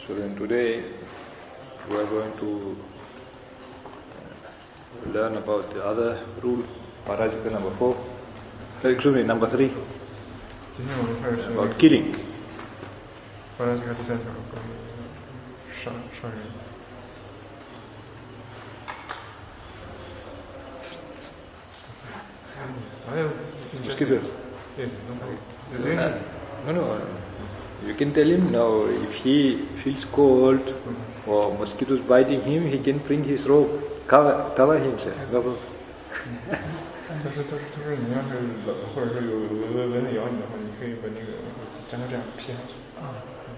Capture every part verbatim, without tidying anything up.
So then today we are going to learn about the other rule, Parajika number four. Excuse me, number three. 今天我们开始 About killing. 巴拉吉卡第三条关于杀杀人。I have Mosquitoes. Yes, no problem. So, You're doing uh, it? no, no. You can tell him now if he feels cold or mosquitoes biting him, he can bring his robe, cover cover himself. No problem. 他说他他说你要是冷或者是有蚊蚊子咬你的话，你可以把那个将它这样撇下去。啊。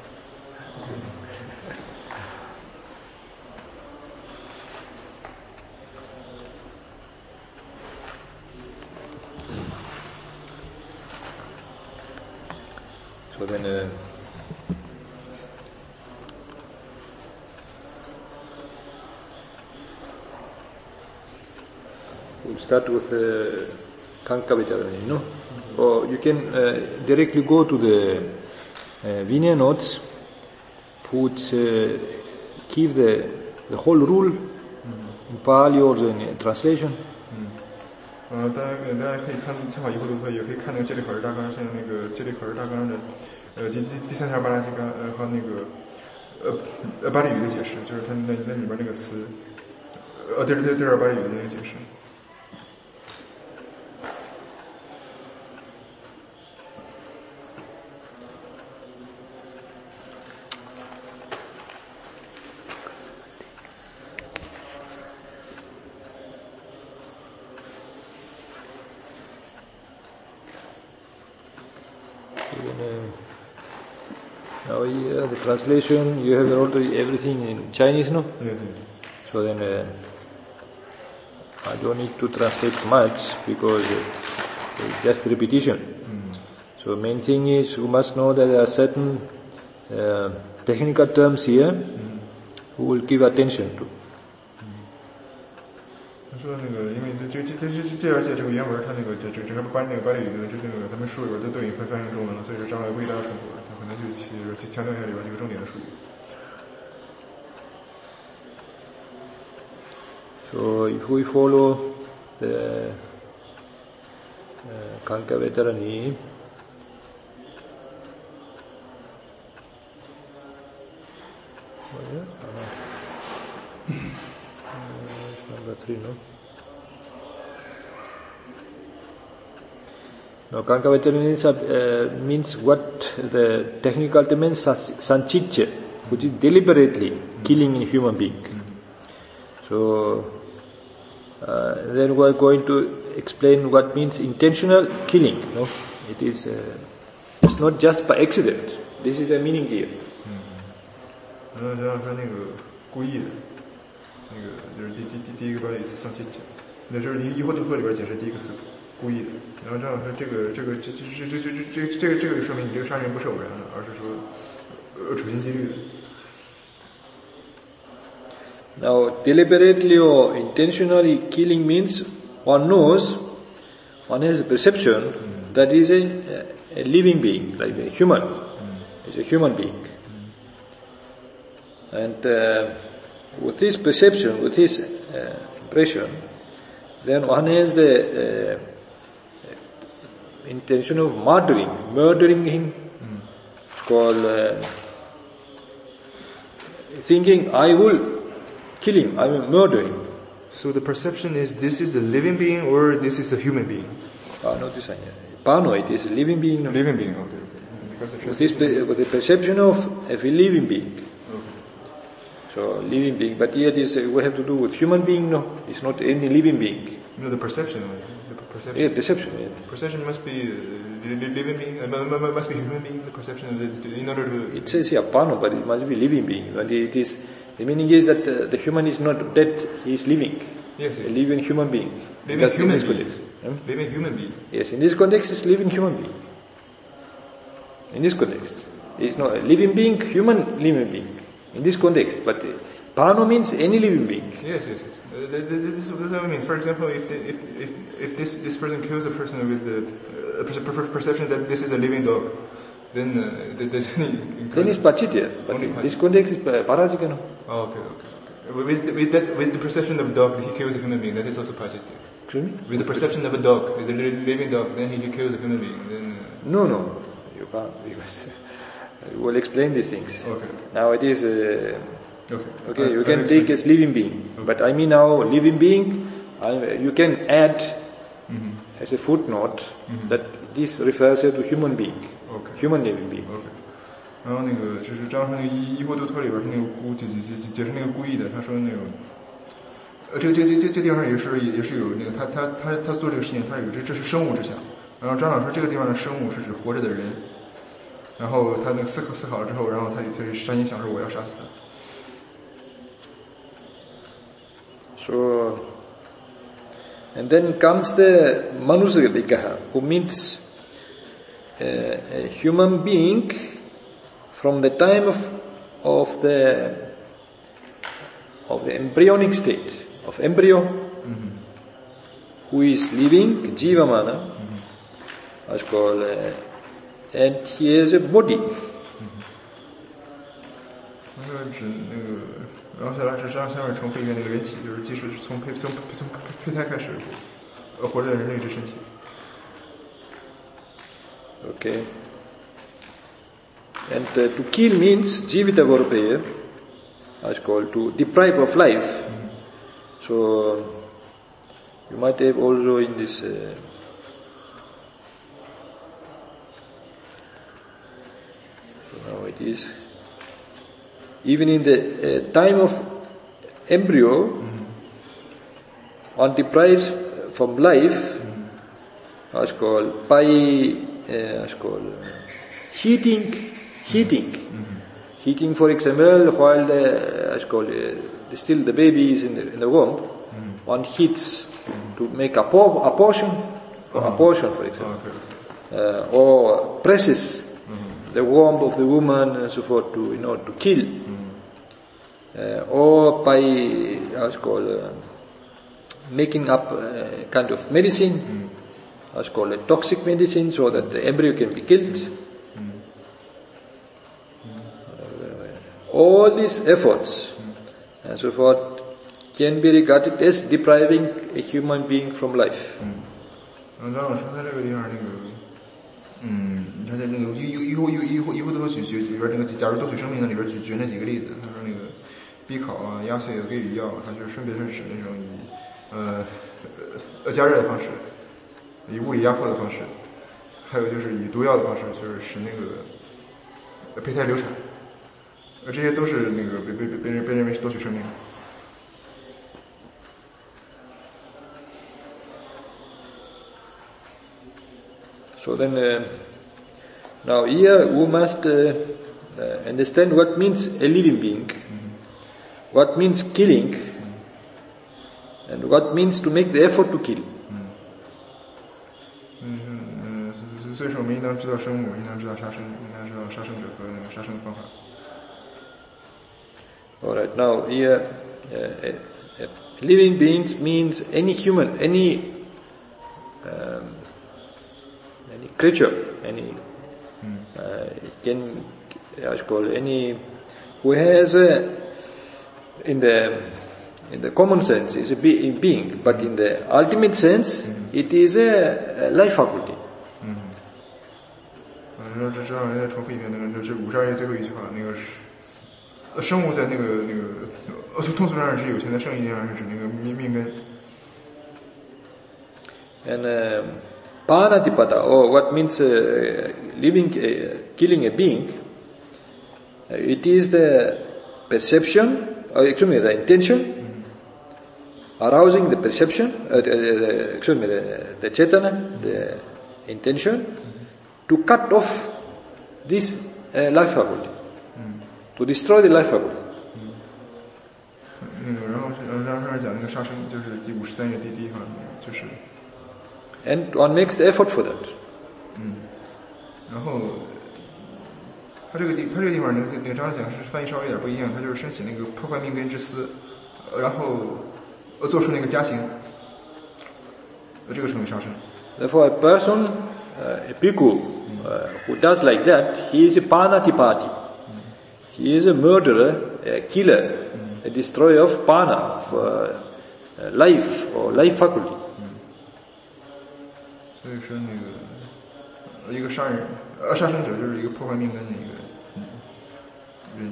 So then, uh, we'll start with uh, Kankavitarani, no? Or you can uh, directly go to the uh, Vinaya notes, put, uh, give the, the whole rule in Pali or in translation. 呃，大家大家可以看参考以后都可以，也可以看那个戒律考试大纲，像那个戒律考试大纲的，呃，第第第三条巴拉吉嘎，呃和那个呃呃巴利语的解释，就是它那那里边那个词，呃对对对对，巴利语的那个解释。 Now here the translation, you have already everything in Chinese, no? Yeah, yeah. So then uh, I don't need to translate much because uh, it's just repetition. Mm. So main thing is you must know that there are certain uh, technical terms here mm. who will give attention to. 他说那个，因为这这这这这这二届这个原文，它那个这这整个班那个班里语的这那个咱们书里边都都已经翻译成中文了，所以说将来不给大家重复了，他可能就其实强调一下里边几个重点的术语。 So if we follow the uh, Kankavitarani, oh yeah, uh, number three, no? Now, Kankavitarani uh, means what the technical term means, sanchicha, which is deliberately killing a human being. So, uh, then we are going to explain what means intentional killing. No, it is uh, it's not just by accident. This is the meaning here. 嗯，然后说那个故意的，那个就是第第第第一个巴利词 sanchicha， 那就是以后读课里边解释第一个词故意的。然后这样说，这个这个这这这这这这这个这个就说明你这个杀人不是偶然的，而是说呃处心积虑的。 Now, deliberately or intentionally killing means one knows, one has a perception mm. that is a, a living being, like a human. Mm. It's a human being. Mm. And uh, with this perception, with this uh, impression, then one has the uh, intention of murdering, murdering him, mm. called uh, thinking, I will kill him, I will murder him. So the perception is this is a living being or this is a human being? Pano, this is Pano, it is a living being. No? Living being, okay, okay. Because the with, this, with the perception of a living being. Okay. So, living being, but here it is, uh, we have to do with human being, no? It's not any living being. No, the perception. The perception. Yeah, perception, yeah. Perception must be uh, living being, uh, must be human being, the perception in order to... It says here, Pano, but it must be living being. But it is, the meaning is that uh, the human is not dead, he is living. Yes, yes. A living human being. Living That's human in this being. context. Hmm? Living human being. Yes, in this context it's living human being. In this context. It's not a living being, human living being. In this context. But uh, Pano means any living being. Yes, yes, yes. Uh, this, this, this is what I mean. For example, if the, if if if this this person kills a person with the uh, per- per- perception that this is a living dog, then uh, there's any. Then it's pachitya. But in this context is parajika. No? Oh, okay, okay. With, with that, with the perception of a dog, he kills a human being. That is also pachitya. Excuse me? With the perception of a dog, with a living dog, then he kills a human being. Then. Uh, no, no, you can't. Because we will explain these things. Okay. Now it is. Uh, okay. Okay, I, you I can explain. take as living being, Okay. but I mean now living being. I, you can add mm-hmm. as a footnote mm-hmm. that this refers to human being, okay. human living being. Okay. 然后那个就是张说那个一一波多托里边是那个故解解解解释那个故意的，他说那个，呃，这个这这这这地方也是也是有那个他他他他做这个事情，他有这这是生物之想。然后张老说这个地方的生物是指活着的人，然后他那个思考思考了之后，然后他他就善心想说我要杀死他。 So, and then comes the Manusya Vigraha, who means uh, a human being from the time of of the of the embryonic state of embryo, mm-hmm. who is living Jivamana, mm-hmm. as called, uh, and he has a body. 那个指那个，然后下来是这样，下面重复一遍那个人体，就是即使是从胚从从胚胎开始，呃，活着的人类之身体。 Okay. And uh, to kill means jivita varupeya, as called, to deprive of life. Mm-hmm. So you might have also in this uh, so now it is even in the uh, time of embryo, mm-hmm. one deprives from life, mm-hmm. as called by uh, as called uh, heating. Heating, mm-hmm. heating, for example, while the as called uh, still the baby is in the, in the womb, mm-hmm. one heats mm-hmm. to make a, por- a portion, for uh-huh. a portion, for example, oh, okay. uh, or presses mm-hmm. the womb of the woman and so forth to you know to kill, mm-hmm. uh, or by as called uh, making up a kind of medicine, mm-hmm. as called a toxic medicine, so that the embryo can be killed. All these efforts mm. and so forth can be regarded as depriving a human being from life. 嗯，张老师他这个地方那个，嗯，你看在那个一一一户一一户一户多举举里边那个，假如夺取生命的里边举举那几个例子，他说那个逼烤啊、压碎、给予药，他就分别是指那种以呃呃加热的方式，以物理压迫的方式，还有就是以毒药的方式，就是使那个胚胎流产。呃，这些都是那个被被被被人被认为是夺取生命。 So then, uh, now here we must uh, uh, understand what means a living being, mm-hmm. what means killing, mm-hmm. and what means to make the effort to kill. 嗯嗯嗯，所以说我们应当知道生物，应当知道杀生，应当知道杀生者和那个杀生的方法。 All right. Now here, uh, uh, uh, living beings means any human, any um, any creature, any mm. uh, it can, I call any who has a, in the in the common sense is a be, being, but in the ultimate sense, mm. it is a, a life faculty. 嗯，嗯，这这让人再重复一遍，那个就是五十二页最后一句话，那个是。生物在那个那个呃通俗上是指有钱的生意上是指那个命命根。 And uh, Panatipada, or what means uh, living, uh, killing a being, uh, it is the perception, or excuse me, the intention, mm-hmm. arousing the perception, uh, the, the, excuse me, the, the chetana, mm-hmm. the intention, mm-hmm. to cut off this uh, life faculty. To destroy the life faculty. 那个，然后然后上面讲那个杀生，就是第五十三页第第一行，就是。 And one makes the effort for that. 嗯，然后他这个地，他这个地方那个那个张讲是翻译稍微有点不一样，他就是升起那个破坏命根之思，然后呃做出那个加刑，呃这个成为杀生。 Therefore, a person uh, a bhikkhu uh, who does like that, he is a panatipati. He is a murderer, a killer, a destroyer of pana, of uh, life or life faculty. 所以说那个一个杀人呃杀生者就是一个破坏命根的一个人。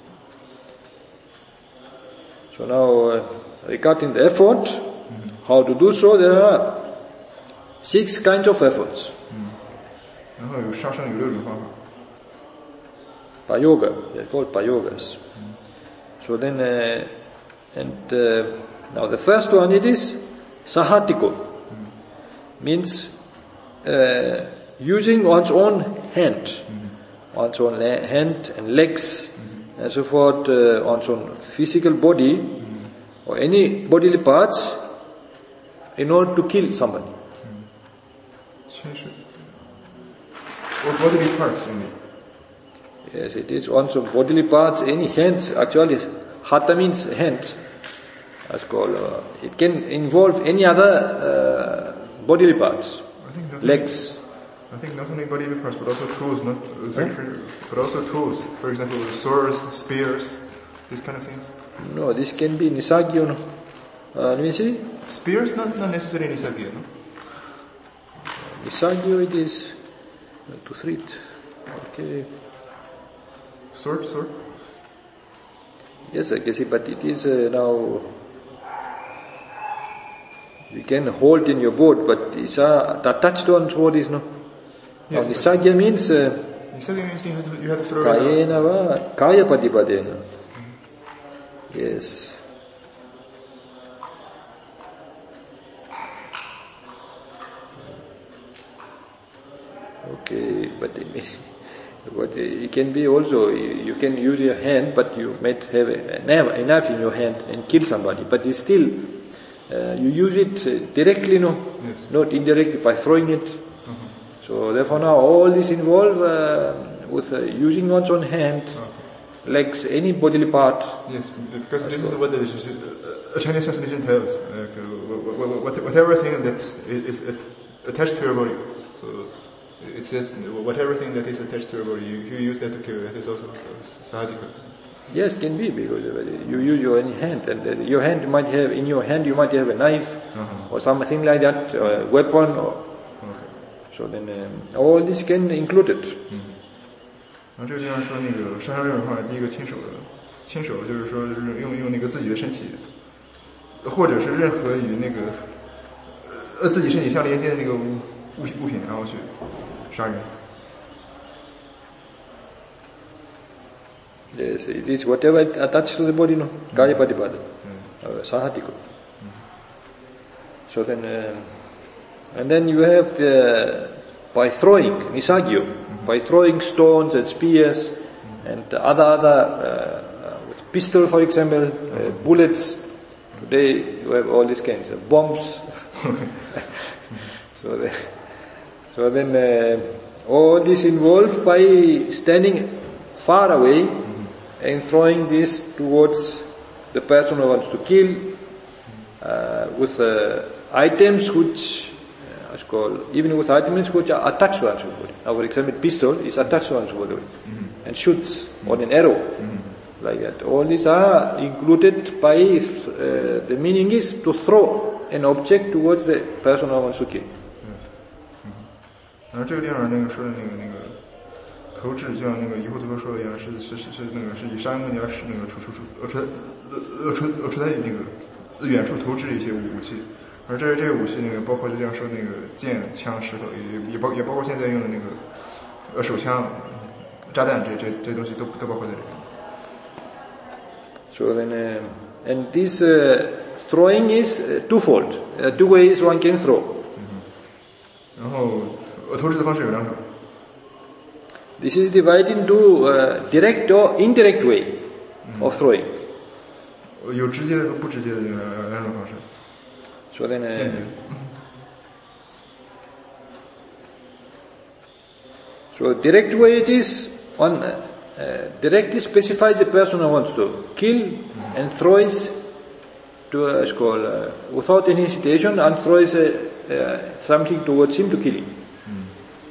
So now, uh, regarding the effort, how to do so, there are six kinds of efforts. 然后有杀生有六种方法。 By yoga, they're called by yogas. So then, uh, and uh, now the first one it is sahatiko, means uh, using one's own hand, one's own la- hand and legs, and so forth, uh, one's own physical body, or any bodily parts, in order to kill somebody. 亲手 or bodily parts only. Yes, it is one's own bodily parts, any hands, actually, hatha means hands. That's called, uh, it can involve any other uh, bodily parts, I think not legs. I think not only bodily parts, but also tools, not uh, but also tools. For example, swords, spears, these kind of things. No, this can be nisagyo, no? Uh, let me see. Spears, not not necessarily nisagyo, no? Nisagyo it is to threat. Okay. Sword, sword. Yes, I guess it, but it is uh, now, you can hold in your boat, but it's uh, the touchstone sword is no. Yes, now nisagya means uh, nisagyo means you have to, you have to throw it out. kayena va kaya patipadena. Yes. Okay, but it means, but it can be also, you can use your hand, but you might have enough in your hand and kill somebody, but it's still, uh, you use it directly, no? Yes. Not indirectly by throwing it. Uh-huh. So therefore now all this involve uh, with uh, using one's own hand, Uh-huh. legs, any bodily part. Yes, because this is what the uh, Chinese translation tells. Uh, what, what, whatever thing that is attached to your body. So it says whatever thing that is attached to your body, you, you use that to kill. That is also sahatika. Yes, can be, because you use your own hand, and uh, your hand might have, in your hand you might have a knife, Uh-huh. or something like that, or a weapon, or, Okay. so then um, all this can include it. 然后这个地方说那个杀生这种话，第一个亲手的，亲手就是说是用用那个自己的身体，或者是任何与那个呃自己身体相连接的那个物物品物品，然后去杀人。 Yes, it is whatever attached to the body, no? Kaya patipada. Uh, sahatiko. So then, um, and then you have the, by throwing, nisagyo, by throwing stones and spears and other, other, uh, with pistol for example, uh, bullets. Today you have all these kinds of bombs. so, the, so then, uh, all this involved by standing far away and throwing this towards the person who wants to kill, uh, with uh, items which, uh, it's called, even with items which are attached to one's body. Now, for example, pistol is attached to one's body mm-hmm. and shoots on an arrow, mm-hmm. like that. All these are included by, uh, the meaning is to throw an object towards the person who wants to kill. 然后这个地方那个说的那个那个投掷，就像那个疑惑图说的一样，是是是是那个是以杀人目的而使那个出出出呃出呃出呃出在那个远处投掷一些武器，而这这个武器那个包括就像说那个剑、枪、石头，也也包也包括现在用的那个呃手枪、炸弹，这这这东西都都包括在里面。 So then, uh, and this uh, throwing is uh, twofold. Uh, two ways one can throw. 然后呃投掷的方式有两种。 This is divided into uh, direct or indirect way of throwing. 有直接的和不直接的两两种方式。 So then, uh, 间接。 so direct way it is one uh, uh, directly specifies the person who wants to kill and throws to a skull uh, without any hesitation and throws uh, uh, something towards him to kill him.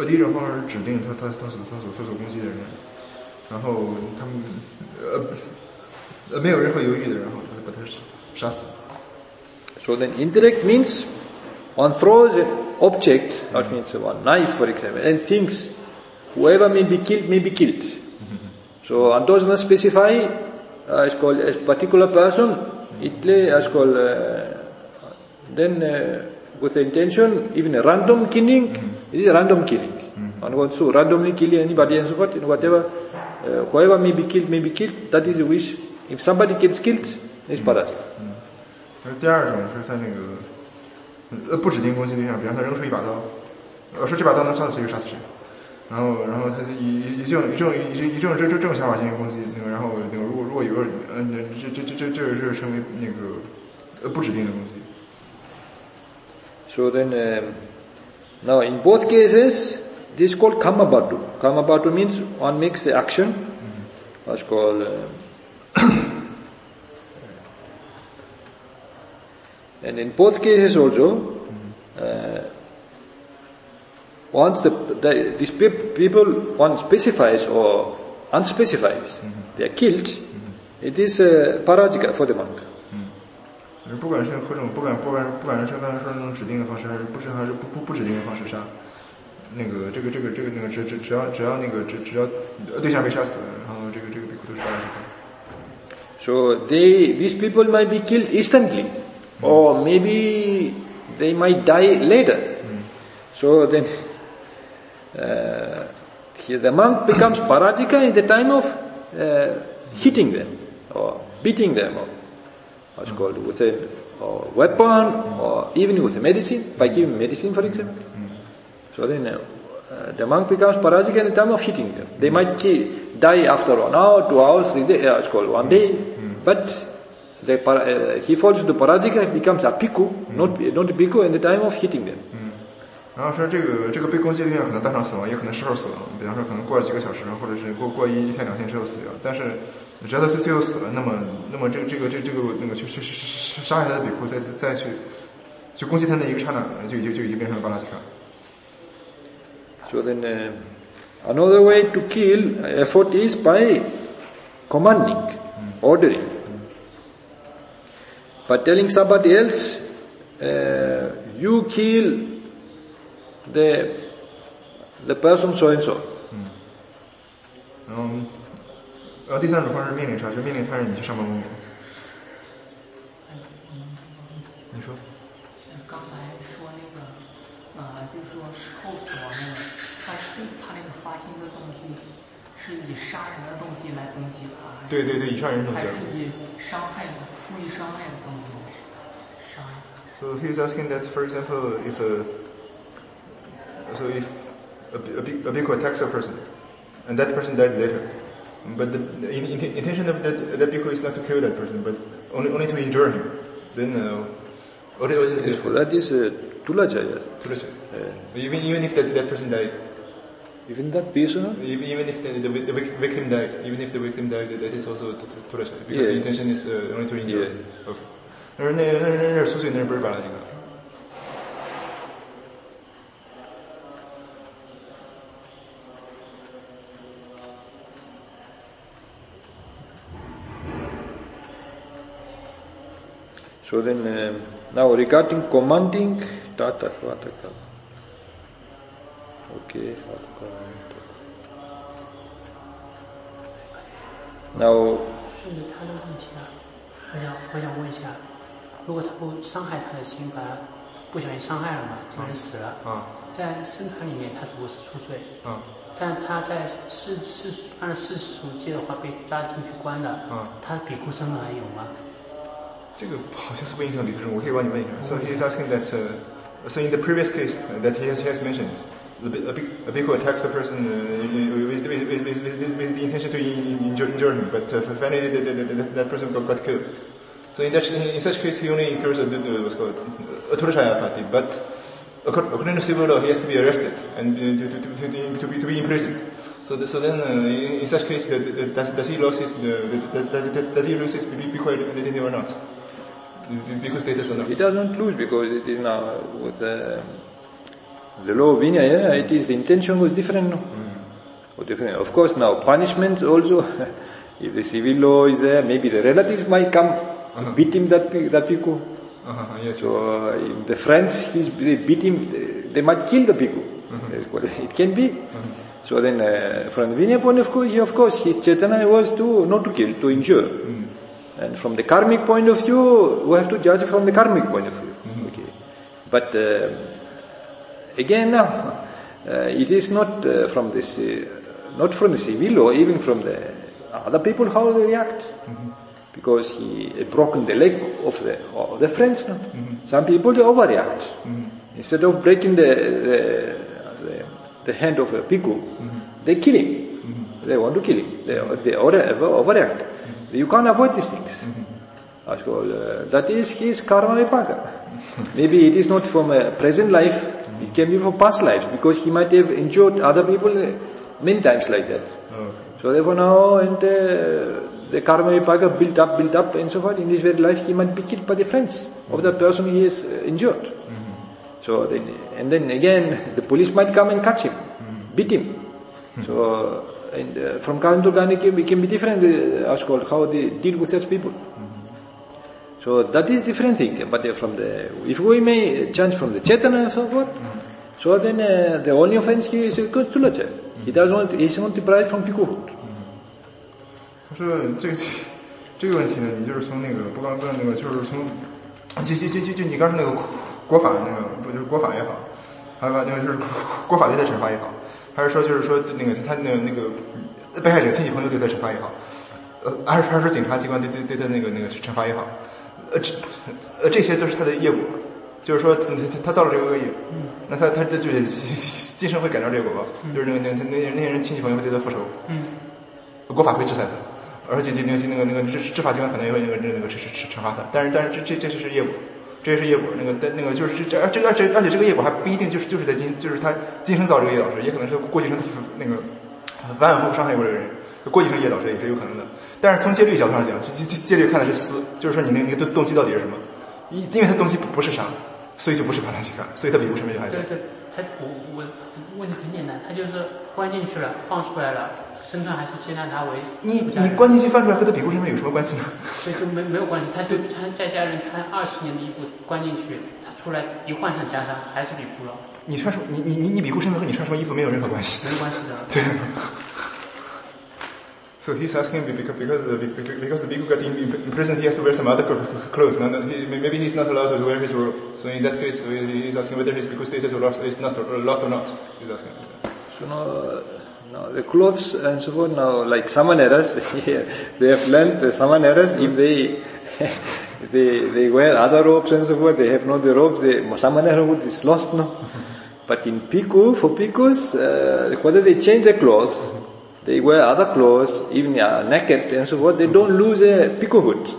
第一种方式指定他他他所他所他所攻击的人，然后他们呃呃没有任何犹豫的，然后把他杀死。 So then indirect means one throws an object, that means one knife for example, and thinks whoever may be killed may be killed. So one does not specify uh, it's called a particular person, itle as called uh, then uh, with the intention, even a random killing, mm-hmm. it is a random killing. Mm-hmm. One wants to randomly kill anybody and so forth, and whatever, uh, whoever may be killed may be killed, that is the wish. If somebody gets killed, it's paradise. 第二种是在那个呃不指定攻击对象，比方他扔出一把刀，呃说这把刀能杀死谁就杀死谁，然后然后他以以以这种以这种以以这种这这种想法进行攻击，那个然后那个如果如果有人嗯这这这这这个是称为那个呃不指定的攻击。 So then um, now in both cases this is called karma batu. Karma batu means one makes the action. Mm-hmm. That's called uh, and in both cases also, uh, once the, the these people one specifies or unspecifies, mm-hmm. they are killed. Mm-hmm. It is uh, parajika for the monk. 不管是何种不管不管不管是刚才说那种指定的方式，还是不是还是不不不指定的方式杀，那个这个这个这个那个只只只要只要那个只只要对象被杀死，然后这个这个比库都是巴拉斯克。 So they these people might be killed instantly. Or maybe they might die later. Mm. So then uh, the monk becomes parajika in the time of uh, hitting them or beating them, or what's mm. called with a or weapon mm. or even with a medicine, by giving medicine for example. Mm. So then uh, uh, the monk becomes parajika in the time of hitting them. They mm. might kill, die after one hour, two hours, three days, uh, it's called one day, mm. but The, uh, he falls into parajika, becomes a bhikkhu, mm. not not a bhikkhu in the time of hitting them. 嗯，然后说这个这个被攻击的对象可能当场死亡，也可能事后死亡。比方说可能过了几个小时，或者是过过一一天两天之后死掉。但是只要他最最后死了，那么那么这个这个这这个那个去去杀害他的比库，再再去去攻击他那一个刹那，就已经就已经变成了巴拉斯卡。 So then uh, another way to kill effort is by commanding, mm. ordering. But telling somebody else, uh, you kill the the person so and so. 嗯，然后，呃，第三种方式是命令杀，就是命令他人你去上班公园。你说？ 刚才说那个，呃，就是说事后死亡那个，他是他那个发心的动机是以杀人的动机来攻击他。 对对对，以杀人动机。 还是以伤害的。故意伤害的动机，伤害。 So he's asking that, for example, if a so if a, a, a bhikkhu attacks a person, and that person died later, but the, the intention of that that bhikkhu is not to kill that person, but only only to injure him, then uh, what is it? Well, that is uh, tulachaya. Tulachaya. Yeah. Even even if that that person died. Even that person? Even, even if the, the, the victim died, even if the victim died, that is also tulachaya, because yeah. the intention is uh, only to injure. Yeah. Okay. 那那那那那苏水那不是巴拉那个。 So then, uh, now regarding commanding, tata vataka. Okay, now. 顺着他的问题啊，我想我想问一下，如果他不伤害他的心，把他不小心伤害了嘛，这个人死了， 啊， 在僧团里面他只不过是出罪， 啊， 但他在世世按世俗界的话被抓进去关了， 啊， 他比库身份还有吗？ 这个好像是不影响理论，我可以帮你问一下。So he is asking that, uh, so in the previous case that he has, he has mentioned, the, a, big, a bhikkhu attacks the person uh, with, with, with, with, with, with the intention to injure, injure him, but uh, finally the, the, the, that person got, got killed. So in, that, in such case, he only incurs a, uh, what's called a tulachaya pati, but according to civil law, he has to be arrested and to, to, to, to, to, be, to be imprisoned. So, the, so then, uh, in, in such case, the, the, does, does he lose his, the, does, does, does he lose his bhikkhu identity or not? Bhikkhu status or not? He doesn't lose because it is now with uh, The law of Vinaya, it is, the intention was different, no? Mm. Or different. Of course now, punishments also, if the civil law is there, maybe the relatives might come, uh-huh. beat him, that, that people. Uh-huh, yes. So, uh, if the friends, he's, they beat him, they, they might kill the people. Uh-huh. It can be. Uh-huh. So then, uh, from the Vinaya point of view, of course, his Chaitanya was to, not to kill, to injure. Mm. And from the karmic point of view, we have to judge from the karmic point of view. Mm-hmm. Okay. But, uh, again now, uh, it is not uh, from this, uh, not from the civil law, even from the other people, how they react. Mm-hmm. Because he had broken the leg of the, of the friends, no? Mm-hmm. Some people, they overreact. Mm-hmm. Instead of breaking the, the, the, the hand of a bhikkhu, mm-hmm. they kill him. Mm-hmm. They want to kill him. They, they over, overreact. Mm-hmm. You can't avoid these things. Mm-hmm. That's called, uh, that is his karma vipaka. Maybe it is not from a present life, mm-hmm. it can be from past lives, because he might have injured other people many times like that. Okay. So therefore now, and uh, the karma vipaka built up, built up, and so forth. In this very life, he might be killed by the friends mm-hmm. of the person he has uh, injured. Mm-hmm. So then, and then again, the police might come and catch him, mm-hmm. beat him. Mm-hmm. So, and uh, from Karma to Karma, it can be different, uh, as called, how they deal with such people. Mm-hmm. So that is different thing. But uh, from the, if we may change from the Chaitanya and so forth, mm-hmm. so then uh, the only offense he is a good Tulacha. Mm-hmm. He does not, he is not deprived from Bhikkhuhood. 他说这个这个问题呢，你就是从那个不刚刚那个，就是从就就就就就你刚才那个国法那个，不就是国法也好，还有那个就是国法对他惩罚也好，还是说就是说那个他那个那个被害者亲戚朋友对他惩罚也好，呃，还是还是说警察机关对对对他那个那个惩罚也好，呃这呃这些都是他的业果，就是说他他造了这个恶业，那他他这就是今生会改掉这个果报，就是那个那个那那些人亲戚朋友会对他复仇，国法会制裁他。而且那个那个那个执执法机关可能也会那个那个惩惩惩罚他，但是但是这这这是业果，这也是业果。那个但那个就是这这个而且而且这个业果还不一定就是就是在今就是他今生造这个业导致，也可能是过去生那个反反复复伤害过这个人，过去生业导致也是有可能的。但是从戒律角度上讲，戒律看的是思，就是说你那那个动机到底是什么？因因为他动机不是杀，所以就不是判断去看，所以他比不身份就还在。 对对，他我我问题很简单，他就是关进去了，放出来了。身段还是接纳他为你你关进去翻出来和他比库身份有什么关系呢？ 所以就没没有关系，他就穿在家人穿二十年的衣服关进去，他出来一换上袈裟还是比库了。 你穿什么？你你你你比库身份和你穿什么衣服没有任何关系。 没有关系的。 对。So he's asking because because because the bhikkhu got in prison, he has to wear some other clothes. No, maybe he's not allowed to wear his robe. So in that case, he's asking whether his bhikkhu status is not lost or not. He's asking. So no. Now the clothes and so forth, now like samaneras, they have learned the samaneras, if they, they, they wear other robes and so forth, they have not the robes, the samanerahood is lost, no? But in Bhikkhu, for Bhikkhus, uh, whether they change their clothes, they wear other clothes, even uh, naked and so forth, they don't lose their Bhikkhuhood.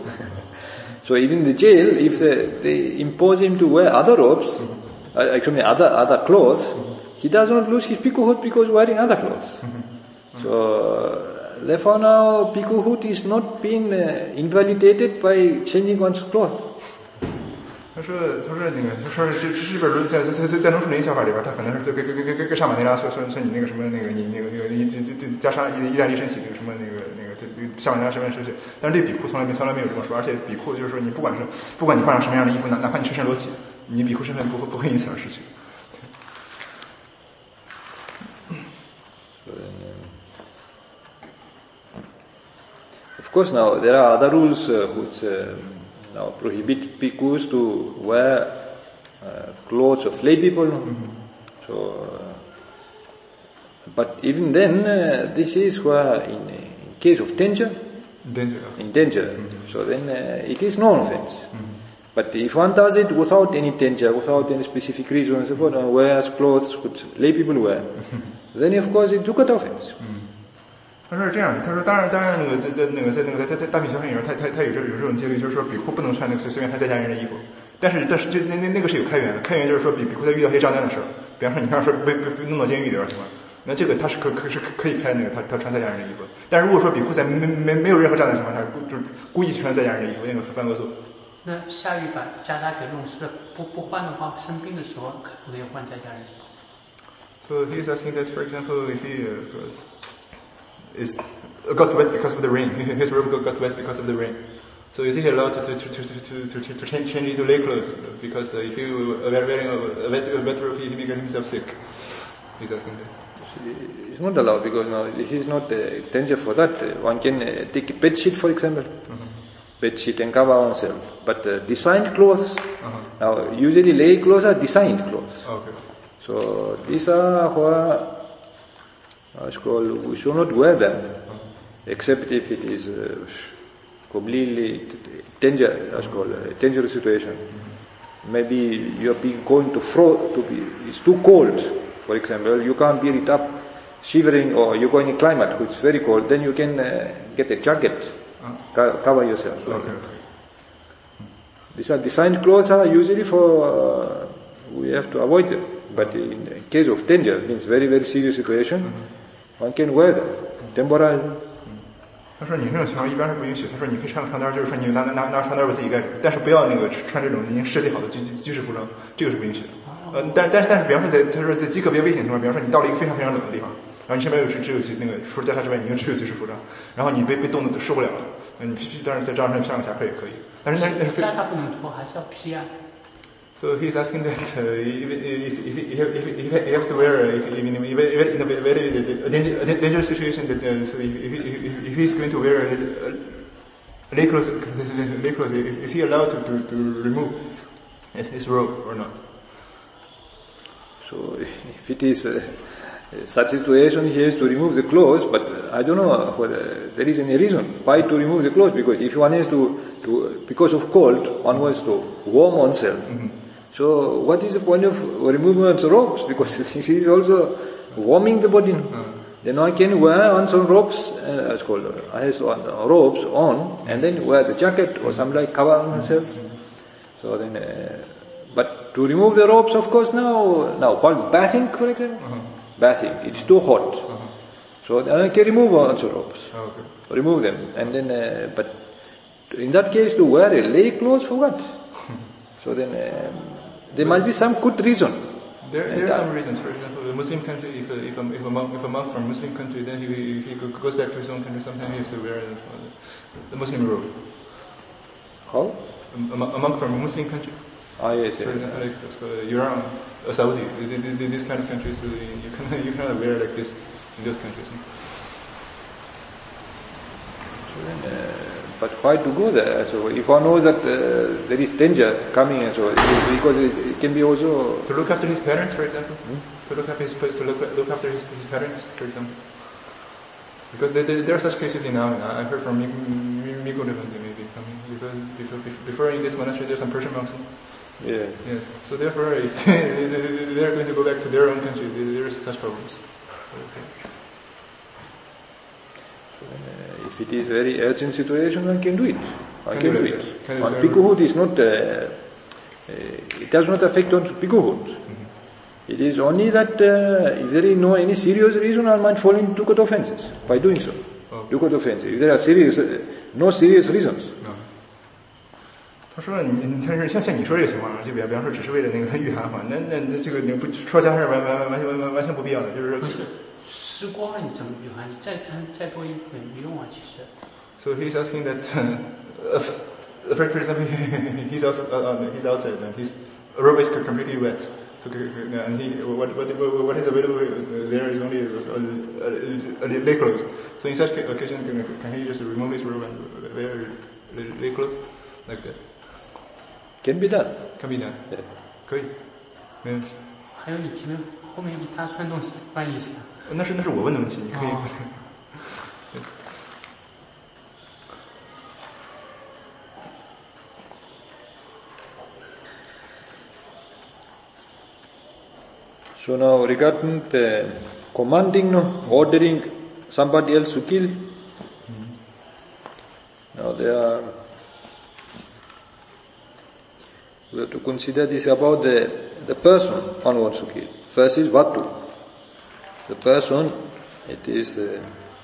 So even in the jail, if they, they impose him to wear other robes, uh, actually other, other clothes, he does not lose his Bhikkhuhood because wearing other clothes. Mm-hmm. So, uh, therefore now Bhikkhuhood is not being uh, invalidated by changing one's clothes. 他说：“他说那个，他说这这这本书在在在在农属林小法里边，他可能是跟跟跟跟跟上马尼拉说说说你那个什么那个你那个那个你这这加上意大利身体那个什么那个那个上马尼拉身份失去，但是对比库从来没从来没有这么说，而且比库就是说你不管是不管你换上什么样的衣服，哪哪怕你全身裸体，你比库身份不会不会因此而失去。” Of course, now there are other rules uh, which uh, now prohibit bhikkhus to wear uh, clothes of lay people. Mm-hmm. So, uh, but even then, uh, this is where, in, in case of danger, danger. in danger. Mm-hmm. So then uh, it is no offense. Mm-hmm. But if one does it without any danger, without any specific reason, and so forth, and wears clothes which lay people wear, then of course it took an offense. Mm-hmm. 他说是这样的，他说当然当然那个在在那个在那个在在大品小品里面，他他他有这有这种戒律，就是说比库不能穿那个随随便还在家人的衣服，但是但是这那那那个是有开源的，开源就是说比比库在遇到一些账单的事儿，比方说你刚说被被弄到监狱里边什么，那这个他是可可是可以开那个他他穿在家人的衣服，但是如果说比库在没没没有任何账单情况下，就是故意穿在家人的衣服，那个犯恶作。 那下狱把袈裟给弄湿了，不不换的话，生病的时候可不可以换在家人衣服？ So he's asking that, for example, if he uh, is got wet because of the rain, his robe got wet because of the rain. So is he allowed to to to to to, to, to change, change into lay clothes? Because uh, if you are wearing a wet, a wet robe, he may get himself sick. He's asking that. It's not allowed because now this is not a danger for that. One can uh, take a bed sheet, for example, mm-hmm. bed sheet and cover oneself. But uh, designed clothes, uh-huh. now usually lay clothes are designed clothes. Okay. So these are where it's called, we should not wear them, uh-huh. except if it is uh, completely danger, that's called a dangerous situation. Mm-hmm. Maybe you are being going to frost, to be, it's too cold. For example, you can't bear it up, shivering, or you're going in climate which is very cold, then you can uh, get a jacket, uh, co- cover yourself. Okay. These are designed clothes are usually for, uh, we have to avoid them. But in case of danger, means very, very serious situation, mm-hmm. one can wear them, temporarily. 他说你这种情况一般是不允许。他说你可以穿个床单，就是说你拿拿拿床单把自己盖住，但是不要那个穿这种已经设计好的居居士服装，这个是不允许的。呃，但但是但是，比方说在他说在极个别危险情况，比方说你到了一个非常非常冷的地方，然后你身边有只只有那个除了袈裟之外，你又只有居士服装，然后你被被冻得都受不了了，那你必须当然在帐上上个夹克也可以，但是但是袈裟不能脱，还是要披啊。 So he's asking that uh, if, if, if, if, if, if he has to wear, uh, if, if, in a very, in a very a danger, a dangerous situation, that uh, so if, if, if, if he's going to wear a, a lay clothes, lay clothes, is, is he allowed to, to, to remove his robe or not? So if it is uh, such a situation, he has to remove the clothes, but I don't know whether there is any reason why to remove the clothes, because if one has to, to because of cold, one wants to warm oneself. Mm-hmm. So what is the point of removing one's robes? Because this is also warming the body. Mm-hmm. Then one can wear one's own robes, uh, it's called, uh, has one, uh, robes on, and then wear the jacket or something like cover oneself. Mm-hmm. So then, uh, but to remove the robes, of course, now, now while bathing, for example, mm-hmm. bathing, it's too hot. Mm-hmm. So then one can remove one's robes, oh, okay. remove them, and then, uh, but in that case, to wear a lay clothes for what? So then, um, there must be some good reason. There, there are some reasons. For example, a Muslim country, if a, if a, if a, monk, if a monk from a Muslim country, then he, if he goes back to his own country, sometimes he has to wear the, the Muslim robe. How? A, a monk from a Muslim country. Ah, yes, For yes. example, like uh, Iran, uh, Saudi, these kind of countries, uh, you cannot, you cannot wear like this in those countries. So then, uh, but why to go there? So if one knows that uh, there is danger coming, and so because it, it can be also to look after his parents, for example, hmm? to look after his to look, look after his, his parents, for example, because there, there, there are such cases in Amen. I heard from Miko Devante maybe something because before, before in this monastery there's some Persian monks. Yeah. Yes. So therefore, if they're going to go back to their own country, there are such problems. Okay. Uh, if it is very urgent situation, one can do it. One can, can do do it. it. Can On bhikkhuhood is not, uh, uh, it does not affect on bhikkhuhood. Mm-hmm. It is only that uh, if there is no any serious reason, one might fall into dukkha offenses by doing so. Oh. Dukkha offenses. If there are serious, uh, no serious reasons. No. 他说你你他是像像你说这个情况，就比比方说只是为了那个御寒嘛，那那那这个你不说家是完完完完完完全不必要的，就是说。 湿光了你怎么御寒？你再穿再多衣服也没用啊，其实。 So he's asking that, uh, for example, he's out, uh, he's outside and his robe is completely wet. So and he what what what is available there is only a, a, a lay clothes. So in such occasion, can, can he just remove his robe and wear lay clothes like that? Can be done. Can be done. Yeah. 可以，没问题。 还有你前面后面一大串东西翻译一下。 那是那是我问的问题，你可以。 So now regarding the commanding, no, ordering somebody else to kill. Mm-hmm. Now there are, we have to consider this about the, the person one wants to kill. First is vatu. The person, it is, uh,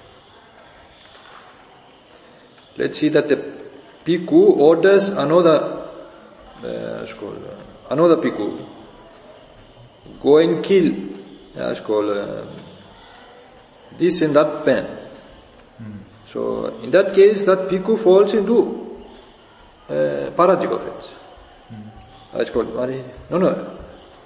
let's see that the bhikkhu orders another, uh, it's called, uh, another bhikkhu, go and kill yeah, it's called uh, this and that pen. Mm. So in that case, that bhikkhu falls into uh, parajika offense. Mm. It's called Mari. No, no.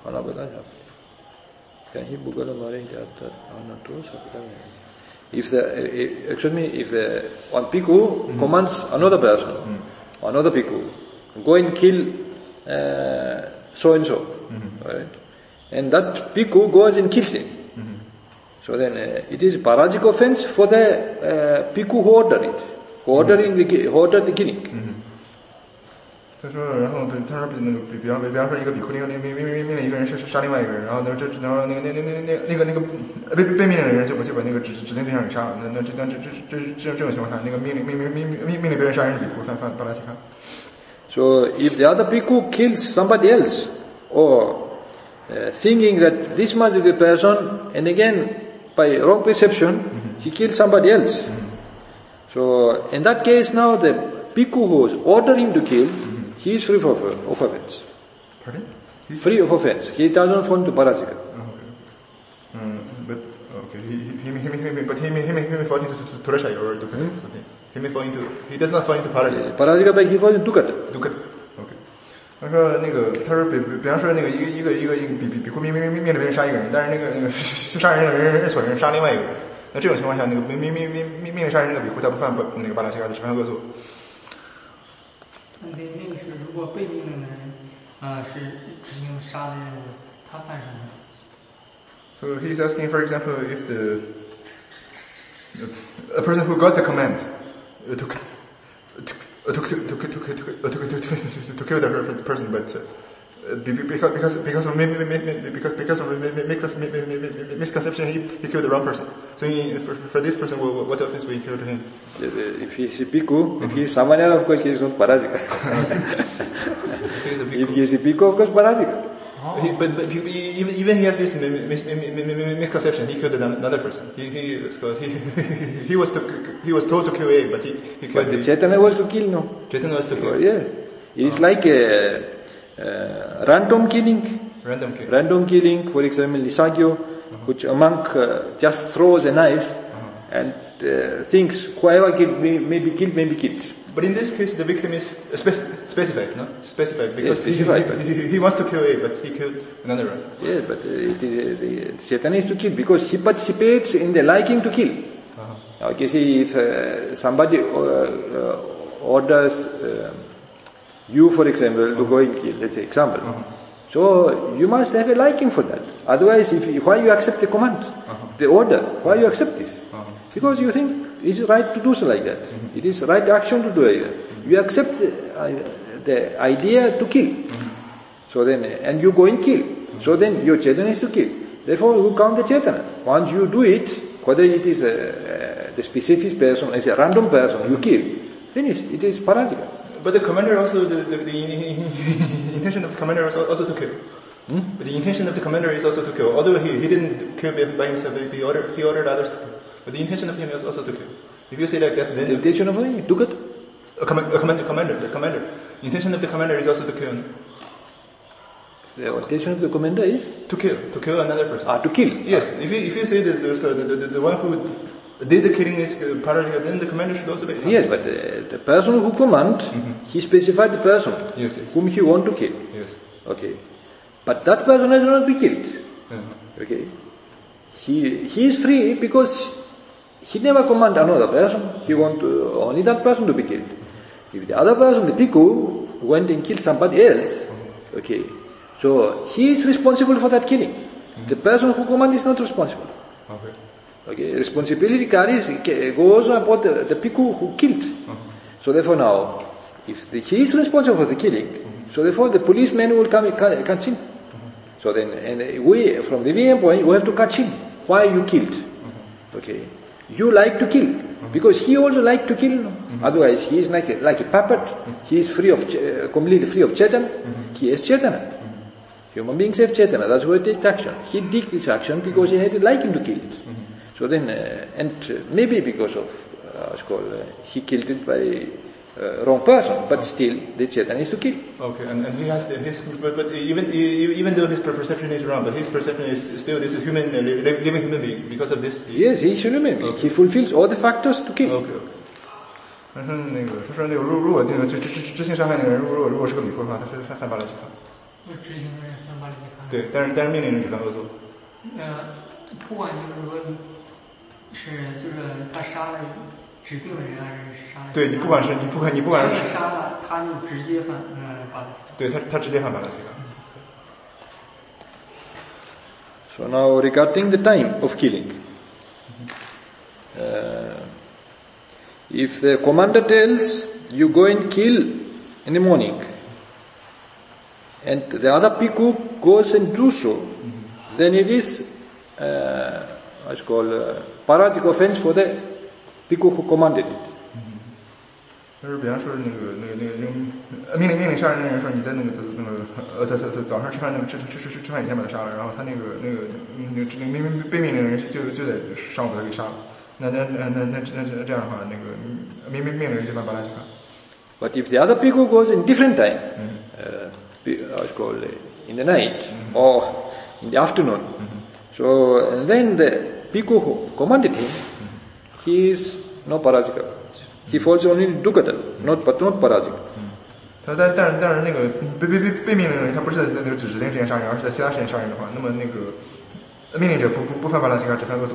If the, excuse me, if the one bhikkhu mm. commands another person, mm. another bhikkhu, go and kill uh, so and so, mm-hmm. right? And that bhikkhu goes and kills him. Mm-hmm. So then uh, it is parajika offense for the uh, bhikkhu who ordered it, who ordering the who ordered the killing. Mm-hmm. 他说，然后他说那个比比方比方说一个比库那个命命命命命令一个人是杀另外一个人，然后呢这然后那个那那那那那个那个被被命令的人就不去把那个指指定对象给杀了，那那这但这这这这这种情况下，那个命令命命命命命令别人杀人是比库犯犯巴拉西卡。 So if the other bhikkhu kills somebody else, or uh, thinking that this must be the person, and again by wrong perception mm-hmm. he kills somebody else. Mm-hmm. So in that case now the bhikkhu who is ordering to kill, mm-hmm. he is free of, of offense. Pardon? He's free of offense. He doesn't fall into parajika. Oh, okay. Um, but okay, he he he, he, he but he may he may, he may fall into Turashai or Dukkata. Mm-hmm. He may fall into he does not fall into parajika. Parajika, but he falls into Dukkata. Dukkata. Okay. 他说那个他说比比方说那个一个一个一个一个比比比库命命命命令别人杀一个人，但是那个那个杀人的人是所人杀另外一个人，那这种情况下那个命命命命命命令杀人那个比库他不犯不那个巴拉西卡的只犯恶作。 那那那个是如果被命令的人呃是执行杀的任务，他犯什么？ So he's asking, for example, if the a person who got the command uh, to, to, to, to, to, to, to, to, to, to kill the person, but uh, because because because of because because of misconception, he, he killed the wrong person. So he, for, for this person, what offense will he kill to him? If he is a bhikkhu, if he is someone else, of course he is not parajika. If he is a bhikkhu, of course parajika. Oh. He, but, but he, even even he has this mis, mis, mis, misconception. He killed another person. He he he, he was to, he was told to kill A, but he, he killed. But the Chaitanya was to kill, no. Chaitanya was to kill. Yeah, it is oh. like a, a random killing. Random killing. Random killing. For example, Nisagyo, uh-huh. which a monk uh, just throws a knife uh-huh. and uh, thinks whoever killed may, may be killed, may be killed. But in this case, the victim is speci- specified, no? Specified because yes, specified, he, he, he wants to kill A, but he killed another one. Yeah, but uh, it is uh, the Chaitanya is to kill because he participates in the liking to kill. Uh-huh. Okay, see, if uh, somebody uh, uh, orders uh, you, for example, uh-huh. to go and kill, let's say example. Uh-huh. So you must have a liking for that. Otherwise, if why you accept the command, uh-huh. the order? Why you accept this? Uh-huh. Because you think it is right to do so like that. Mm-hmm. It is right action to do it. Mm-hmm. You accept the, uh, the idea to kill. Mm-hmm. So then, and you go and kill. Mm-hmm. So then your Chaitanya is to kill. Therefore you count the Chaitanya. Once you do it, whether it is a, a, the specific person, as a random person, you kill. Finish. It is parajika. But the commander also, the, the, the intention of the commander is also to kill. Hmm? But the intention of the commander is also to kill. Although he, he didn't kill by himself, he ordered, he ordered others to kill. But the intention of him is also to kill. If you say like that, then the intention of him, do good. A, com- a commander, commander, the commander. The intention of the commander is also to kill. The intention of the commander is to kill, to kill another person. Ah, to kill. Yes. Ah. If you if you say that the the, the, the one who did the killing is uh, parajika, then the commander should also be. Yes, but uh, the person who command, mm-hmm. he specified the person yes, yes. whom he want to kill. Yes. Okay. But that person has not be killed. Uh-huh. Okay. He he is free because he never command another person. He want to, only that person to be killed. If the other person, the bhikkhu, went and killed somebody else, okay, so he is responsible for that killing. Mm-hmm. The person who command is not responsible. Okay. Okay, responsibility carries goes about the, the bhikkhu who killed. Uh-huh. So therefore now, if the, he is responsible for the killing, mm-hmm. so therefore the policeman will come and catch him. Mm-hmm. So then, and we from the viewpoint, we have to catch him. Why you killed? Mm-hmm. Okay. You like to kill, mm-hmm. because he also like to kill. Mm-hmm. Otherwise, he is like a, like a puppet. Mm-hmm. He is free of uh, completely free of Chaitanya. Mm-hmm. He is Chaitanya. Mm-hmm. Human beings have Chaitanya. That's why he takes action. He did this action because he had a liking to kill it. Mm-hmm. So then, uh, and uh, maybe because of uh, it's called uh, he killed it by uh, wrong person, but still the Chaitanya is to kill. Okay, and, and he has the, his, but, but even even though his perception is wrong, but his perception is still this is human, uh, living human being. Because of this. Yes, he is human being. Okay. He fulfills all the factors to kill. Okay, okay. 但是那个他说那个如如果这个执执执行伤害那个人，如果如果是个比丘的话，他是犯犯巴拉吉法。 执行的人犯巴拉吉法。 对，但是但是命令人只犯恶作。 呃，不管就是说是就是他杀了指定的人还是杀了。 对你不管是你不管你不管是杀了，他就直接犯呃巴拉吉法。 对他他直接犯巴拉吉法。 So now regarding the time of killing. Uh, if the commander tells you go and kill in the morning, and the other bhikkhu goes and do so, mm-hmm. then it is uh, what's called uh, paratic offense for the bhikkhu who commanded it. 就是比方说那个那个那个那个命令命令杀人的人说你在那个那个呃在在在早上吃饭那个吃吃吃吃吃饭以前把他杀了，然后他那个那个那个命命被命令的人就就在上午把他给杀了。那那那那那那这样的话，那个命命命令人就犯巴拉吉法。 But if the other bhikkhu goes in different time, mm-hmm. uh, what's called uh, in the night mm-hmm. or in the afternoon, mm-hmm. so and then the bhikkhu who commanded him, mm-hmm. he is no parajika. He falls only in dukkata, not but not parajika. 他但但是但是那个被被被被命令的人，他不是在在那个指指定时间杀人，而是在其他时间杀人的话，那么那个命令者不不不犯巴拉吉法，只犯恶作。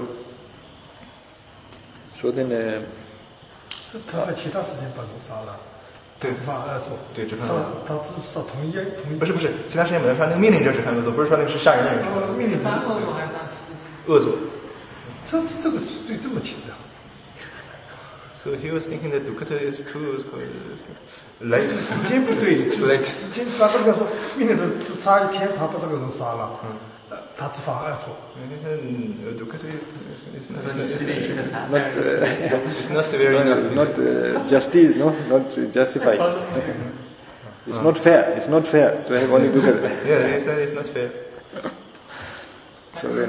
So then, uh, 他在其他时间把人杀了，对，只犯恶作， 对，只犯恶作。他只是说同一同一。 不是不是，其他时间把他杀，那个命令者只犯恶作，不是说那个是杀人的人。 命令犯恶作还是犯恶作？ 这这个是最这么轻的。 So he was thinking that dukkata is too light. 时间不对，时间他这个说命令者只杀一天，他把这个人杀了，嗯，他只犯恶作。 dukkata is is not not uh, it's not severe enough. Not uh, justice, no, not justified. It's not fair. It's not fair to have only dukkata. Yeah, he said it's not fair. So then,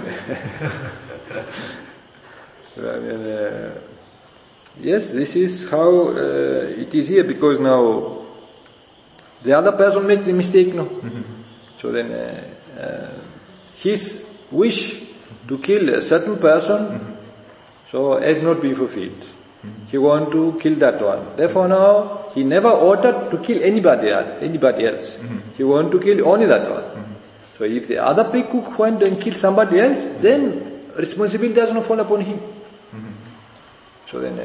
so I mean. Uh, Yes, this is how uh, it is here, because now the other person made the mistake, no? Mm-hmm. So then uh, uh, his wish to kill a certain person, mm-hmm. so has not been fulfilled. Mm-hmm. He want to kill that one. Therefore now he never ordered to kill anybody else. Anybody else. Mm-hmm. He want to kill only that one. Mm-hmm. So if the other bhikkhu went and kill somebody else, then responsibility does not fall upon him. So then,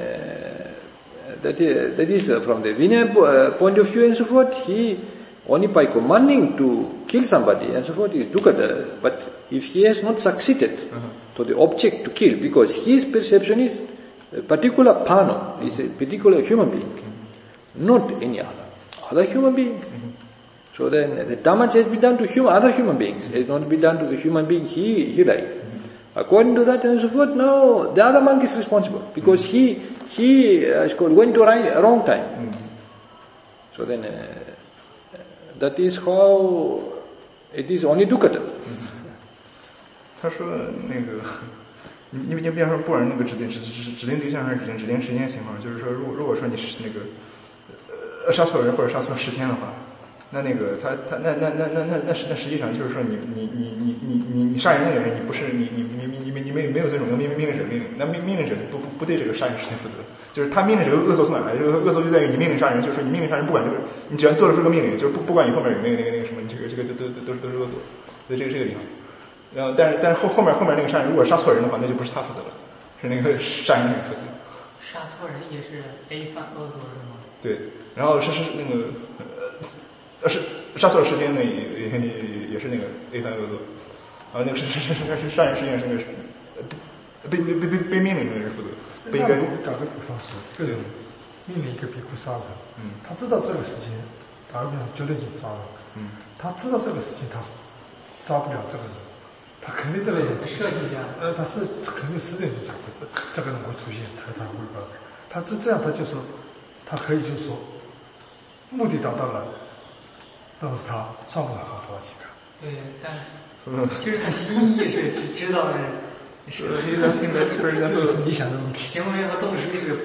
uh, that, is, that is uh, from the Vinaya uh, point of view and so forth, he only by commanding to kill somebody and so forth is dukkata. But if he has not succeeded uh-huh. to the object to kill, because his perception is a particular pano, is a particular human being, mm-hmm. not any other, other human being. Mm-hmm. So then the damage has been done to human, other human beings, has not been done to the human being he, he liked. According to that and so forth, now the other monk is responsible because he he uh, went to right, wrong time. Mm-hmm. So then uh, that is how it is only dukkata. 他说那个，你你比方说不管那个指定指指指定对象还是指定指定时间情况，就是说，如果如果说你是那个呃杀错人或者杀错时间的话。那那个他他那那那那那那实那实际上就是说你你你你你你你杀人那个人你不是你你你你你你没没有尊重那命命令者命令，那命命令者不不不对这个杀人时间负责，就是他命令这个恶作从哪来？这个恶作就在于你命令杀人，就是说你命令杀人不管这个你只要做了这个命令，就是不不管你后面有没有那个那个什么，你这个这个都都都都是恶作，所以这个这个地方。然后但是但是后后面后面那个杀人如果杀错人的话，那就不是他负责了，是那个杀人那个负责。 杀错人也是 A 犯恶作是吗？ 对，然后是是那个呃是。杀错时间呢，也也也也是那个 A 犯恶作，啊，那个是是是是是杀人实际上是那个被被被被被命令的人负责，不应该。 打个比方说，个人命令一个比丘杀人，嗯，他知道这个事情，打个比方绝对是杀人，嗯，他知道这个事情他是杀不了这个人，他肯定这个人是呃他是肯定十点钟才会这个人会出现，才才会发生，他这这样他就说，他可以就是说，目的达到了。但是他上不了好多几个。 对，但就是他心意是知道的，是就是你想的问题。 行为和动机是不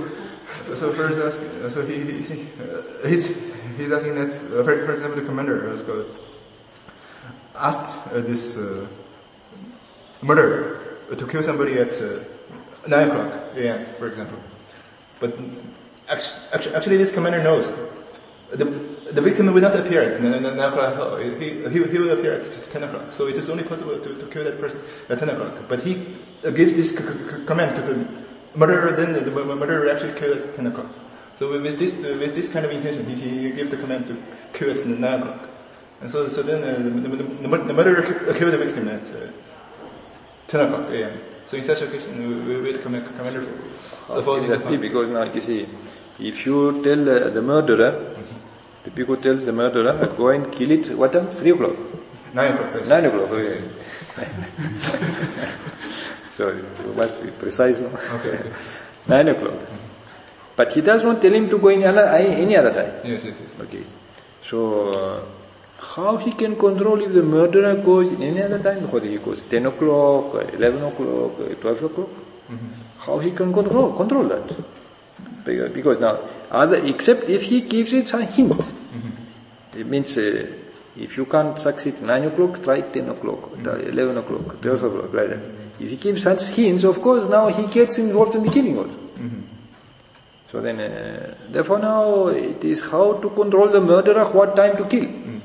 So first, asking, so he, he, he uh, he's he's asking that, uh, for, for example, the commander uh, Scott asked uh, this uh, murderer to kill somebody at uh, nine o'clock a m, for example. But actually, actually, this commander knows the the victim will not appear at nine o'clock. He, he he will appear at ten o'clock. So it is only possible to, to kill that person at ten o'clock. But he uh, gives this c- c- command to the murderer. Then the murderer actually killed at ten o'clock. So with this uh, with this kind of intention, he, he gives the command to kill at nine o'clock. And so so then uh, the, the, the murderer killed the victim at uh, ten o'clock a m. So in such a case, we will command commander for the following. Because now you see, if you tell uh, the murderer, mm-hmm. the people tells the murderer, go and kill it. What time? Three o'clock. Nine o'clock. Yes. Nine o'clock. Okay. So you must be precise now. Okay. okay. Nine o'clock. But he does not tell him to go in any other time. Yes, yes, yes. Okay. So uh, how he can control if the murderer goes in any other time? Whether he goes ten o'clock, eleven o'clock, twelve o'clock? Mm-hmm. How he can control control that? Because, because now, other except if he gives it a hint. Mm-hmm. It means uh, if you can't succeed nine o'clock, try ten o'clock, mm-hmm. eleven o'clock, twelve o'clock, like that. If he gives such hints, of course, now he gets involved in the killing also. Mm-hmm. So then, uh, therefore now it is how to control the murderer, what time to kill. Mm-hmm.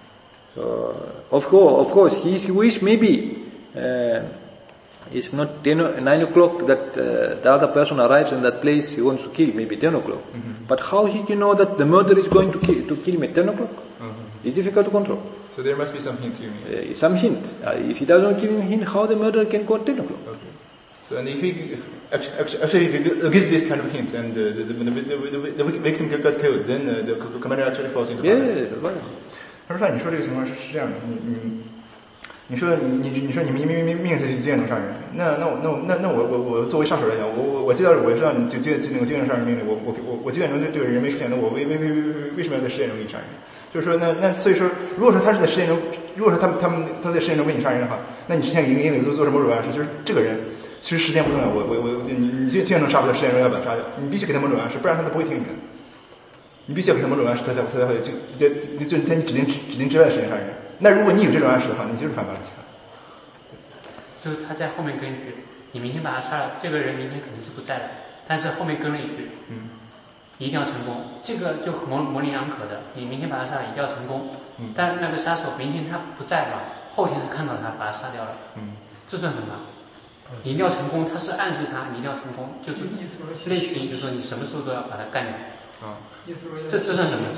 So, of course, of course, his wish maybe uh, it's not ten, nine o'clock that uh, the other person arrives in that place he wants to kill, maybe ten o'clock. Mm-hmm. But how he can know that the murderer is going to kill, to kill him at ten o'clock? Mm-hmm. It's difficult to control. So there must be some hint, you mean? Uh, some hint. Uh, if he doesn't give him hint, how the murderer can go at ten o'clock? Okay. So and if he actually, actually gives this kind of hint and uh, the, the, the, the, the victim got killed, then uh, the commander actually falls into yeah, yeah, yeah. 他说：“你说这个情况是是这样的，你你你说你你你说你明明明明是经验能杀人，那那我那我那那我我我作为杀手来讲，我我我接到我知道你就接那个经验杀人命令，我我我我经验中这个人没出现，那我为为为为为什么要在实验中给你杀人？就是说，那那所以说，如果说他是在实验中，如果说他们他们他在实验中为你杀人的话，那你之前已经已经做做什么某种暗示，就是这个人其实时间不重要，我我我你你经验能杀不掉，实验中要把他杀掉，你必须给他某种暗示，不然他都不会听你的。”你必须要给他某种暗示，他才他才会就就就在你指定指定之外的时间杀人。那如果你有这种暗示的话，你就是犯法了。 就是他在后面跟一句：“你明天把他杀了，这个人明天肯定是不在的。”但是后面跟了一句：“嗯，一定要成功。”这个就模模棱两可的。你明天把他杀了，一定要成功。嗯，但那个杀手明天他不在嘛，后天是看到他把他杀掉了。嗯，这算什么？你一定要成功，他是暗示他你一定要成功，就是类似于就是说你什么时候都要把他干掉。啊。这这算什么？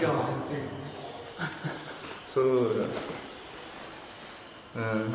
So, uh,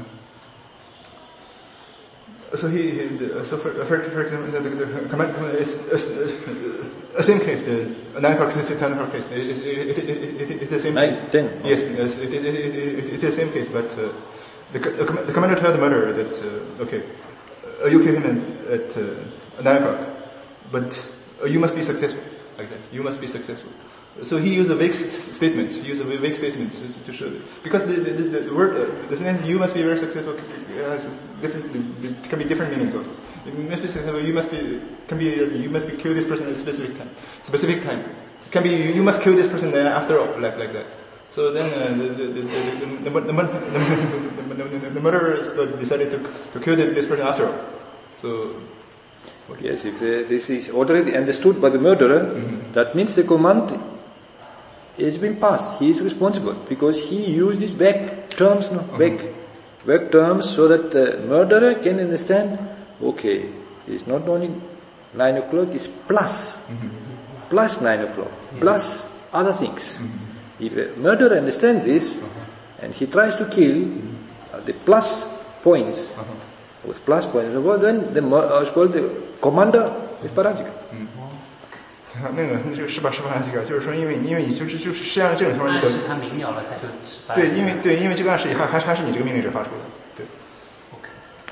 so he, he so for, for, for example, the, the, the command is a same case, the nine o'clock to ten o'clock case. It is it, it, it, it, it, the same nine, case. ten. Yes, yes, it, it, it, it, it is the same case, but uh, the, the, the commander told the murderer that uh, okay, uh, you kill him at uh, nine o'clock, but uh, you must be successful. Like that, you must be successful. So he used a vague statement. He used a vague statement to, to show it. Because the, the, the, the word, uh, the sentence "you must be very successful" has different, it can be different meanings also. You must be successful. You must be can be you must be kill this person at a specific time. Specific time. It can be you must kill this person after all, like like that. So then uh, the, the, the, the, the, the, the, the, the murderer decided to to kill this person after all. So. Yes, if uh, this is already understood by the murderer, mm-hmm. that means the command has been passed. He is responsible because he uses vague terms, no, mm-hmm. vague, vague terms, so that the murderer can understand. Okay, it's not only nine o'clock; it's plus, mm-hmm. plus nine o'clock, mm-hmm. plus other things. Mm-hmm. If the murderer understands this, mm-hmm. and he tries to kill, mm-hmm. uh, the plus points. Mm-hmm. With plus points, then the uh, it's called the commander is parajika. 嗯，那个那这个是吧是吧这个就是说，因为因为你就是就是实际上这种情况，你暗示他明了了，他就对，因为对，因为这个暗示还还还是你这个命令者发出的，对。 OK。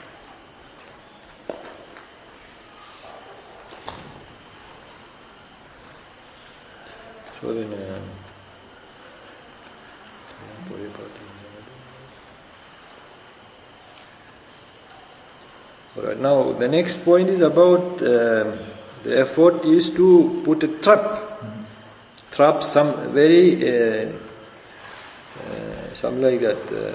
说的呢。Alright, now the next point is about uh, the effort is to put a trap, mm-hmm. trap some very, uh, uh, something like that, uh,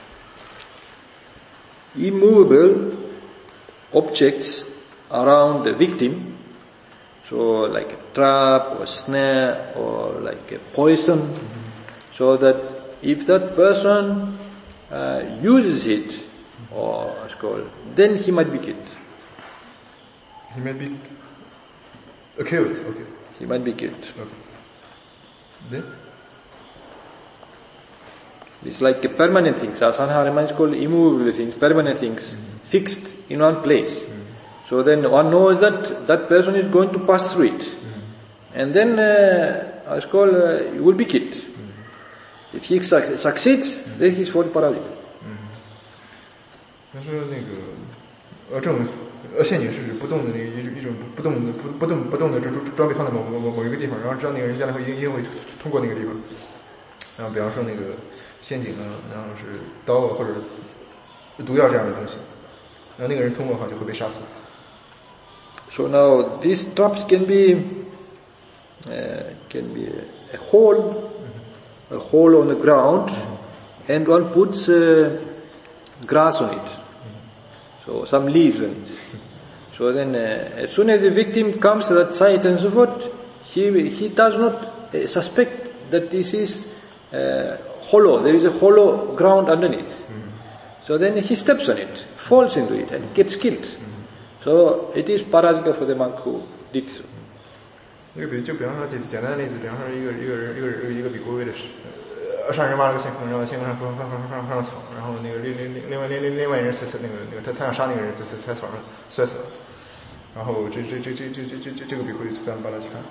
immovable objects around the victim, so like a trap or snare or like a poison, mm-hmm. so that if that person uh, uses it, or it's called, then he might be killed. He might be uh, killed, okay. He might be killed. Okay. Then? It's like a permanent things. Asanharama is called immovable things, permanent things, mm-hmm. fixed in one place. Mm-hmm. So then one knows that that person is going to pass through it. Mm-hmm. And then, uh, it's called, uh, he will be killed. Mm-hmm. If he su- succeeds, mm-hmm. then he is for paralyzed. 但是那个呃这种呃陷阱是指不动的那个一一种不动的不不动不动的装装备放在某某某某一个地方，然后知道那个人将来会一定会通过那个地方。然后比方说那个陷阱啊，然后是刀啊或者毒药这样的东西，然后那个人通过的话就会被杀死。 So now these traps can be uh, can be a, a hole, a hole on the ground, and one puts uh, grass on it. So some leaves on it. So then, uh, as soon as the victim comes to that site and so forth, he he does not uh, suspect that this is uh, hollow. There is a hollow ground underneath. Mm-hmm. So then he steps on it, falls into it, and gets killed. Mm-hmm. So it is parajika for the monk who did so. 一个比就比方说简简单的例子，比方说一个一个人一个人一个比国威的是。呃，上人挖了个陷坑，然后陷坑上放放放放放上草，然后那个另另另另外另另另外一人才才那个那个他他想杀那个人，在在在草上摔死了，然后这这这这这这这这这个比会非常巴拉奇看。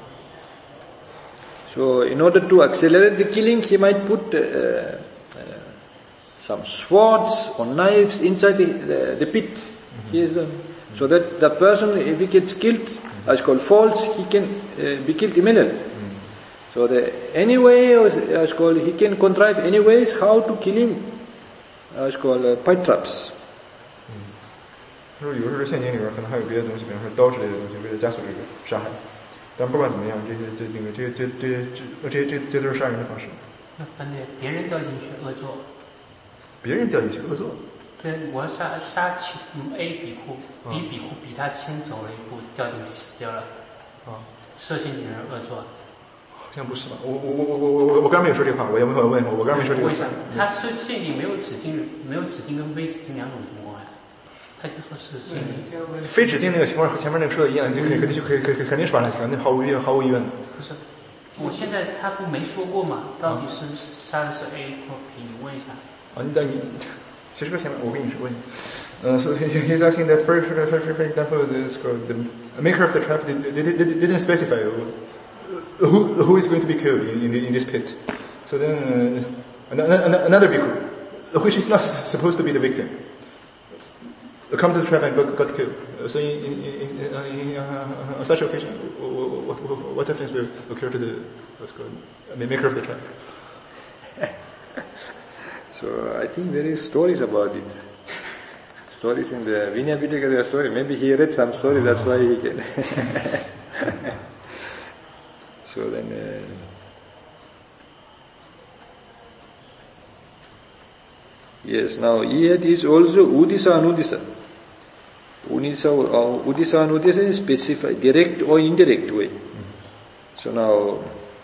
So in order to accelerate the killing, he might put uh, uh, some swords or knives inside the the, the pit. Mm-hmm. He is, um, so that the person, if he gets killed, mm-hmm. as called falls, he can uh, be killed immediately. So the any way, as called, he can contrive any ways how to kill him, as called uh, pipe traps. 他说有时候陷阱里边可能还有别的东西，比方说刀之类的东西，为了加速这个杀害。但不管怎么样，这些这那个这这这这这这这都是杀人的方式。 那反正别人掉进去恶作。 别人掉进去恶作。 对，我杀杀其 A 比库 ，B 比库比他先走了一步，掉进去死掉了。啊，涉陷阱人恶作。 好像不是吧？我我我我我我我刚没有说这话，我也没有问，我刚没说这个。 为啥？他是陷阱没有指定，没有指定跟非指定两种情况呀。他就说是陷阱。 非指定那个情况和前面那个说的一样，就可以肯定就可以可以肯定是把它情况，那毫无疑问毫无疑问的。 不是，我现在他不没说过嘛？到底是杀的是 A 或 B？ 你问一下。 啊，你等你，其实和前面我跟你说问。Uh, so he's asking that, for, for, for, for example, this, the maker of the trap did, did, did, didn't specify who who is going to be killed in, in, in this pit. So then uh, another bhikkhu, which is not supposed to be the victim, come to the trap and got, got killed. So in, in, in, in uh, such occasion, what, what, what difference will occur to the what's called, the maker of the trap? So I think there is stories about it. Stories in the Vinaya Pitaka, there are stories. Maybe he read some story, that's why he can. So then, uh, yes, now Iyat is also Udisa and Udisa. Udisa or Udisa and Udisa is specified, direct or indirect way. Mm-hmm. So now,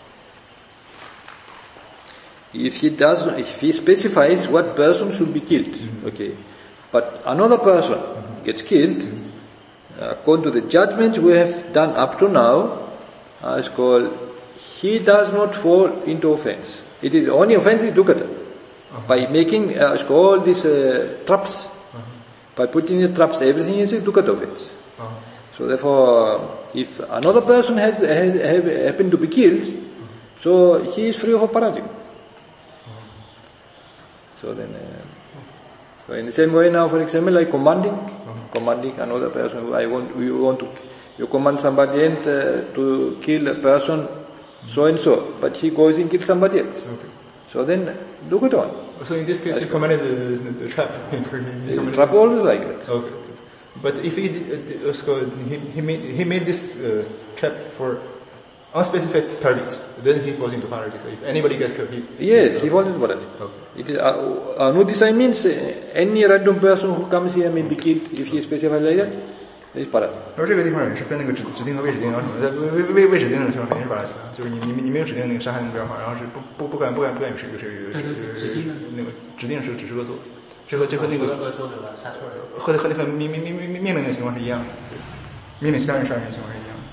if he does, if he specifies what person should be killed, mm-hmm. okay, but another person mm-hmm. gets killed, mm-hmm. uh, according to the judgment we have done up to now, uh, it's called, he does not fall into offense. It is only offense is dukkata. Uh-huh. By making, uh, it's called these uh, traps, uh-huh. by putting the traps, everything is a dukkata offense. Uh-huh. So therefore, if another person has, has have, happened to be killed, uh-huh. so he is free of parajika. Uh-huh. So then, uh, so in the same way now, for example, like commanding, uh-huh. commanding another person, I want, you want to, you command somebody and uh, to kill a person so and so, but he goes and kills somebody else. Okay. So then, look it on. So in this case, he commanded the, the, the trap. The trap always like that. Okay. But if he did, uh, so he, he made he made this uh, trap for unspecified target, then he falls into paradise. If anybody gets killed, he yes, he falls into paradise. Okay. It is uh, uh, no design means uh, any random person who comes here may be killed if he specifies like that. It is paradise. 而这个地方也是分那个指指定和未指定两种，在未未未指定的情况肯定是巴拉奇卡，就是你你你没有指定那个杀害目标嘛，然后是不不不敢不敢不敢有谁有谁有谁那个指定是只是恶作，这和这和那个恶作对吧？杀错人。 和和和命命命命命令的情况是一样的，命令其他人杀人的情况是一样的。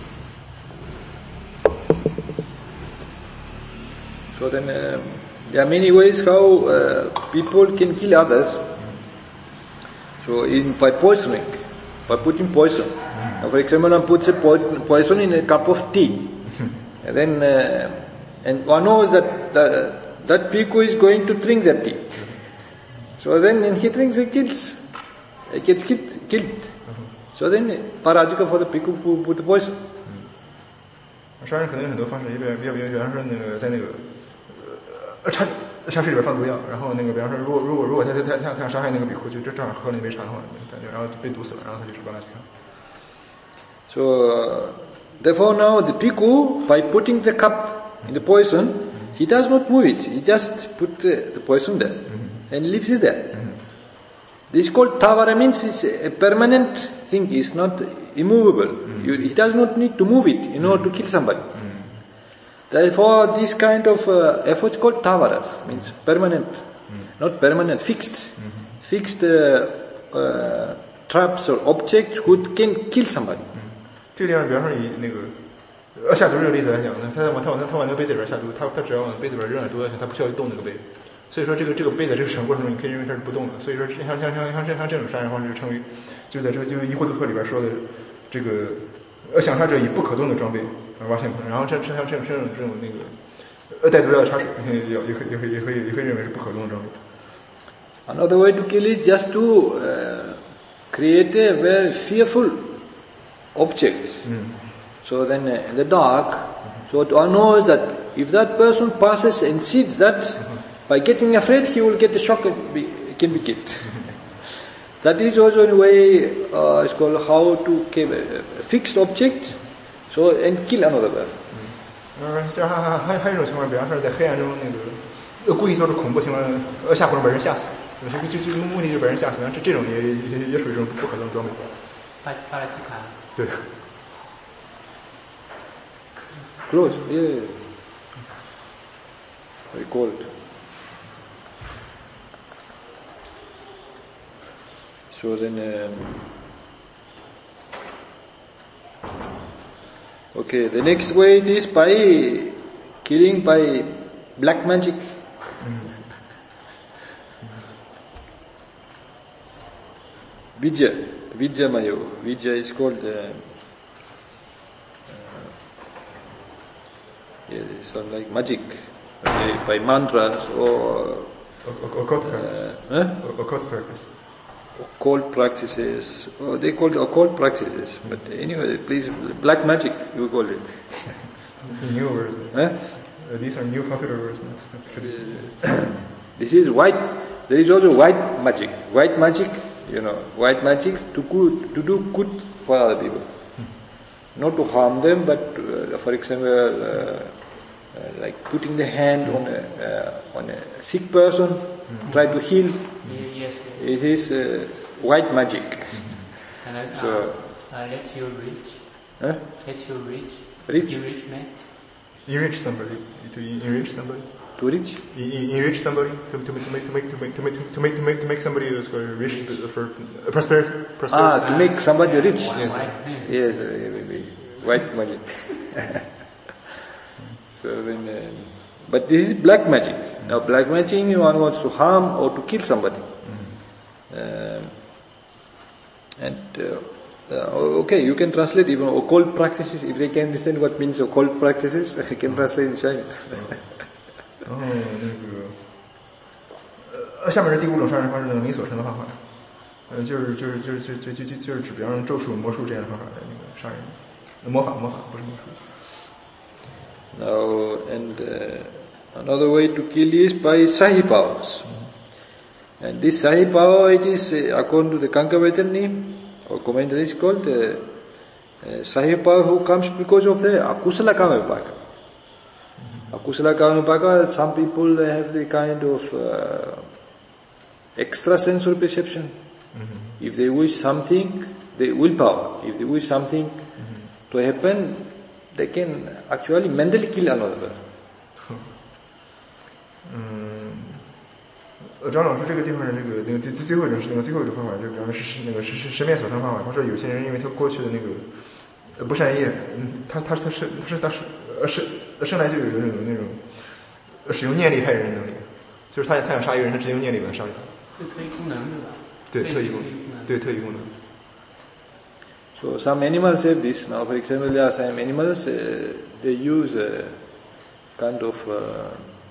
So then, uh, there are many ways how uh, people can kill others. So, in by poisoning, by putting poison. Now, for example, one puts a po- poison in a cup of tea, and then, uh, and one knows that the, that piku is going to drink that tea. So then, when he drinks, he kills, he gets killed. killed. So then, parajika for the piku who put the poison. 杀人可能有很多方式，也比比比比方说那个在那个呃茶茶水里边放毒药，然后那个比方说如果如果如果他他他他他想杀害那个比库，就正好喝了那杯茶的话，然后被毒死了，然后他就是巴拉奇卡。 So uh, therefore now the piku, by putting the cup in the poison, he does not move it. He just put the, the poison there and leaves it there. This is called tavara, means it's a permanent thing. It's not immovable. You, he does not need to move it in order to kill somebody. Therefore, this kind of uh, effort is called tavaras, means permanent, not permanent, fixed, fixed uh, uh, traps or objects who can kill somebody. 这个地方，比方说以那个呃下毒这个例子来讲呢，他往他往他他往那个杯子里边下毒，他他只要往杯子里边扔点毒药，他不需要动那个杯。所以说这个这个杯在这个审过程中，你可以认为它是不动的。所以说像像像像这像这种杀人方式，称为就在这个就疑惑图课里边说的这个呃想杀者以不可动的装备而挖陷坑，然后这这像这种这种这种那个呃带毒药的茶水，也也可以也可以也可以也可以认为是不可动的装备。 Another way to kill is just to uh, create a very fearful object. Mm. So then uh, in the dark, so one knows that if that person passes and sees that, by getting afraid he will get a shock and be, can be killed. That is also in a way, uh, it's called how to kill a fixed object, so and kill another person. 嗯，这还还还还有一种情况，比方说在黑暗中那个呃故意做出恐怖情况，呃吓唬人把人吓死，就就就目的就是把人吓死，然后这这种也也也属于这种不可能装备。 巴巴拉基卡。 对。 Close, yeah. Very cold. So then, um, okay, the next way it is by killing by black magic. Vidya, Vidya Mayo. Vidya is called, uh, uh, yeah, it's sort of like magic, okay, by mantras or occult practice. Uh, huh? Occult practice. Occult practices, oh, they call it occult practices, but anyway, please, black magic, you call it. This is new words. Huh? Uh, these are new popular words. This is white, there is also white magic. White magic, you know, white magic to good, to do good for other people. Hmm. Not to harm them, but uh, for example, uh, uh, like putting the hand on a, uh, on a sick person, mm-hmm. try to heal. Yes, yes. It is uh, white magic. Mm-hmm. And, uh, so, uh, let you rich. Huh? Let you rich. Rich? You rich man. Enrich somebody. To enrich somebody. To rich? Enrich somebody. To, to, to make to make to make to make to make to make to make somebody who's rich for uh, prosperity. Ah, to make somebody rich. Yes. Yes, uh, white magic. So then, uh, but this is black magic. Now, black magic, one wants to harm or to kill somebody. Uh, and uh, uh, okay, you can translate even occult practices if they can understand what means occult practices. You can translate in Chinese. 然后那个呃，下面是第五种杀人方式，能力所成的方法，呃，就是就是就是就就就就就是指比方说咒术、魔术这样的方法来那个杀人，魔法魔法不是魔术。 Now, and uh, another way to kill is by sahi powers. And this sahi power, it is, uh, according to the Kankavatani, Our commentary is called uh, uh, Sahipa, who comes because of the akusala kama vipaka. Akusala kama vipaka, some people have the kind of uh, extrasensory perception. Mm-hmm. If they wish something, they willpower. If they wish something mm-hmm. to happen, they can actually mentally kill another person. 嗯，呃，张老师这个地方的这个那个最最最后一种是那个最后一种方法，就比方说是那个十十十面所生方法。他说有些人因为他过去的那个呃不善业，嗯，他他他是他是他是呃是生来就有那种那种使用念力害人的能力，就是他他想杀一个人，他直接用念力把他杀掉。 是特异功能对吧？ 对，特异功能，对特异功能。 So some animals have this. Now, for example, there are some animals uh, they use a kind of uh,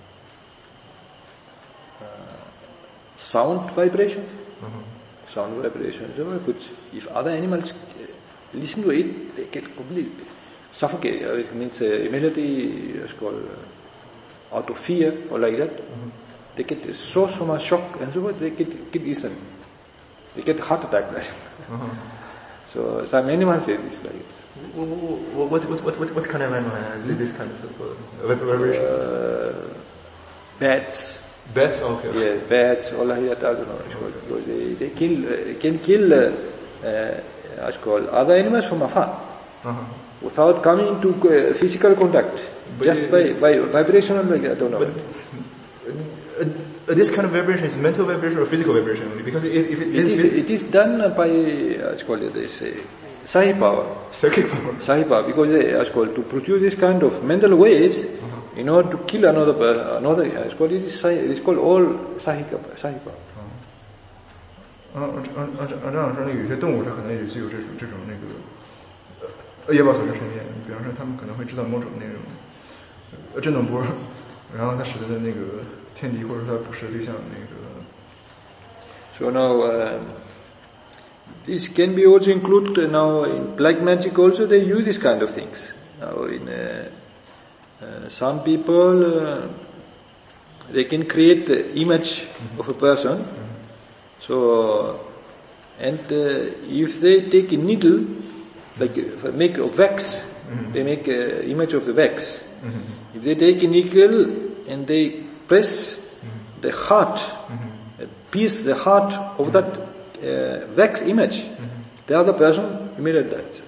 sound vibration, uh-huh. sound vibration. So good. If other animals listen to it, they get completely suffocate. It means uh, immediately it's called uh, out of fear or like that. Uh-huh. They get so so much shock and so forth. They get get eaten. They get heart attack. Uh-huh. So some animals say this like it. What what what what what kind of animal has this kind of vibration? Uh, bats. Bats, okay. Yeah, bats, all like that, I don't know. Because they, they kill, uh, can kill, uh, uh, what's called, other animals from afar. Uh-huh. Without coming to uh, physical contact. But just it, by, it, by vibrational, like I don't know. But, uh, uh, this kind of vibration is mental vibration or physical vibration only? Because if, if it, it is, it is done by, what's called, they say, Sahi power. Psychic power. Sahi power, because uh, what's called, to produce this kind of mental waves, uh-huh. in order to kill another person, another, it's called, it is, it is called all sahika, sahipa. 嗯，按按按按这样说，那有些动物它可能也是有这种这种那个呃业报所致身边，比方说他们可能会制造某种那种呃震动波，然后它使得的那个天敌或者说它捕食对象那个。 So now uh, this can be also included uh, now in black magic also they use this kind of things. Now in uh, Uh, some people uh, they can create the image mm-hmm. of a person. Mm-hmm. So and uh, if they take a needle, like uh, make a wax, mm-hmm. they make an image of the wax. Mm-hmm. If they take a needle and they press mm-hmm. the heart, mm-hmm. uh, pierce the heart of that uh, wax image, mm-hmm. the other person immediately dies.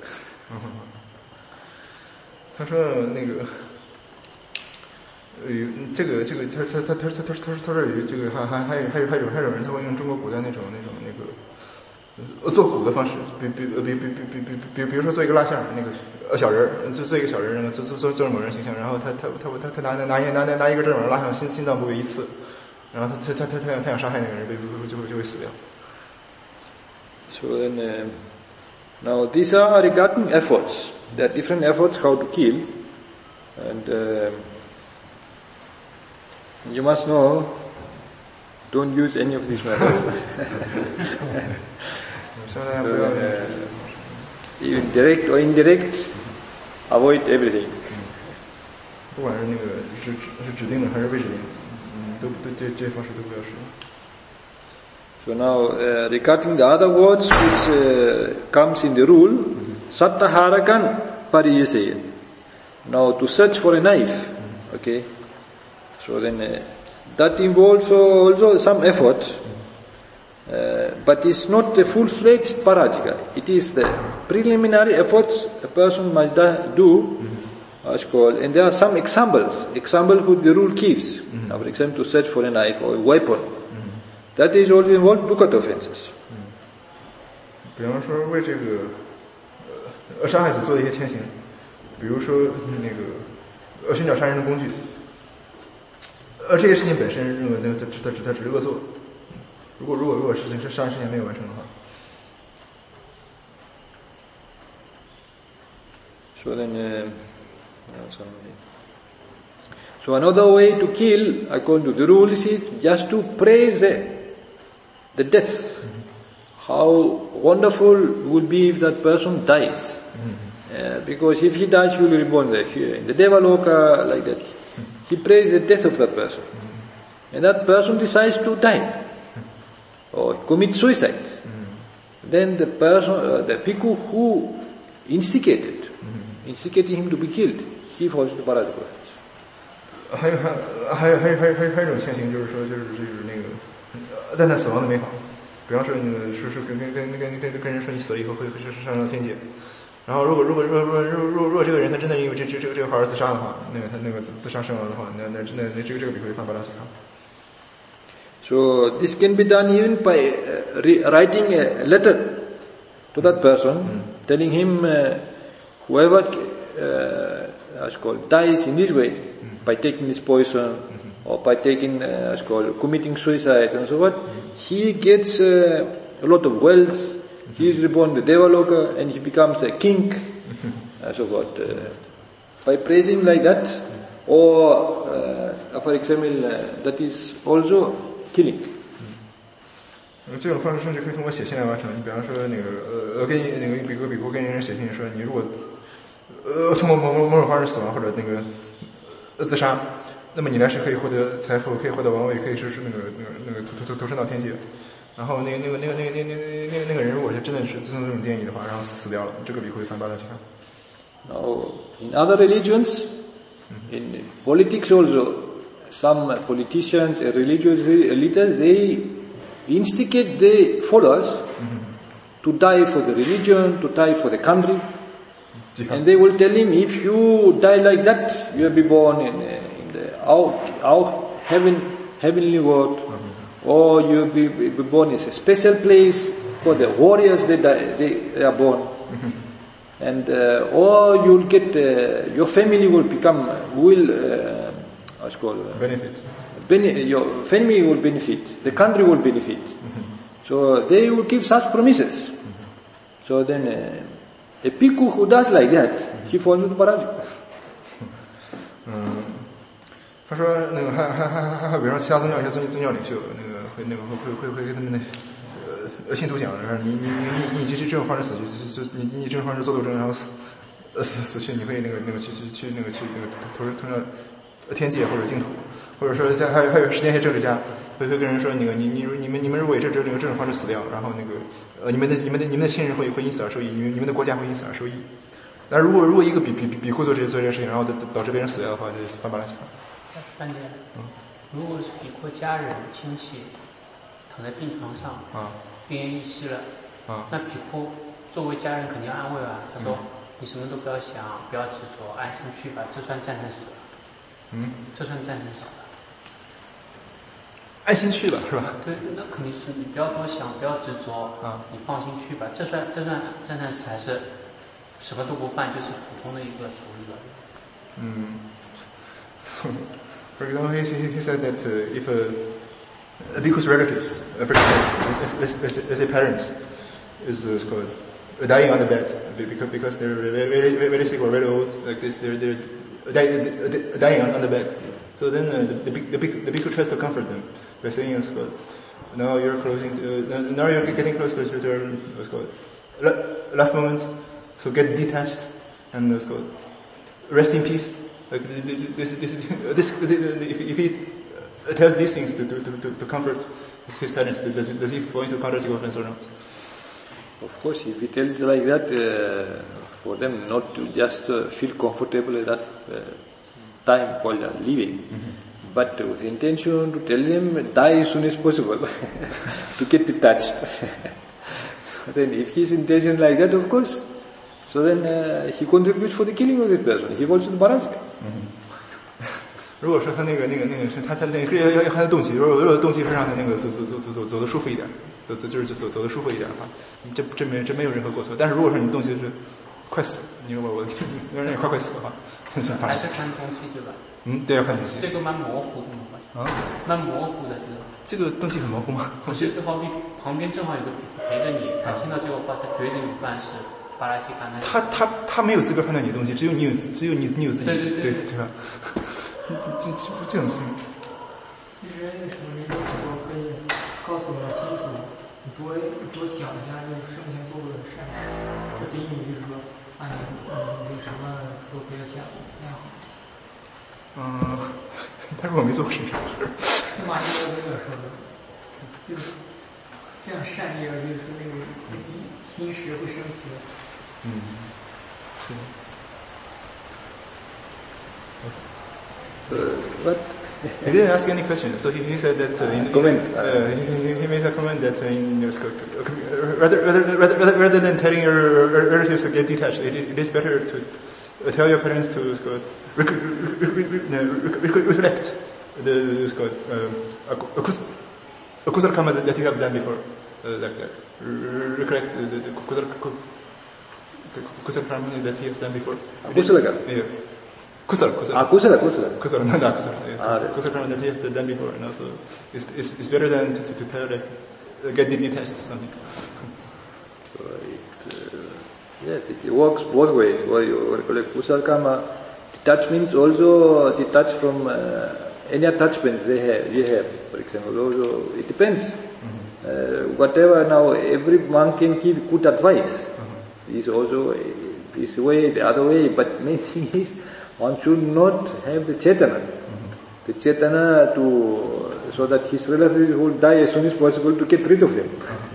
他说那个。呃，这个这个，他他他他他他他他这有这个还还还有还有还有还有人他会用中国古代那种那种那个呃做骨的方式，比比比比比比比比比如说做一个蜡像，那个呃小人儿，做做一个小人儿，做做做做某人形象，然后他他他他他拿拿拿拿拿一个这种蜡像心心脏部位一刺，然后他他他他他想他想杀害那个人，被就会就会死掉。 So then, uh, now these are regarding efforts. There are different efforts how to kill, and. Uh, You must know, don't use any of these methods. So, uh, even direct or indirect, avoid everything. 不管是那个是是指定的还是未指定的，嗯，都都这这些方式都不要使用。 So now, uh, regarding the other words which uh, comes in the rule, mm-hmm. Sattaharakan pariyasaya. Now to search for a knife, okay. So then uh, that involves also some effort, uh, but it's not the full-fledged parajika. It is the preliminary efforts a person must do, as called, and there are some examples, example who the rule gives. Mm-hmm. Now, for example, to search for a knife or a weapon. Mm-hmm. That is also involved dukkha offenses. 比方说为这个呃杀害者做的一些前行，比如说那个呃寻找杀人的工具。呃，这些事情本身认为它它它它只是恶作。如果如果如果事情这杀人事情没有完成的话。 So then, uh, so another way to kill, according to the rules, is just to praise the, the death. Mm-hmm. How wonderful it would be if that person dies. Mm-hmm. Uh, because if he dies, he will be reborn there, in the Devaloka, like that. He prays the death of that person. Mm-hmm. And that person decides to die. Mm-hmm. Or commit suicide. Mm-hmm. then the person, uh, the bhikkhu who instigated, mm-hmm. instigating him to be killed, he falls into Parajika. 还有还还有还有还有还有还有一种情形，就是说就是就是那个赞叹死亡的美好，比方说那个是是跟跟跟跟跟跟人说你死了以后会会是上上天界，然后如果如果如果如果如果如果这个人他真的因为这这这个这个法而自杀的话，那个他那个自自杀身亡的话，那那那那这个这个比会犯巴拉奇卡。 So this can be done even by uh, re- writing a letter to that person, mm. telling him uh, whoever uh, as called dies in this way mm. by taking this poison mm-hmm. or by taking uh, as called committing suicide and so on, mm. he gets uh, a lot of wealth. Mm-hmm. He is reborn in the Devaloka and he becomes a king. uh, so what? Uh, by praising like that, or uh, for example, uh, that is also killing. 这种方式甚至可以通过写信来完成。你比方说，那个呃，跟那个比格比国跟人写信说，你如果呃通过某某某种方式死亡或者那个呃自杀，那么你来世可以获得财富，可以获得王位，可以是那个那个那个投投投身到天界。然后那个那个那个那个那那那那那个人如果是真的是遵从这种建议的话，然后死掉了，这个比会犯巴拉奇卡。 Now, in other religions, in politics also, some politicians, religious leaders, they instigate the followers mm-hmm. to die for the religion, to die for the country. Yeah. And they will tell him, if you die like that, you will be born in, in the our, our heaven, heavenly world, mm-hmm. or you will be, be born in a special place for the warriors, they, die, they, they are born. Mm-hmm. And uh, or you will get, uh, your family will become, will, uh, what's called? Uh, benefit. Bene- your family will benefit, the country will benefit. Mm-hmm. So they will give such promises. Mm-hmm. So then uh, a bhikkhu who does like that, mm-hmm. he falls into Parajika. 嗯，他说那个还还还还还比如说其他宗教一些宗宗教领袖，那个会那个会会会会跟他们的呃信徒讲，说你你你你你这这种方式死去，就你你这种方式做斗争，然后死呃死死去，你会那个那个去去去那个去那个投投投上天界或者净土，或者说在还有还有时间一些政治家会会跟人说，那个你你你们你们如果以这这这个这种方式死掉，然后那个呃你们的你们的你们的亲人会会因此而受益，你们你们的国家会因此而受益。那如果如果一个比比比比库做这做这件事情，然后导导致别人死掉的话，就犯巴拉奇卡。 三点，嗯，如果是比库家人亲戚躺在病床上啊，病奄一息了啊，那比库作为家人肯定安慰吧，他说、嗯、你什么都不要想，不要执着，安心去吧，这算战胜死了。嗯，这算战胜死了。 安心去吧，是吧？ 对，那肯定是你不要多想，不要执着啊，你放心去吧。这算这算战胜死还是？什么都不犯，就是普通的一个俗语了。 嗯。For example, he, he said that uh, if a, a bhikkhu's relatives, uh, for example, let's, let's, let's say parents, is uh, called, uh, dying on the bed because because they're very very, very sick or very old, like this, they're they're dying, dying on, on the bed. So then uh, the, the, the, bhikkhu, the bhikkhu tries to comfort them by saying, what's called, now you're closing, to, now you're getting close to your what's called, last moment. So get detached and uh, so rest in peace. Like this, this, this, this if, if he tells these things to to to, to comfort his parents, does, it, does he fall into parajika offense or not? Of course, if he tells like that, uh, for them not to just uh, feel comfortable at that uh, time while they are living, mm-hmm. but with intention to tell them die as soon as possible to get detached. So then, if his intention like that, of course. So then uh, he contributes for the killing of this person. He falls into Parajika. 如果说他那个那个那个是他他那个要要要他的动机，如果如果动机是让他那个走走走走走走的舒服一点，走走就是走走的舒服一点的话，这这没这没有任何过错。但是如果说你动机是快死，你如果我让人快快死的话， 还是看动机对吧？ 嗯，对，要看动机。 这个蛮模糊的嘛。啊，蛮模糊的这个。 这个动机很模糊吗？ 我觉得好比旁边正好有个陪着你，他听到这个话，他觉得你办事。 他他他没有资格判断你的东西，只有你有只有你你有自己对对 对, 对, 对吧？这这这种事情。 其实那什么人有很多可以告诉你清楚，你多多想一下，就是生前做过的善事，这对你就是说啊，你你有什么都不要想，那样好。 嗯，他如果没做过什么善事， 马上就这个说的，就是。 这样善意了，就是说那个心识会升起。 嗯，是。 Uh, what? He didn't ask any question, so he, he said that uh, in comment. Uh, he, he made a comment that uh, in your school, rather, rather, rather, rather, rather than telling your relatives to get detached, it, it is better to uh, tell your parents to uh, rec- rec- rec- recollect the uh, a kusal karma that you have done before, uh, like that. Recollect the, the, the kusal, the kusal karma that he has done before. Kusala karma. Yeah. Kusala, kusala. Ah, kusala, kusala. Kusala, no, not kusala. Yeah. Ah, right. Kusala karma that he has done before, and also it's, it's, it's better than to, to, to tell like, uh, get detached or something. So it, uh, yes, it works both ways. What you recollect kusala karma, detach means also detach from uh, any attachments they have, you have, for example. Also, it depends. Mm-hmm. Uh, whatever now, every monk can give good advice. Mm-hmm. Is also this way, the other way, but main thing is, one should not have the chetana. Mm-hmm. The chetana to, so that his relatives will die as soon as possible to get rid of them.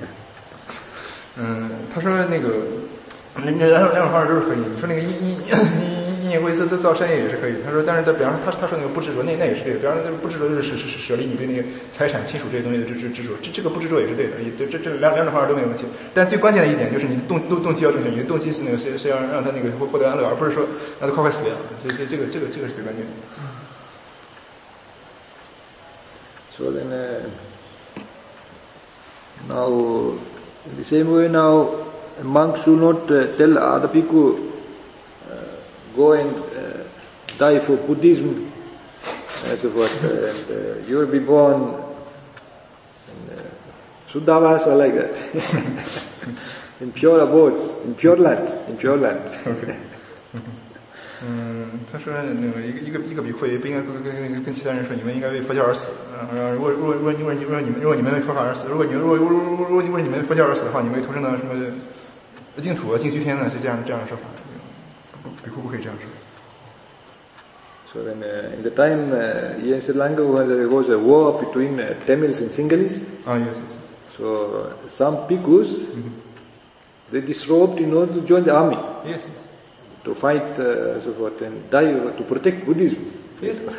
嗯，他说那个两两两种方式都是可以。你说那个一一一一会自自造善业也是可以。他说，但是他比方说他他说那个不执着，那那也是对的。比方说不执着就是舍舍舍离你对那个财产、亲属这些东西的执执执着，这这个不执着也是对的。这这这两两种方式都没有问题。但最关键的一点就是你的动动动机要正确，你的动机是那个是是要让他那个获获得安乐，而不是说让他快快死掉。所以这这个这个这个是最关键的。 So then, uh, now, in the same way now, monks should not uh, tell other people, uh, go and uh, die for Buddhism, and so forth, uh, and uh, you will be born in uh, Suddhavasa like that, in pure abodes, in pure land, in pure land. Okay. 嗯，他说那个一个一个一个比会不应该跟跟跟其他人说你们应该为佛教而死。然后如果如果如果如果如果你们如果你们为佛法而死，如果你如果如果如果如果你们为佛教而死的话，你们投生到什么净土啊、净居天呢？就这样这样说法，比会不可以这样说。 So then, uh, in the time uh, in Sri Lanka, when there was a war between uh, Tamils and Sinhalese, ah yes, yes. So some bhikkhus, mm-hmm. they disrobed in order to join the army. Yes, yes. To fight, uh, so forth, and die to protect Buddhism. Yes. It,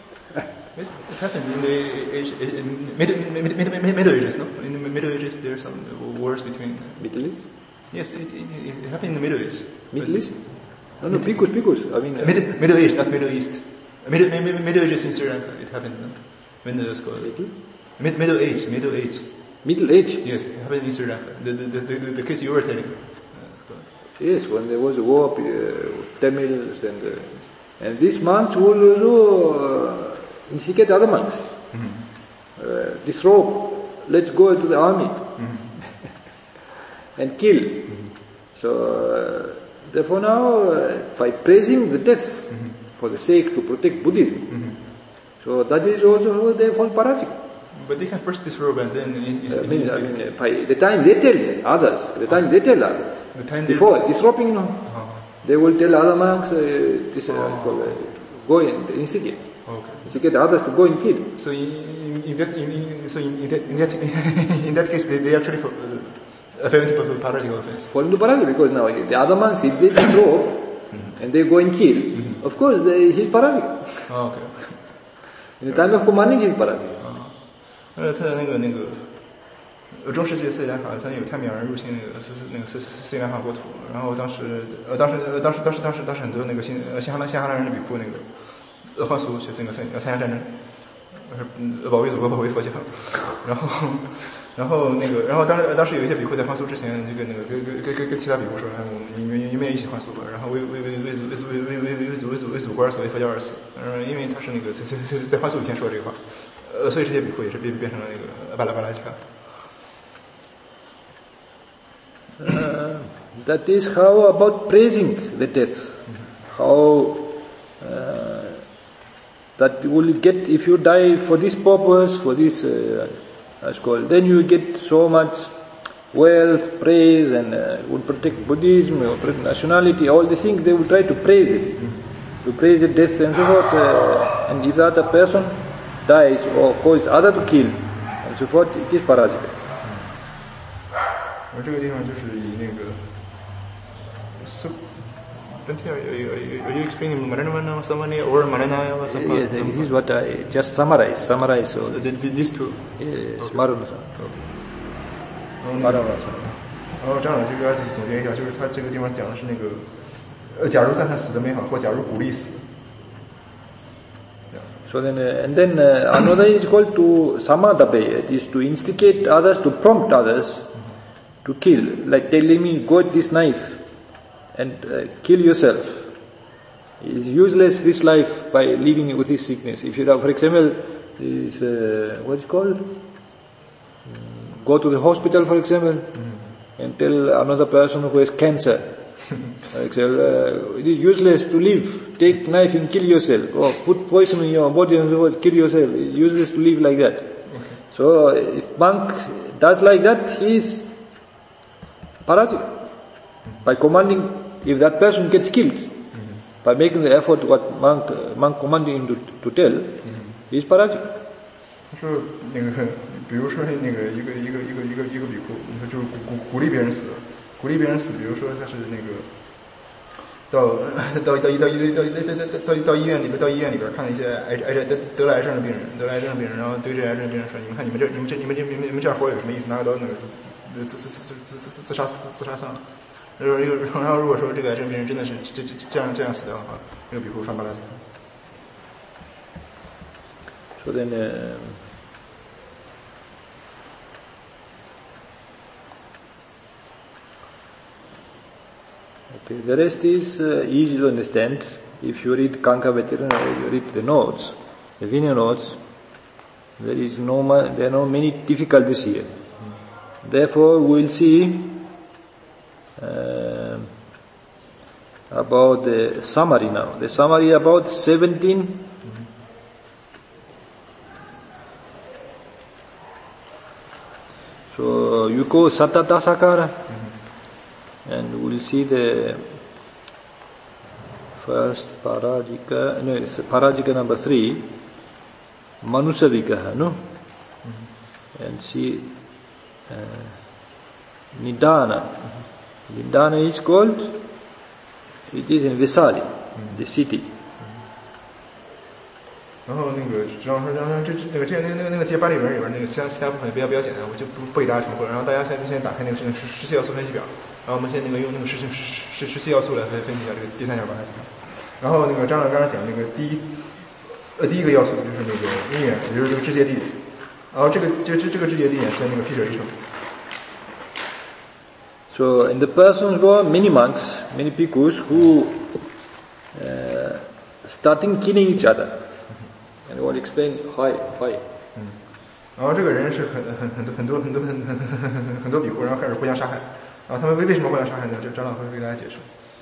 it happened in the age, in middle, middle, middle Ages, no? In the Middle Ages, there are some wars between. Middle East? Yes, it, it, it happened in the Middle East. Middle East? No, no, bhikkhus, bhikkhus. I mean, uh, middle, middle Age, not Middle East. Middle, middle Ages in Sri Lanka, it happened. No? When the school. Middle? Mid, middle Age, Middle Age. Middle Age? Yes, it happened in Sri Lanka. The the the, the, the case you were telling. Yes, when there was a war, uh, Tamils and uh, and these monks would also uh, instigate other monks. Mm-hmm. Uh, disrobe, let's go to the army mm-hmm. and kill. Mm-hmm. So uh, therefore now, uh, by praising the death mm-hmm. for the sake to protect Buddhism, mm-hmm. so that is also therefore parajika. But they can first disrobe and then in, in, uh, means, I mean, uh, by the time they tell others, the time they tell others, the time before disrobing, you know, uh-huh. they will tell other monks, uh, this, uh, uh-huh. call, uh, go and instigate, okay. instigate others to go and kill. So in, in that, in, in, so in, in that, in that, in that case, they, they actually fall, uh, fell into parajika offense. Fall into parajika because now the other monks, if they disrobe mm-hmm. and they go and kill, mm-hmm. of course they, he's parajika. Oh, okay. In the time of commanding, he's parajika. 呃，他的那个那个，呃，中世纪斯里兰卡曾有太平洋人入侵那个斯斯那个斯斯里兰卡国土，然后当时呃当时呃当时当时当时当时很多那个新呃新哈兰新哈兰人的比库那个呃换俗去那个参要参加战争，就是嗯保卫祖国保卫佛教，然后然后那个然后当时当时有一些比库在换俗之前，这个那个跟跟跟跟跟其他比库说，哎，我们你们你们也一起换俗吧，然后为为为为祖为祖为为为为祖为祖为祖国而死，为佛教而死，嗯，因为他是那个在在在在换俗以前说这个话。呃，所以这些比库也是变变成了那个巴拉巴拉吉卡。 Uh, that is how about praising the death. How uh, that you will get if you die for this purpose, for this, uh, as called, then you get so much wealth, praise, and uh, will protect Buddhism, will protect nationality, all these things. They will try to praise it, to praise the death and so forth. Uh, and if the other person dies or calls other to kill and so forth, it is parajika. 而这个地方就是以那个 so don't you, are you, are you, are you explaining Maranamana Samani or Maranaya or something? Yes, this is what I just summarize, summarize. So so the, the, these two? Yes, okay. Marana. Marana. 然后张老师给大家总结一下，就是他这个地方讲的是那个，呃，假如赞叹死的美好，或假如鼓励死。 So then, uh, and then uh, another is called to samadhabe. It is to instigate others, to prompt others to kill. Like telling me, go at this knife and uh, kill yourself. It is useless this life by living with this sickness. If you have, for example, is uh, what is it called? Mm, go to the hospital, for example, mm-hmm. and tell another person who has cancer. For example, uh, it is useless to live. Take knife and kill yourself, or put poison in your body and so on, kill yourself. It is useless to live like that. Okay. So if monk does like that, he is parajika. By commanding, if that person gets killed, mm-hmm. by making the effort what monk, uh, monk commanding him to, to tell, mm-hmm. he is parajika. 说那个，比如说那个一个一个一个一个一个比库，你说就是鼓鼓鼓励别人死，鼓励别人死，比如说他是那个到到到到到到到到到医院里边，到医院里边看一些癌癌症得得了癌症的病人，得了癌症的病人，然后对这癌症的病人说：“你们看你们这你们这你们这你们你们这样活有什么意思？拿个刀那个自自自自自自自杀自自杀算了。”然后然后如果说这个癌症病人真的是这这这样这样死掉的话，这个比库犯巴拉吉。 So then. Uh, Okay, the rest is uh, easy to understand. If you read Kankavetirana, you read the notes, the Vinaya notes, there is no there are no many difficulties here. Mm. Therefore, we will see uh, about the summary now. The summary about seventeen. Mm-hmm. So you go Sattadasakara. Mm-hmm. And we'll see the first parajika, no, it's parajika number three, manusavikaha, no? Mm-hmm. And see uh, Nidana. Mm-hmm. Nidana is called, it is in Vesali, mm-hmm. the city. 然后那个，然后然后这这那个这那个那个那个结巴里边里边那个其他其他部分比较比较简单，我就不不给大家重复了。然后大家现在现在打开那个十十七要素分析表。然后我们现在那个用那个十十十十七要素来分分析一下这个第三小板块。然后那个张老刚才讲那个第一，呃第一个要素就是那个因缘，也就是这个知界地点。然后这个这这这个知界地点是在那个毗舍离城。 So in the persons were many monks, many bhikkhus who uh, starting killing each other. And I will explain why why. 嗯。然后这个人是很很很多很多很多很很很很多比丘，然后开始互相杀害。啊，他们为为什么互相杀害呢？这张老会给大家解释。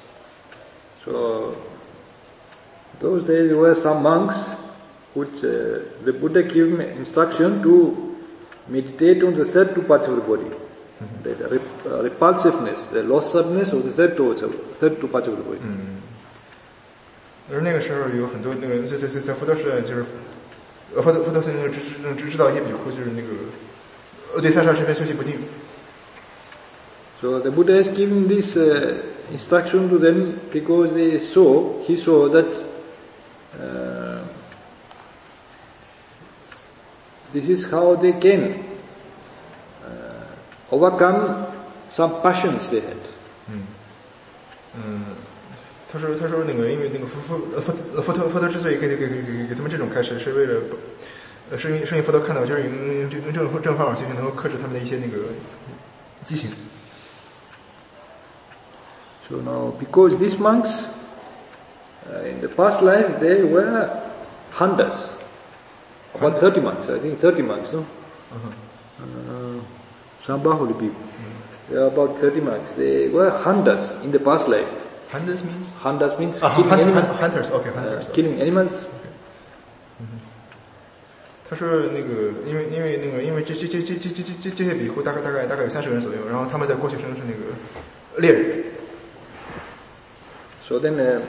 So those days there were some monks which uh, the Buddha gave him instruction to meditate on the third two parts of the body, mm-hmm. the rep- uh, repulsiveness, the loathsomeness of the third two third two parts of the body. 嗯。而那个时候有很多那个在在在在佛陀时代，就是呃佛陀佛陀曾经知知知道一些比丘，就是那个呃对三十二身分修习不尽。 So the Buddha has given this uh, instruction to them because they saw, he saw that uh, this is how they can uh, overcome some passions they had. 嗯嗯，他说他说那个因为那个佛佛佛佛陀佛陀之所以给给给给给他们这种开始，是为了呃是因为是因为佛陀看到就是用这种正方法修行能够克制他们的一些那个激情。 So now, because these monks, uh, in the past life, they were hunters. About thirty monks, I think thirty monks, no? Uh, Sambahuli people. Mm-hmm. They are about thirty monks. They were hunters in the past life. Hunters means? Hunters means uh, killing hunt, animals. Hunters, okay, hunters. Uh, killing animals. Okay. 他说那个，因为因为那个，因为这这这这这这这这些比丘大概大概大概有三十个人左右，然后他们在过去生是那个猎人。 So then, uh,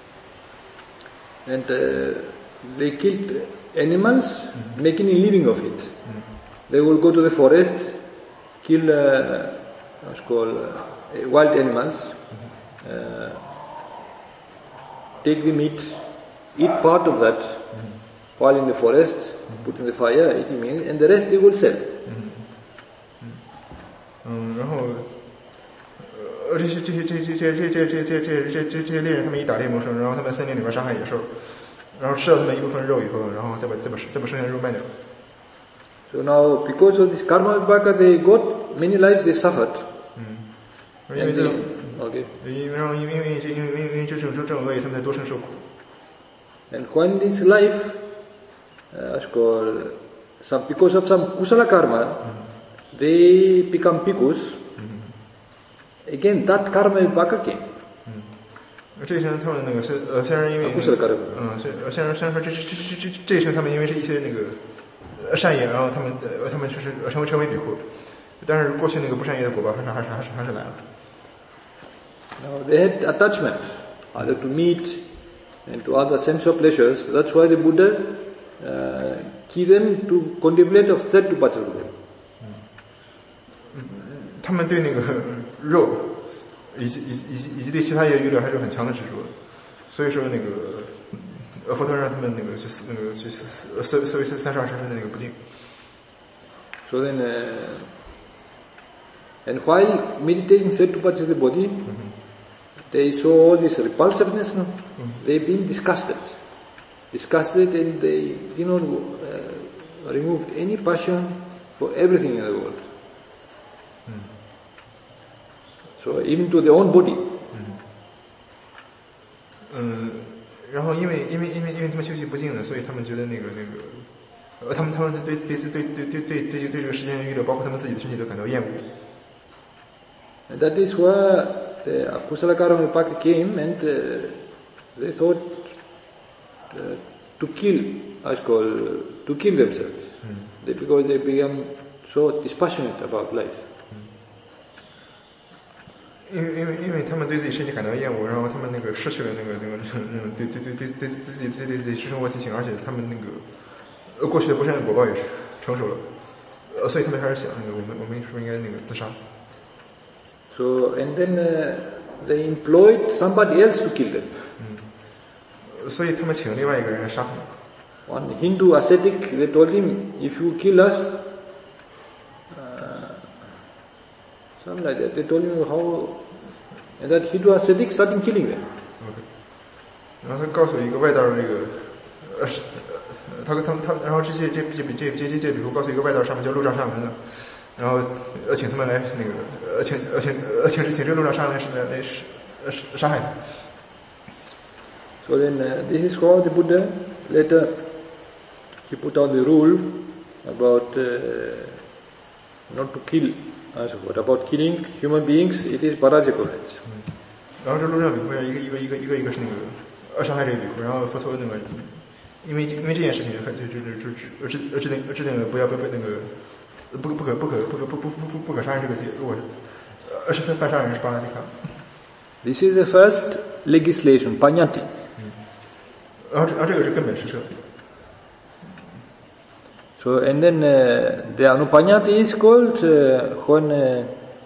and uh, they killed animals, mm-hmm. making a living of it. Mm-hmm. They will go to the forest, kill uh, it's called uh, wild animals, uh, take the meat, eat part of that, fall in the forest, put in the fire, eat the meat, and the rest they will sell. 嗯，然后，呃，这些这些这这这这这这这这这这这些猎人，他们以打猎谋生，然后他们在森林里边杀害野兽，然后吃了他们一部分肉以后，然后再把再把再把剩下的肉卖掉。 So now, because of this karma vipaka, they got many lives they suffered. 嗯，因为这种 Okay. 因为然后因为因为这因为因为因为这种这种恶业，他们在多生受苦。 And when this life, uh, called some because of some kusala karma, they become bhikkhus. Again, that karma vipaka came. 嗯，这一生他们那个是呃，虽然因为 kusala karma. 嗯，虽虽然虽然说这这这这这这一生他们因为这一些那个呃善业，然后他们呃他们就是成为成为比丘，但是过去那个不善业的果报还是还是还是还是来了。 Now they had attachment either to meat and to other sensual pleasures. That's why the Buddha uh, gave them to contemplate of third upachakula. 他们对那个肉以及以及以及以及对其他业娱乐还是很强的执着，所以说那个呃佛陀让他们那个去那个去思思思维三十二身份的那个不净。 So then, uh, and while meditating third upachakula body, they saw all this repulsiveness. No, they've been disgusted, disgusted, and they did not uh, remove any passion for everything in the world. So even to their own body. 嗯，然后因为因为因为因为他们修习不净的，所以他们觉得那个那个，呃，他们他们对对对对对对对对这个世间娱乐，包括他们自己的身体都感到厌恶。 And that is where the akusala karma vipaka came, and uh, they thought uh, to kill, as called, to kill themselves, they, because they became so dispassionate about life. 因为因为因为他们对自己身体感到厌恶，然后他们那个失去了那个那个那种对对对对对自己对对自己生活激情，而且他们那个呃过去的不善的果报也是成熟了，呃，所以他们开始想那个我们我们是不是应该那个自杀？ So and then uh, they employed somebody else to kill them. 嗯，所以他们请另外一个人来杀他们。 One Hindu ascetic, they told him, if you kill us, uh, something like that. They told him how, and that Hindu ascetic started killing them. OK， 然后他告诉一个外道这个，呃，是，呃，他跟他们他，然后这些这这这这这这比如告诉一个外道上面叫路障沙门的，然后呃请他们来那个呃请呃请呃请请这个路障沙门来来呃杀害他。 So then uh, this is how the Buddha later he put out the rule about uh, not to kill, as what about killing human beings. It is parajakuraj. 然后这路上比丘一个一个一个一个一个是那个呃伤害这个比丘，然后佛陀那个因为因为这件事情就就就就制制制定制定了不要不那个不不可不可不可不不不不可杀人这个戒，如果呃是犯杀人是巴拉吉卡。 This is the first legislation, panyati. 然后这然后这个是根本施设。 So and then uh, the anupanyati is called uh, when uh,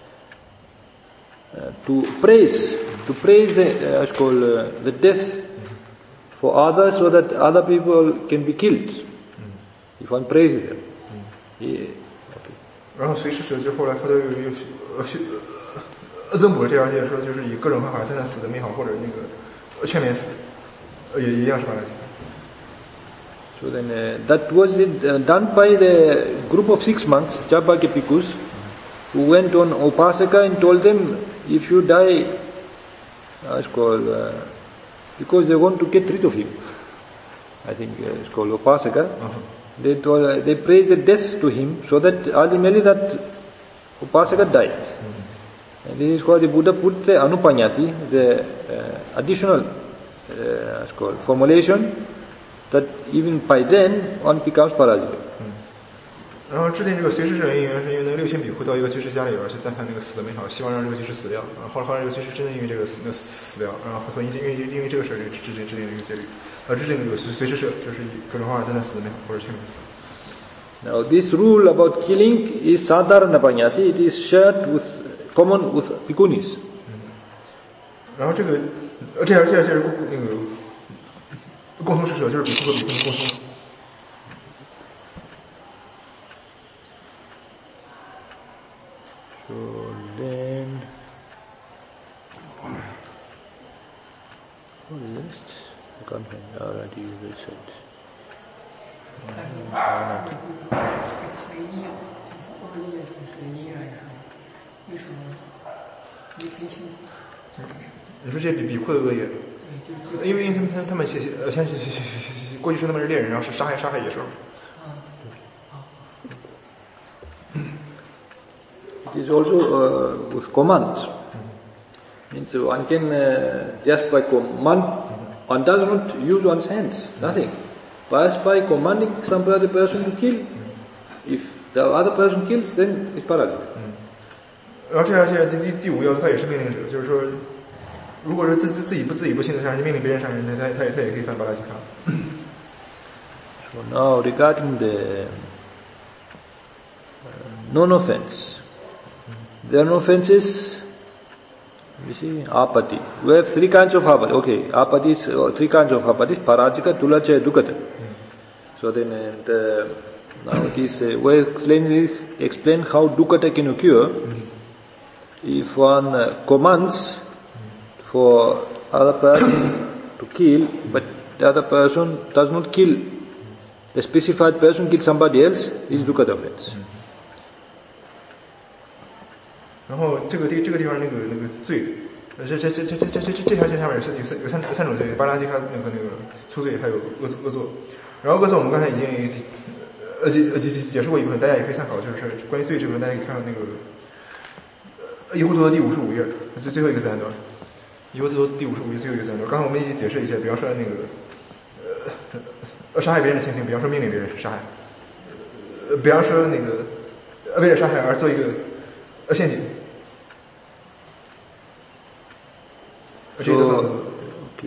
uh, to praise, to praise the uh, it's called uh, the death for others, so that other people can be killed. If one praises them. Yeah. 然后随施舍就后来佛陀又又呃呃增补了这条戒，说就是以各种方法灾难死的美好，或者那个劝勉死，也一样是巴拉吉卡。 So then uh, that was it, uh, done by the group of six monks, Jabhagya Bhikkhus, who went on Upasaka and told them, if you die, uh, it's called, uh, because they want to get rid of him. I think uh, it's called Upasaka. Uh-huh. They told, uh, they praised the death to him, so that ultimately that Upasaka died. Mm-hmm. And this is why the Buddha put the Anupanyati, the uh, additional, uh, it's called formulation, that even by then one becomes parajika. 然后制定这个随施舍因缘，是因为那六千比丘到一个居士家里边去赞叹那个死的美好，希望让这个居士死掉。然后后来后来这个居士真的因为这个死那死掉，然后佛陀因因为因为这个事儿制制定制定了一个戒律，呃，制定了这个随随施舍，就是以各种方法赞叹死的美好或者劝勉死。 Now this rule about killing is sadharana panyati. It is shared with common with bhikkhunis. 然后这个，呃，这样这样这样共那个共同施舍就是比库和比库尼共同。 So then, what is this? I can't find. Already we said. Uh, 你说这比比库的恶业，因为因为他们他他们呃像过去说他们是猎人，然后是杀害杀害野兽。 It is also uh, with commands. Means one can uh, just by command, one does not use one's hands, nothing. But by commanding some other person to kill, if the other person kills, then it's paralyzed. 然后这样这样第第第五要他也是命令者，就是说，如果是自自自己不自己不信的杀人，命令别人杀人，他他他也他也可以犯巴拉吉卡。 So now regarding the uh, non-offense, there are no offenses. You see, apati. We have three kinds of apati. Okay, apati is uh, three kinds of apati: parajika, tulachaya, dukkata. So then, and, uh, now it is uh, we explain explain how dukkata can occur. If one uh, commands for other person to kill, but the other person does not kill, the specified person kills somebody else, is dukkata offense. 然后这个地这个地方那个那个罪，呃，这这这这这这这这条线下面是有三有三三种罪：巴拉基卡那个那个粗罪，还有恶恶作。然后恶作我们刚才已经呃解呃解解释过一部分，大家也可以参考，就是关于罪这部分，大家可以看到那个呃以后读的第五十五页最最后一个自然段，以后读的第五十五页最后一个自然段。刚才我们已经解释一下，比方说那个呃呃杀害别人的情形，比方说命令别人杀害，呃比方说那个呃为了杀害而做一个呃陷阱。 So, okay.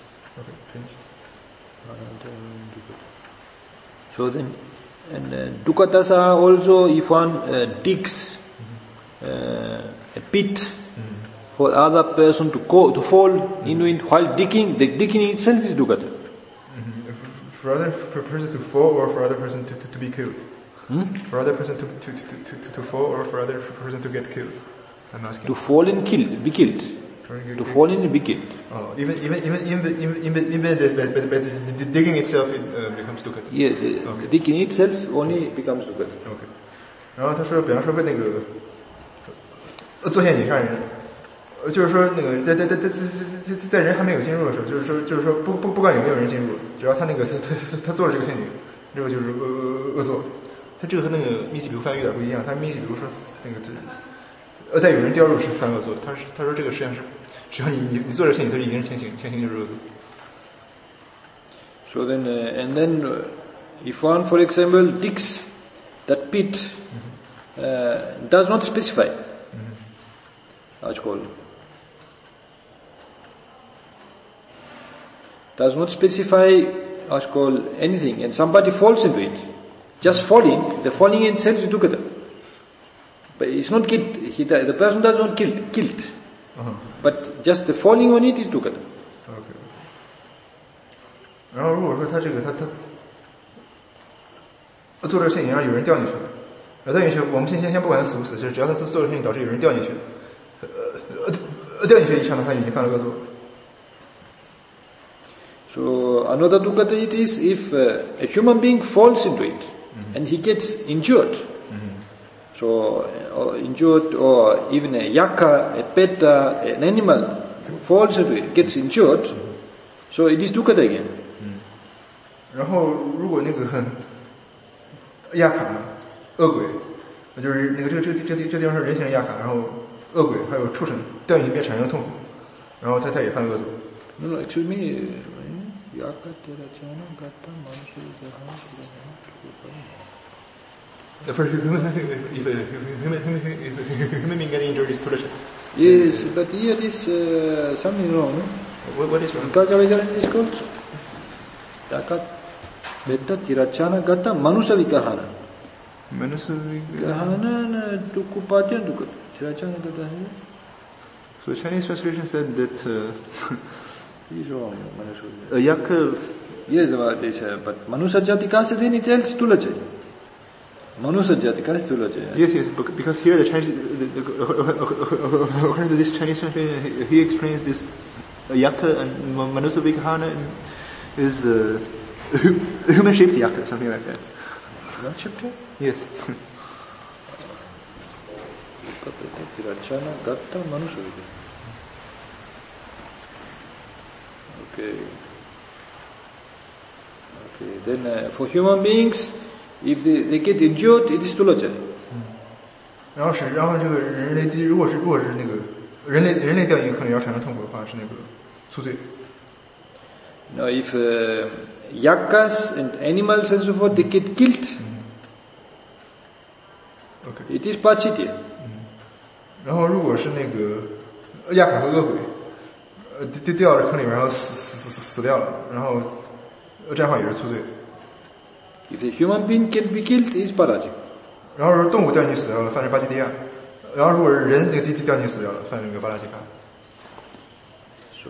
So then, and uh, dukkatas are also if one uh, digs uh, a pit mm-hmm. for other person to go, to fall mm-hmm. into it while digging, the digging itself is dukkata. Mm-hmm. For other for person to fall or for other person to, to, to be killed. Hmm? For other person to, to, to, to, to fall or for other person to get killed. I'm asking. To fall and kill, be killed. To fall in and be killed. Oh, even even even even even even, even the, but, but, but the digging itself it uh, becomes dukkata. Yeah, the, okay. the digging itself only becomes dukkata. Okay. 然后他说，比方说为那个呃做陷阱杀人，呃就是说那个在在在在在在在人还没有进入的时候，就是说就是说不不不管有没有人进入，只要他那个他他他他做了这个陷阱，这个就是恶恶作。他这个和那个密西比如翻译有点不一样，他密西比如说那个呃在有人掉入是犯恶作，他是他说这个实际上是。只要你你你做这个事情，它已经是前行，前行就是恶作。 So then, uh, and then, uh, if one, for example, digs that pit, uh, does not specify, how it's called, does not specify, how it's called, anything, and somebody falls into it, just falling, the falling in itself is dukkata. But it's not killed. He, the person does not killed, killed. Uh-huh. But just the falling on it is dukkata. Okay. 然后如果说他这个他他做这个陷阱让有人掉进去了，掉进去，我们先先先不管他死不死，就是只要他做这个陷阱导致有人掉进去，呃呃掉进去以上的话已经犯了恶作。 So another dukkata it is if uh, a human being falls into it mm-hmm. and he gets injured. Mm-hmm. So or injured or even a yaka, a pet, uh, an animal falls into it, gets injured, mm-hmm. so it is dukkata again. 然后如果那个亚卡恶鬼，就是那个这个这个这这这地方是人形亚卡，然后恶鬼还有畜生掉进去便产生了痛苦，然后他他也犯恶作。 No, no, excuse me. Yaka tirachana gata mansu jahan. For human human being getting injured is tulachana. Yes, but here is uh, something wrong. What, what is wrong? Kakavijaran is called Yaka beta tirachana gata manusa vikahana. Manusa vikahana tukupatya dukkata. So the Chinese translation said that uh, he's wrong. a yakka. Yes, but Manusya Jati ka se deni tel stula chahiye. Manusya Jati ka stula chahiye. Yes, yes, because here the Chinese, the, the, according to this Chinese translation, he explains this yakka and Manusya Vigrahana is uh, human-shaped yakka, something like that. Human-shaped? Yes. Okay. Okay. Then uh, for human beings, if they, they get injured, it is stulacha. 然后是，然后这个人类如果是如果是那个人类人类掉进可能要产生痛苦的话，是那个宿醉。 Now, if uh, yakkas and animals and so forth, they get killed, okay. It is pachitya. 然后如果是那个亚卡和恶鬼，呃，掉掉到坑里面，然后死死死死掉了，然后这样的话也是宿醉。 If a human being can be killed, it is paraja. 然后动物掉进去死掉了，犯是巴基蒂亚；然后如果是人那个掉进去死掉了，犯那个巴拉西卡。 So.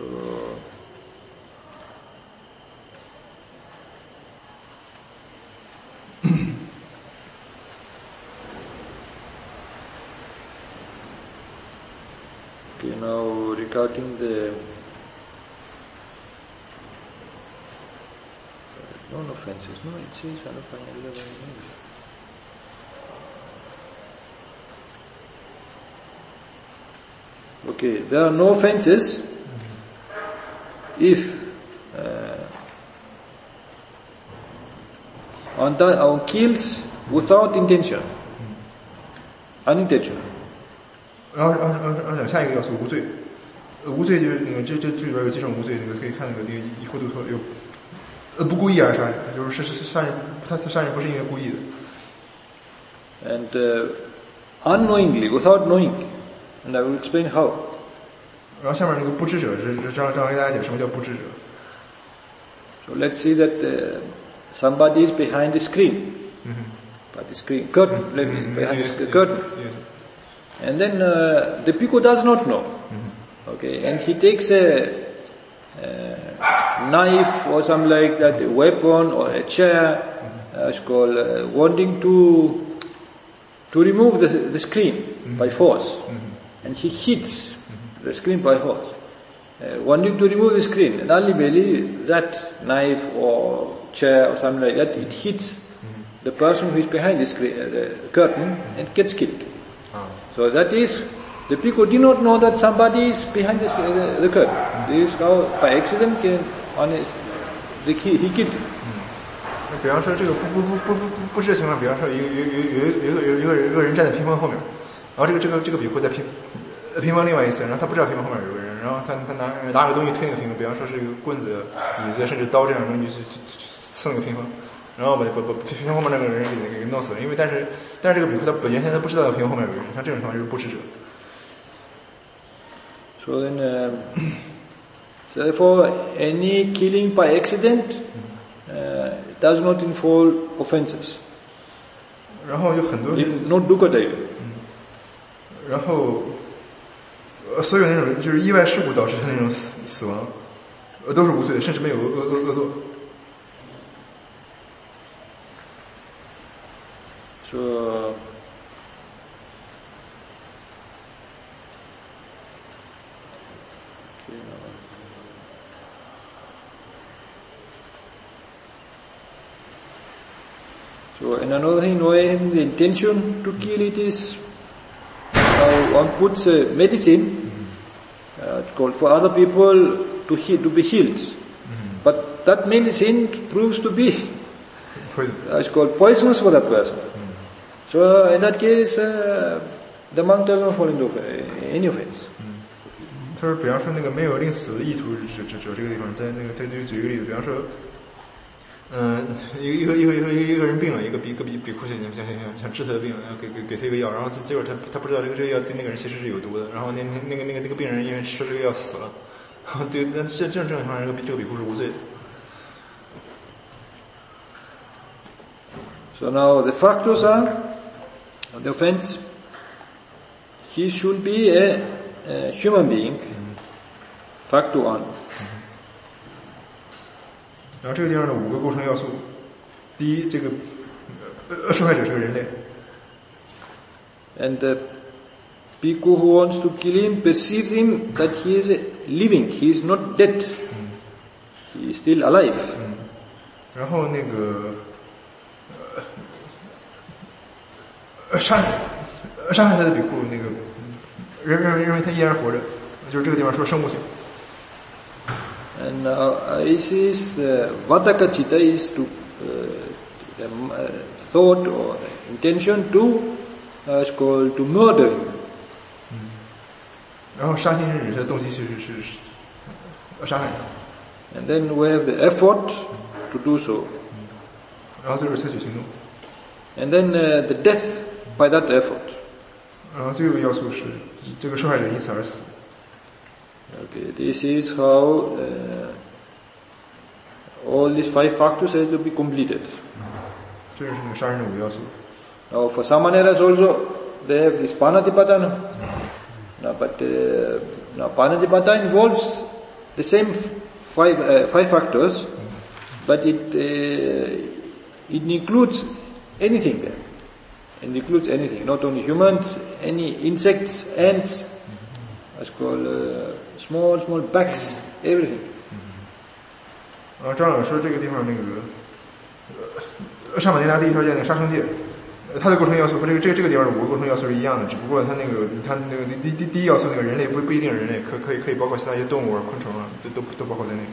Okay, now regarding the non-offenses, no, it says okay, there are no offenses if uh, on, the, on kills without intention, unintentional. 然后，然后，然后，然后下一个要素无罪，呃，无罪就是那个这这这里边有几种无罪，那个可以看那个那个以后都说有，呃，不故意而杀人，就是是是杀人，他杀人不是因为故意的。 And uh, unknowingly, without knowing, and I will explain how. 然后下面那个不知者，是张张给大家讲什么叫不知者。 So let's say that uh, somebody is behind the screen, mm-hmm. by the screen curtain, let me mm-hmm. behind yes, the yes, curtain. Yes. And then uh, the bhikkhu does not know, mm-hmm. okay, and he takes a, a knife or something like that, a weapon or a chair, mm-hmm. uh, it's called uh, wanting to to remove the, the screen mm-hmm. by force, mm-hmm. and he hits mm-hmm. the screen by force, uh, wanting to remove the screen, and ultimately that knife or chair or something like that, it hits mm-hmm. the person who is behind the, screen, uh, the curtain mm-hmm. and gets killed. So that is, the people did not know that somebody is behind this, uh, the, the curtain. This is how, by accident, came on his, the key, he killed him. 那比方说这个不不不不不不不知的情况，比方说有有有有有有有一个人一个人站在屏风后面，然后这个这个这个比库在屏屏风另外一侧，然后他不知道屏风后面有个人，然后他他拿拿个东西推那个屏风，比方说是一个棍子、椅子甚至刀这样的东西去去刺那个屏风。然后把把把屏风后面那个人给给弄死了，因为但是但是这个比库他本原先他不知道屏风后面有个人，像这种情况就是不知者。 So then, uh, so therefore, any killing by accident uh, does not involve offenses. 然后有很多 no dukkha dayu. 然后呃，所有那种就是意外事故导致的那种死死亡，呃，都是无罪的，甚至没有恶恶恶作。 So, so and another thing, knowing the intention to kill it is, uh, one puts a medicine uh, called for other people to heal, to be healed, mm-hmm. but that medicine proves to be uh, it's called poisonous for that person. So in that case, uh, the monk does not fall into any offense. 他说，比方说那个没有令死的意图者者者这个地方，在那个在这里举一个例子，比方说，嗯、呃，一个一个一个一个一个人病了，一个比一个比比库想想想想想治他的病，然后给给给他一个药，然后结果他他不知道这个这个药对那个人其实是有毒的，然后那那那个那个那个病人因为吃了这个药死了，然后对，但这这种情况，这个这个比库是无罪的。 So now the factors are the offense, he should be a, a human being. Factor one. 然后这个地方的五个构成要素，第一，这个呃受害者是个人类。 And the bhikkhu who wants to kill him perceives him that he is living, he is not dead, he is still alive. 然后那个呃杀杀害他的比库那个认认认为他依然活着，就是这个地方说生物性。 And now uh, this is uh, Vadakachita is to uh, the uh, thought or the intention to uh, is called to murder him. 然后杀心是指他的动机是是是是杀害他。 And then we have the effort to do so. 然后最后采取行动。 And then uh, the death by that effort. 然后最后一个要素是这个受害者因此而死。 Okay, this is how uh, all these five factors have to be completed. 这是那个杀人的五个要素。 Now for Samaneras also, they have this Panatipatana. Now, but uh, now Panatipata involves the same five uh, five factors, but it uh, it includes anything there. It includes anything, not only humans, any insects, ants, it's called uh, small small bugs, everything. 啊，张老师说这个地方那个呃上马尼拉第一条件那个杀生戒。 它的构成要素和这个这个这个地方的五个构成要素是一样的，只不过它那个它那个第第第一要素那个人类不不一定是人类，可可以可以包括其他一些动物啊、昆虫啊，都都都包括在内。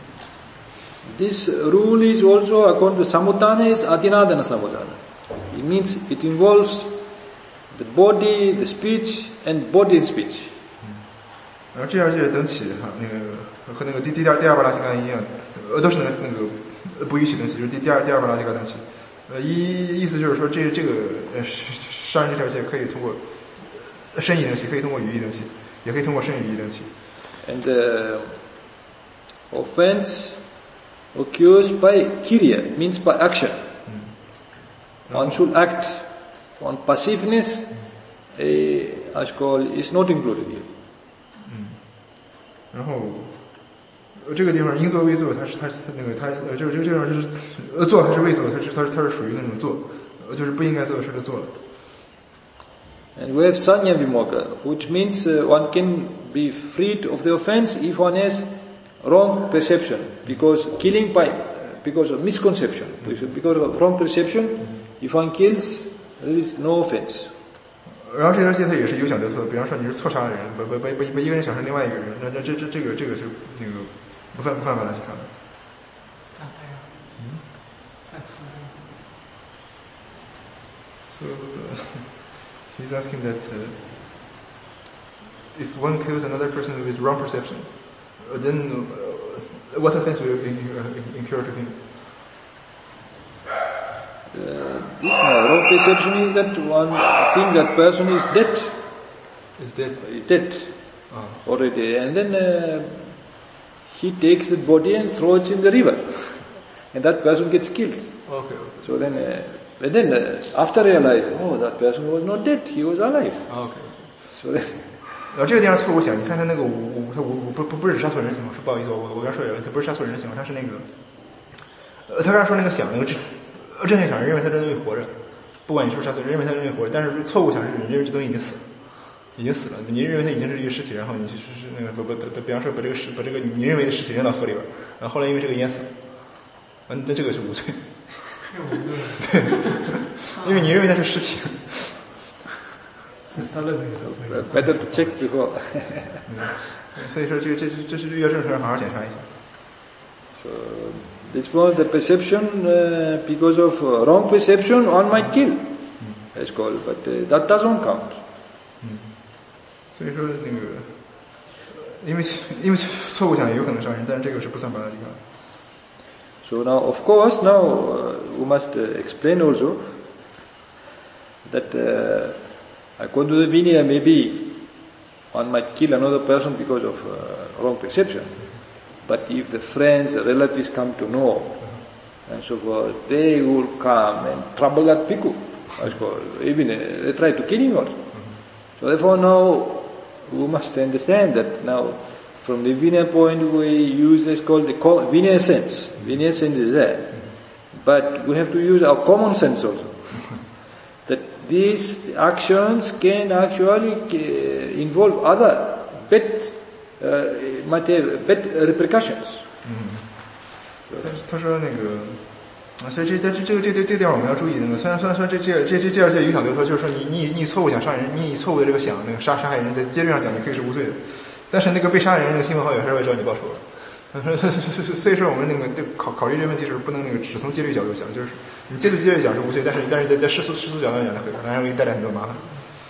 This rule is also according to Samudana is Adinadana Samudana. It means it involves the body, the speech, and body and speech. 然后这样戒等起哈，那个和那个第第二第二巴拉西干一样，呃，都是那个那个不允许等起，就是第第二第二巴拉西干等起。 呃，意意思就是说，这这个呃杀人这条戒可以通过身意登起，可以通过语义登起，也可以通过身语义登起。 And the offense occurs by kirya, means by action. One should act. On passiveness, a as called is not included here. 嗯，然后。 这个地方应作未作，它是它是那个它呃这个这个这个就是呃做还是未做，它是它是它是属于那种做，呃就是不应该做的事的做了。 And we have sanya vimoga, which means uh, one can be freed of the offense if one has wrong perception, because killing by because of misconception, because of wrong perception, if one kills, there is no offense. 然后这条戒它也是有想得错的，比方说你是错杀了人，不不不不不一个人想杀另外一个人，那那这这这个这个是那个。 不犯不犯法的去看。嗯。So uh, he's asking that uh, if one kills another person with wrong perception, uh, then uh, what offense will incur to him? Uh, this uh, wrong perception is that one think that person is dead. Is dead. Is dead oh. already, and then. Uh, He takes the body and throws it in the river, and that person gets killed. Okay. okay. So then, uh, and then uh, after realizing, oh, that person was not dead; he was alive. Okay. So then, 然后这个地方错误想，你看他那个五五他五不不不是杀错人的情况，是不好意思，我我刚说有问题，不是杀错人的情况，他是那个，呃，他刚才说那个想那个正正确想认为他这东西活着，不管你是不是杀错人，认为他这东西活着，但是错误想是你认为这东西已经死了。 已经死了，你认为它已经是一个尸体，然后你是是那个不不不，比方说把这个尸把这个你认为的尸体扔到河里边，然后后来因为这个淹死了，嗯，那这个是无罪。 是无罪。 对，因为你认为它是尸体。 是杀了这个。 Better to check before. 所以说这个这这是要正常人好好检查一下。 So this was the perception uh, because of uh, wrong perception one might kill. That's called, but uh, that doesn't count. 嗯。 所以说那个，因为因为错误想也有可能杀人，但是这个是不算巴拉吉卡。 So now, of course, now uh, we must uh, explain also that uh, according to the Vinaya, maybe one might kill another person because of uh, wrong perception. But if the friends, the relatives come to know, and so forth, they will come and trouble that bhikkhu. Even uh, they try to kill him also. So therefore now we must understand that now from the Vinaya point we use this called the Vinaya sense. Vinaya sense is there. But we have to use our common sense also. That these actions can actually uh, involve other bad, uh, might have bad repercussions. 他说那个啊，所以这这这这个这这这地方我们要注意那个，虽然虽然说这这这这这样就影响流头，就是说你你你错误想杀人，你以错误的这个想那个杀杀害人，在结论上讲你可以是无罪的，但是那个被杀人那个亲朋好友还是会找你报仇的。所以说我们那个对考考虑这个问题是不能那个只从戒律角度讲，就是你戒律戒律讲是无罪，但是但是在在世俗世俗角度讲，它会当然会带来很多麻烦。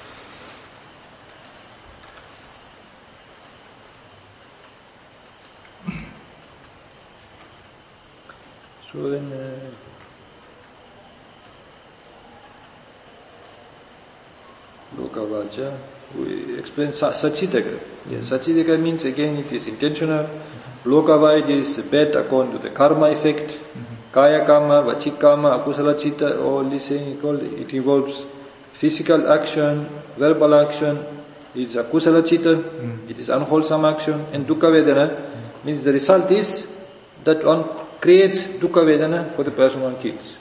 So then, uh, Lokavaja, we explain Sachitaka. Yes, Sachitaka means again it is intentional. Lokava it is bad according to the karma effect. Mm-hmm. Kaya karma, Vachik karma, Akusala Chitta, all this thing called, it involves physical action, verbal action, it's Akusala Chitta, mm-hmm. It is unwholesome action, and Dukkha Vedana mm-hmm. means the result is that one creates dukkha vedana for the person one kills.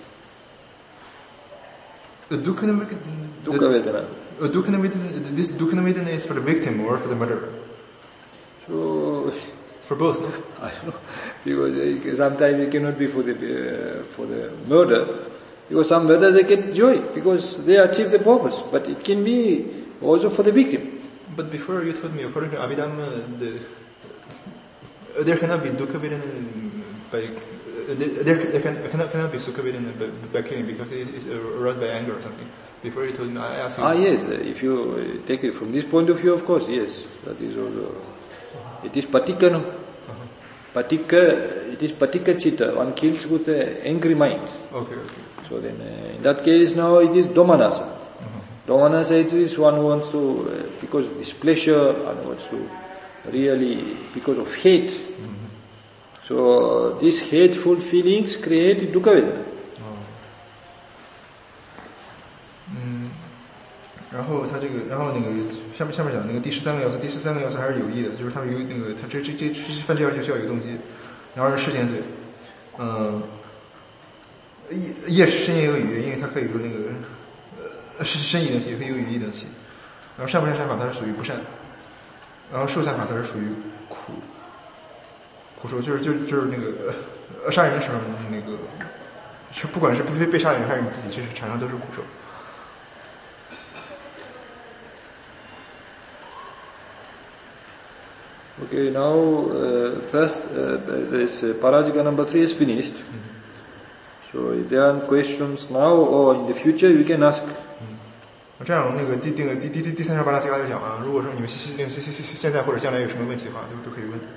The dukkha vedana. Dukkha vedana. This dukkha vedana is for the victim or for the murderer? So, for both, no? I don't know, because sometimes it cannot be for the uh, for the murder, because some murders they get joy because they achieve the purpose, but it can be also for the victim. But before you told me, according to Abhidhamma, the there cannot be dukkha vedana by uh, there, there can, cannot cannot be sukha vedana by, by killing because it is aroused by anger or something. Before you told me, I asked you. Ah yes, if you take it from this point of view, of course, yes, that is also. It is patika, no? Uh-huh. Patika, it is patika chitta. One kills with an angry mind. Okay, okay. So then, uh, in that case, now it is domanasa. Uh-huh. Domanasa it is one who wants to, uh, because of displeasure, one wants to. Really, because of hate. Mm-hmm. So, these hateful feelings create dukkha vedana. 嗯，然后他这个，然后那个下面下面讲那个第十三个要素，第十三个要素还是有益的，就是他们有那个他这这这犯这样就需要有动机，然后是事前罪，嗯，业是身也有语，因为它可以有那个呃是身意等起，也可以有语意等起，然后善不善善法它是属于不善。然后受善法它是属于苦，苦受就是就就是那个呃杀人的时候那个，是不管是被被杀人还是你自己，其实产生都是苦受。 Okay, now uh, first uh, this uh, parajika number three is finished. Mm-hmm. So if there are questions now or in the future, you can ask. 这样，那个第第个第第第第三十八大西瓜就讲啊，如果说你们现现现现现在或者将来有什么问题的话，都都可以问。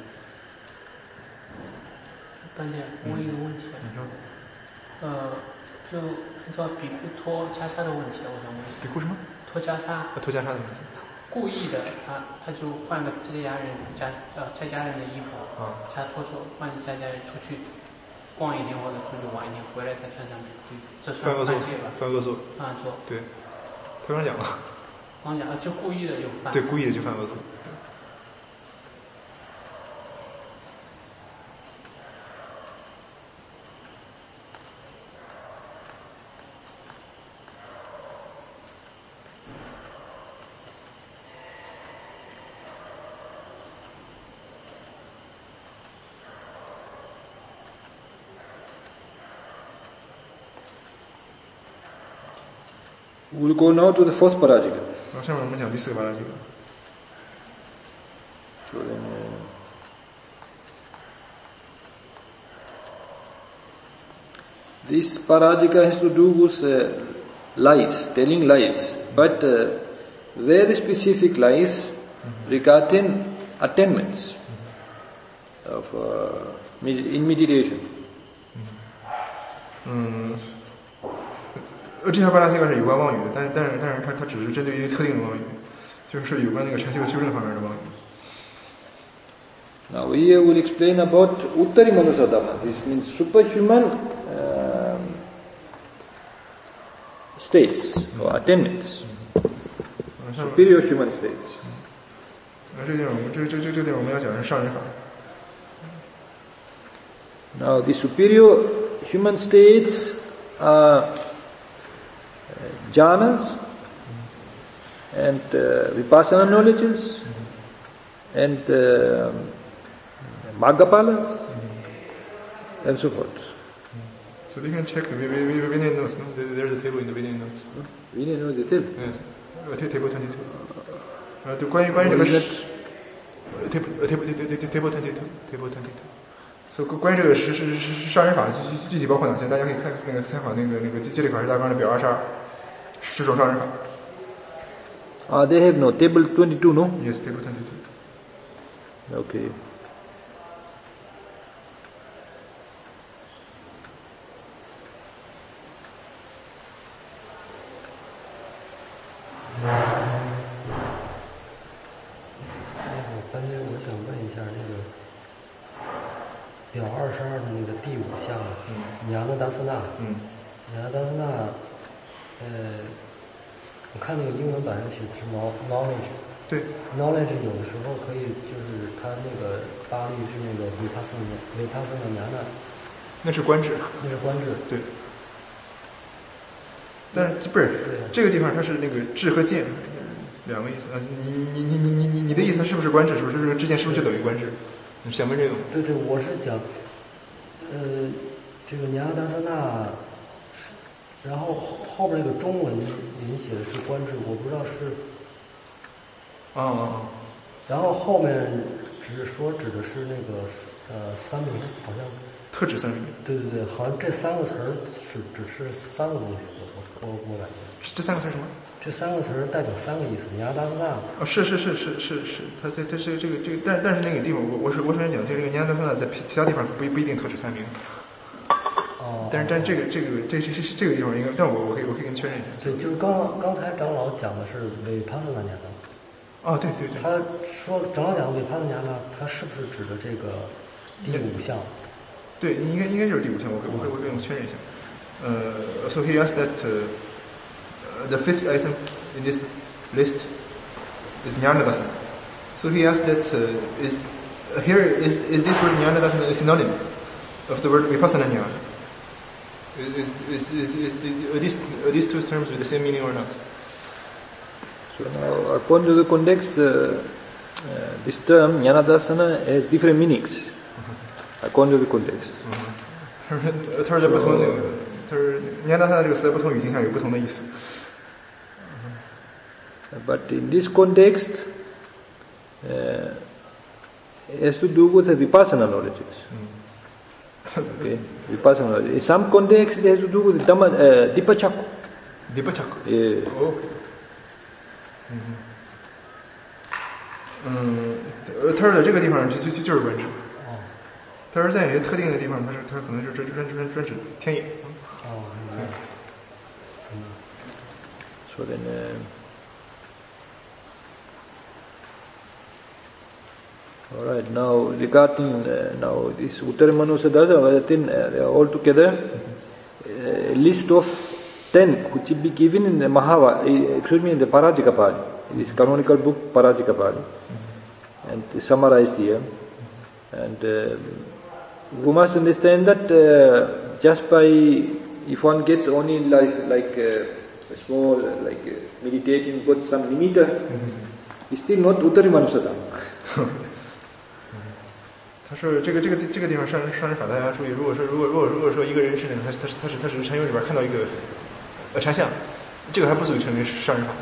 班长，问一个问题啊，呃，就按照比库脱袈裟的问题，我想问一下。 比库什么？ 脱袈裟。 脱袈裟的问题。 故意的，他他就换个这家人家呃在家人的衣服，啊，他脱手换在家人出去逛一天或者出去玩一天，回来再穿上面，这算犯戒吧？ 犯恶作。 犯恶作。 对。他刚讲了， 刚讲就故意的就犯， 对，故意的就犯恶作。 We'll go now to the fourth parajika. 然后下面我们讲第四个巴拉吉克。 So then, uh, this parajika has to do with uh, lies, telling lies, but uh, very specific lies mm-hmm. regarding attainments mm-hmm. of uh, in meditation. 嗯。呃，这条巴拉西克是有关妄语的，但是但是但是它它只是针对于特定的妄语，就是有关那个禅修修正方面的妄语。 Now we will explain about Uttari Manusadama. This means superhuman um, states or attainments. superior human states. 那这个地方我们这这这这个地方我们要讲的是上人法。 Now the superior human states are jhanas and uh, vipassana knowledges and uh, maggapalas and so forth. So you can check the Vinaya notes. No? There's a table in the Vinaya notes. Vinaya knows it too. Yes. Table twenty-two. 呃，就关于关于这个 table table table twenty-two table twenty-two。所以关于这个是是是上人法具具体包括哪些？大家可以看那个参考那个那个接力法师大纲的表二十二，十种上人法。 Ah, they have no table twenty-two, no? Yes, table twenty-two. Okay. knowledge， 对 ，knowledge 有的时候可以就是它那个八律是那个vipassana vipassana jnana， 那是观智， 那是观智， 对。但是不是这个地方它是那个智和见两个意思啊？你你你你你你你的意思是不是观智？是不是就是智见是不是就等于观智？你想问这个吗？ 对对，我是讲，呃，这个尼阿达萨那，然后后后边那个中文里写的是观智，我不知道是。 啊啊啊！ 然后后面只是说指的是那个呃三明，好像特指三明。 对对对，好像这三个词儿只只是三个东西，我我我感觉。 这三个词是什么？ 这三个词儿代表三个意思，尼阿达萨那。 哦，是是是是是是，它它它是这个这个，但但是那个地方，我我是我首先讲，这个尼阿达萨那在其他地方不不一定特指三明。 哦。 但是但这个这个这这这这个地方应该，但我我可以我可以跟你确认一下。 对，就是刚刚才长老讲的是维帕萨那年的。 哦，对对对。 他说长老讲的维帕萨那呢，他是不是指的这个第五项？ 对，应该应该就是第五项，我我我我跟你确认一下。呃、uh, ，so he asked that、uh, the fifth item in this list is Jnanadasana. So he asked that uh, is uh, here is is this word Jnanadasana a synonym of the word Vipassana Jnana? Is is is, is, is are these are these two terms with the same meaning or not? So now, according to the context, uh, uh, this term Jnanadasana has different meanings. Uh-huh. According to the context. 他说他说在不同那个。就是Jnanadasana这个词在不同语境下有不同的意思。 But in this context, uh, it has to do with the vipassana knowledges. Okay, vipassana knowledge. In some context, it has to do with Dhamma, uh, Dipachakku. Dipachakku. Yeah. Oh. 嗯，呃，他说在这个地方就就就就是观智。哦。他说在一些特定的地方，他是他可能是专专专专指天眼。 哦， 对。 嗯。 So then, uh, all right. Now regarding uh, now this Uttaramanusha Darsana, then uh, they are all together a list of ten which will be given in the Mahava, excuse me, in the Parajika Pali, this canonical book Parajika Pali, and summarized here. And uh, we must understand that uh, just by if one gets only like like uh, a small like uh, meditating, got some nimitta, mm-hmm. it's still not Uttaramanusha Dhamma. 他说这个这个这个地方上上人法大家注意，如果说如果如果如果说一个人是那个他他他是他是禅修里边看到一个呃禅相，这个还不足以成为上人法。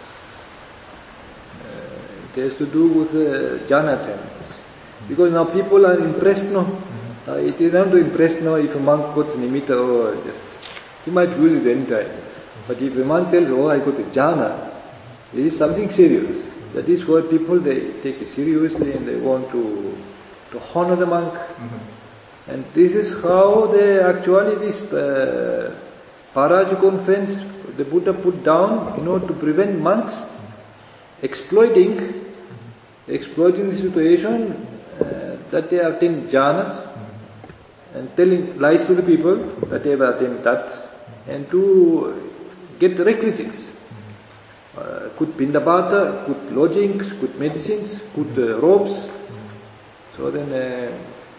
Uh, it has to do with uh, jhana trends. Because now people are impressed now. Mm-hmm. Uh, it is not to impress now if a monk puts nimitta or just he might use it anytime. But if a monk tells, oh I got a jhana, it is something serious. That is why people they take it seriously and they want to to honor the monk. Mm-hmm. And this is how they actually this uh, Parajika fence the Buddha put down in order to prevent monks exploiting mm-hmm. exploiting the situation uh, that they have attained jhanas mm-hmm. and telling lies to the people that they have attained that mm-hmm. and to get the requisites. Mm-hmm. uh, good bindabata, good lodgings, good medicines, good uh, robes. So then, uh,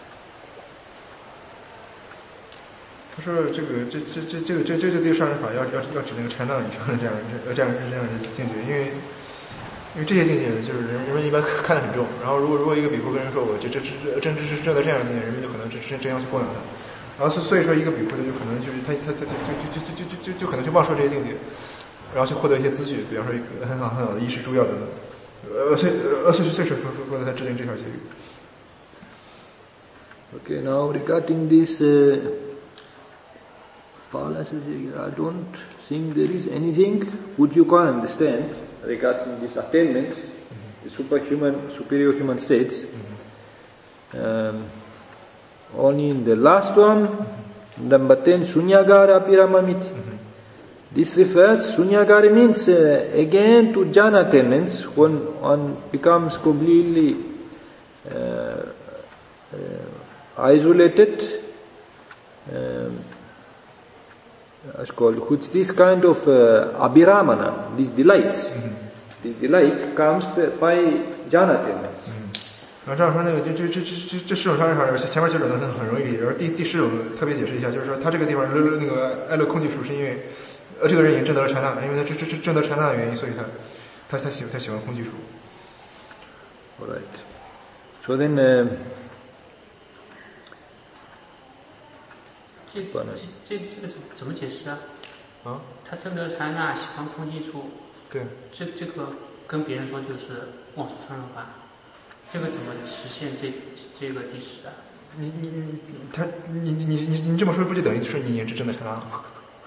他说这个这这这这个这这这这个上人法要要要指那个禅道以上的这样呃这样这样的境界，因为因为这些境界就是人人们一般看得很重，然后如果如果一个比丘跟人说我这这这真真是正在这样的境界，人们就可能真真真要去供养他，然后所所以说一个比丘他就可能就是他他他就就就就就就就可能去忘说这些境界，然后去获得一些资据，比方说一个很好很好的衣食住药等等，呃所以呃所以所以说说说他制定这条戒律。 Okay, now regarding this. Uh, Paula says, I don't think there is anything which you can't understand regarding these attainments, mm-hmm. the superhuman, superior human states. Mm-hmm. Um, only in the last one, mm-hmm. number ten, Sunyagara Piramamiti. Mm-hmm. This refers, Sunyagara means uh, again to jhana attainments when one becomes completely uh, uh, isolated. Um, It's called, which this kind of uh, abhiramana, this delight, mm-hmm. this delight comes by jhana attainments. 然后这样说，那个这这这这这四种上人法，前面几种很很容易理解，然后第第十种特别解释一下，就是说他这个地方那个爱乐空寂处是因为呃这个人已经证得了禅那，因为他这这这证得禅那的原因，所以他他他喜他喜欢空寂处。 All right. So then. Uh, 这这这这个怎么解释啊？啊？他证得禅那，喜欢空寂处。 对。 这这个跟别人说就是妄说上人法，这个怎么实现这这个第十啊？ 你你你他你你你你这么说不就等于说你已经是证得禅那了吗？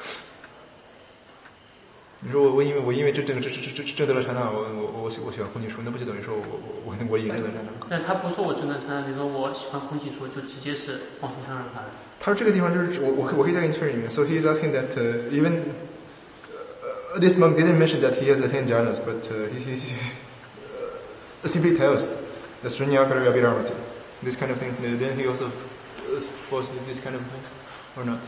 你说我我因为我因为这这个这这这这证得了禅那，我我我喜我喜欢空寂处，那不就等于说我我我我已经证得禅那？ 但他不说我证得禅那，你说我喜欢空寂处，就直接是妄说上人法了。 他说这个地方就是我我我可以再给你确认一遍。So he is asking that uh, even uh, this monk didn't mention that he has attained jhanas, but uh, he, he, he uh, simply tells the Srunyakara Abhiramati, this kind of things. Then he also uh, falls into this kind of things, or not?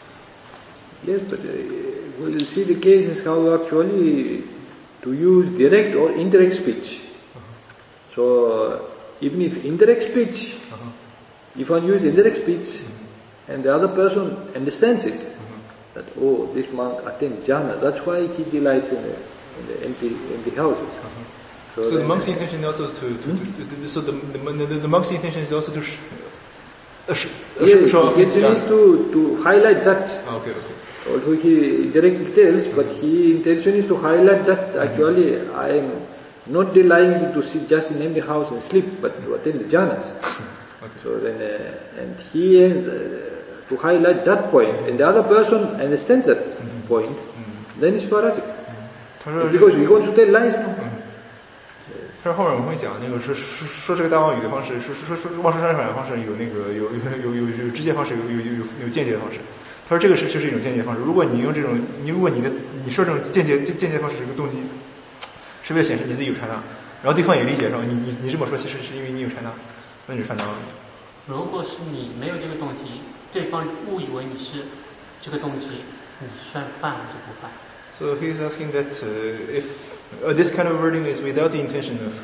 Yes, but uh, we'll see the cases how actually to use direct or indirect speech. Uh-huh. So uh, even if indirect speech, uh-huh. if one uses indirect speech. Mm-hmm. And the other person understands it, mm-hmm. that oh, this monk attained jhana. That's why he delights in the, in the empty empty houses. Uh-huh. So, so the monk's intention also to, to, hmm? to, to, to so the the, the the monk's intention is also to sh, uh, sh, uh, yeah, show off his intention is to to highlight that. Oh, okay, okay. Although he directly tells, but his intention is to highlight that actually I am not delighting to sit just in empty house and sleep, but to attain the jhanas. Okay. So then, uh, and he has. Uh, to highlight that point, and the other person understands that mm-hmm. point, mm-hmm. then it's parajik. Mm-hmm. Because we're going to tell lies now. 他说后面我们会讲那个说说说这个大妄语的方式，说说说妄说上人法的方式有那个有有有有有直接方式，有有有有间接的方式。他说这个是就是一种间接方式。如果你用这种，你如果你的你说这种间接间接方式这个动机，是为了显示你自己有禅那，然后对方也理解上你你你这么说其实是因为你有禅那，那你是犯大妄语。 如果是你没有这个动机。对方误以为你是这个动机，你算犯还是不犯 ？So he is asking that uh, if uh, this kind of wording is without the intention of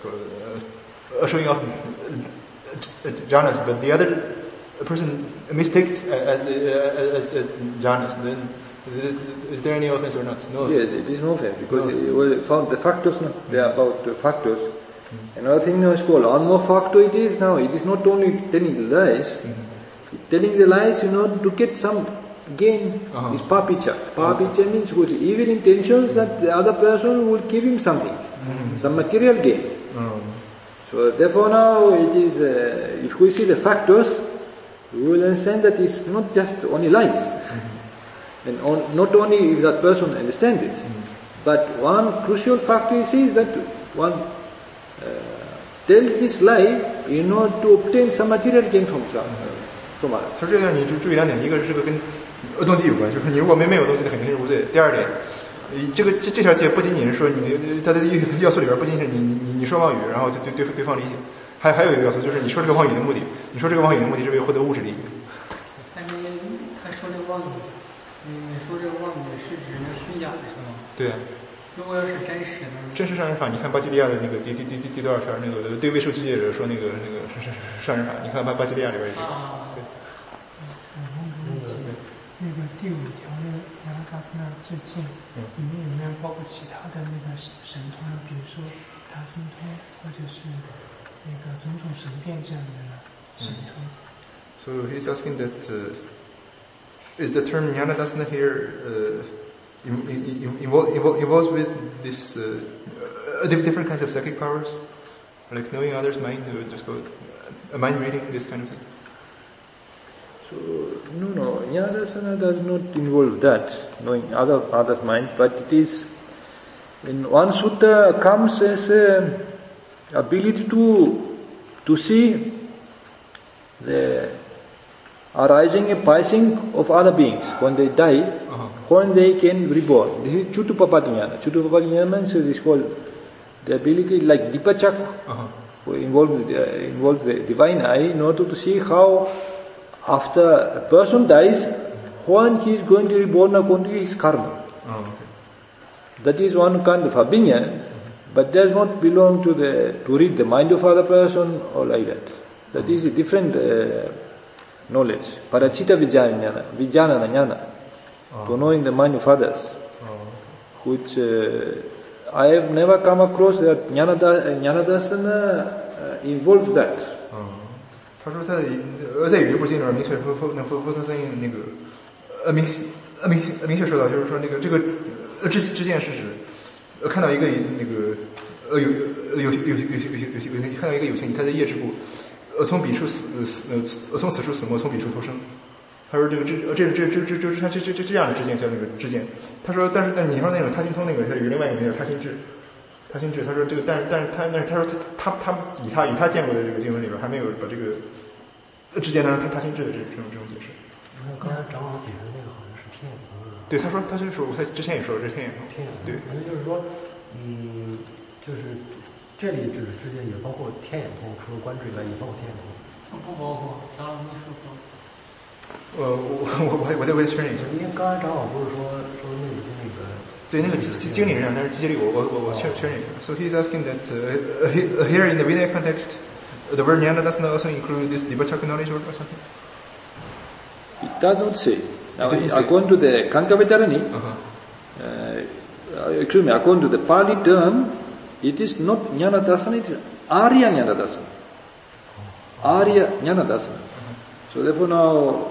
uh, showing off jhanas, but the other person mistakes as as, as jhanas, then is there any offense or not? No. Yes, it is no offense because no. Well, found the factors. No, they are about the factors. Mm-hmm. Another thing now is called one more factor. It is now. It is not only telling the lies. Mm-hmm. Telling the lies, you know, to get some gain uh-huh. is papicha. Papicha uh-huh. means with evil intentions that the other person will give him something, mm-hmm. some material gain. Uh-huh. So therefore now it is, uh, if we see the factors, we will understand that it's not just only lies. Mm-hmm. And on, not only if that person understands this, mm-hmm. but one crucial factor is, is that one uh, tells this lie in order to obtain some material gain from some. Uh, 他说这样你注注意两点，一个是这个跟动机有关，就是你如果没没有动机的肯定是不对。第二点，这个这这条戒不仅仅是说你它的要素里边不仅仅是你你你说妄语，然后对对对方理解，还还有一个要素就是你说这个妄语的目的，你说这个妄语的目的是为了获得物质利益。 但是他说这个妄语，嗯，说这个妄语是指那虚假的是吗？ 对啊。 如果要是真实的， 真实杀人法，你看巴基利亚的那个第第第第第多少篇那个对未受拘戒者说那个那个是是杀人法，你看巴巴基利亚里边也有。 啊， 对。 那个第五条那个亚拉嘎斯纳致敬，里面有没有包括其他的那个神通呢？比如说他神通，或者是那个种种神变这样的神通。 So he's asking that uh, is the term Jnanadasana here uh, involved involves with this uh, uh, different kinds of psychic powers, like knowing others' mind, or just go uh, mind reading, this kind of thing. So no, no, Jnanadasana does not involve that, knowing other other mind, but it is in one sutta comes as a ability to to see the arising and passing of other beings when they die, uh-huh. when they can reborn. This is Chutupapatijnana. Chutupapatijnana means it is called the ability like Dipachak, uh-huh. who involves the, involves the divine eye in order to see how after a person dies, when he is going to reborn according to his karma. Oh, okay. That is one kind of opinion, mm-hmm. but does not belong to the to read the mind of other person or like that. That is a different uh, knowledge. Parachita vijnana, vijnana jnana, oh. to knowing the mind of others, oh. which uh, I have never come across that Jnanadasana uh, involves that. Oh. 他说在呃在语句部经里面明确佛佛那佛佛陀僧那个呃明呃明呃明确说到，就是说那个这个呃知知见是指呃看到一个那个呃有有有有有有有有看到一个有情，他在业之部呃从彼处死死呃从此处死没，从彼处投生。他说这个知呃这这这这这他这这这这样的知见叫那个知见。他说但是但你说那种他心通那个，他有另外一个名叫他心智。他心智，他说这个，但是但是他但是他说他他他以他以他见过的这个经文里边还没有把这个之间当中他他心智的这这种这种解释。 那刚才长老解释那个好像是天眼通。 对，他说他就是我他之前也说这是天眼通。 天眼通。 对， 反正就是说，嗯，就是这里指的之间也包括天眼通，除了观智以外，也包括天眼通。 不包括，长老没说过。 呃，我我我我再我再确认一下。 因为刚才长老不是说说那个那个。 对，那个经理人，但是机理我我我我确确认一下。So he's asking that uh, here in the Vinaya context, the word jnana does not also include this dibachaka knowledge or something. It doesn't say. Now, according to the Kankavetarani, uh-huh. uh, excuse me, according to the Pali term, it is not jnana dasana, it is Arya jnana dasana. Arya jnana dasana. Uh-huh. So therefore now,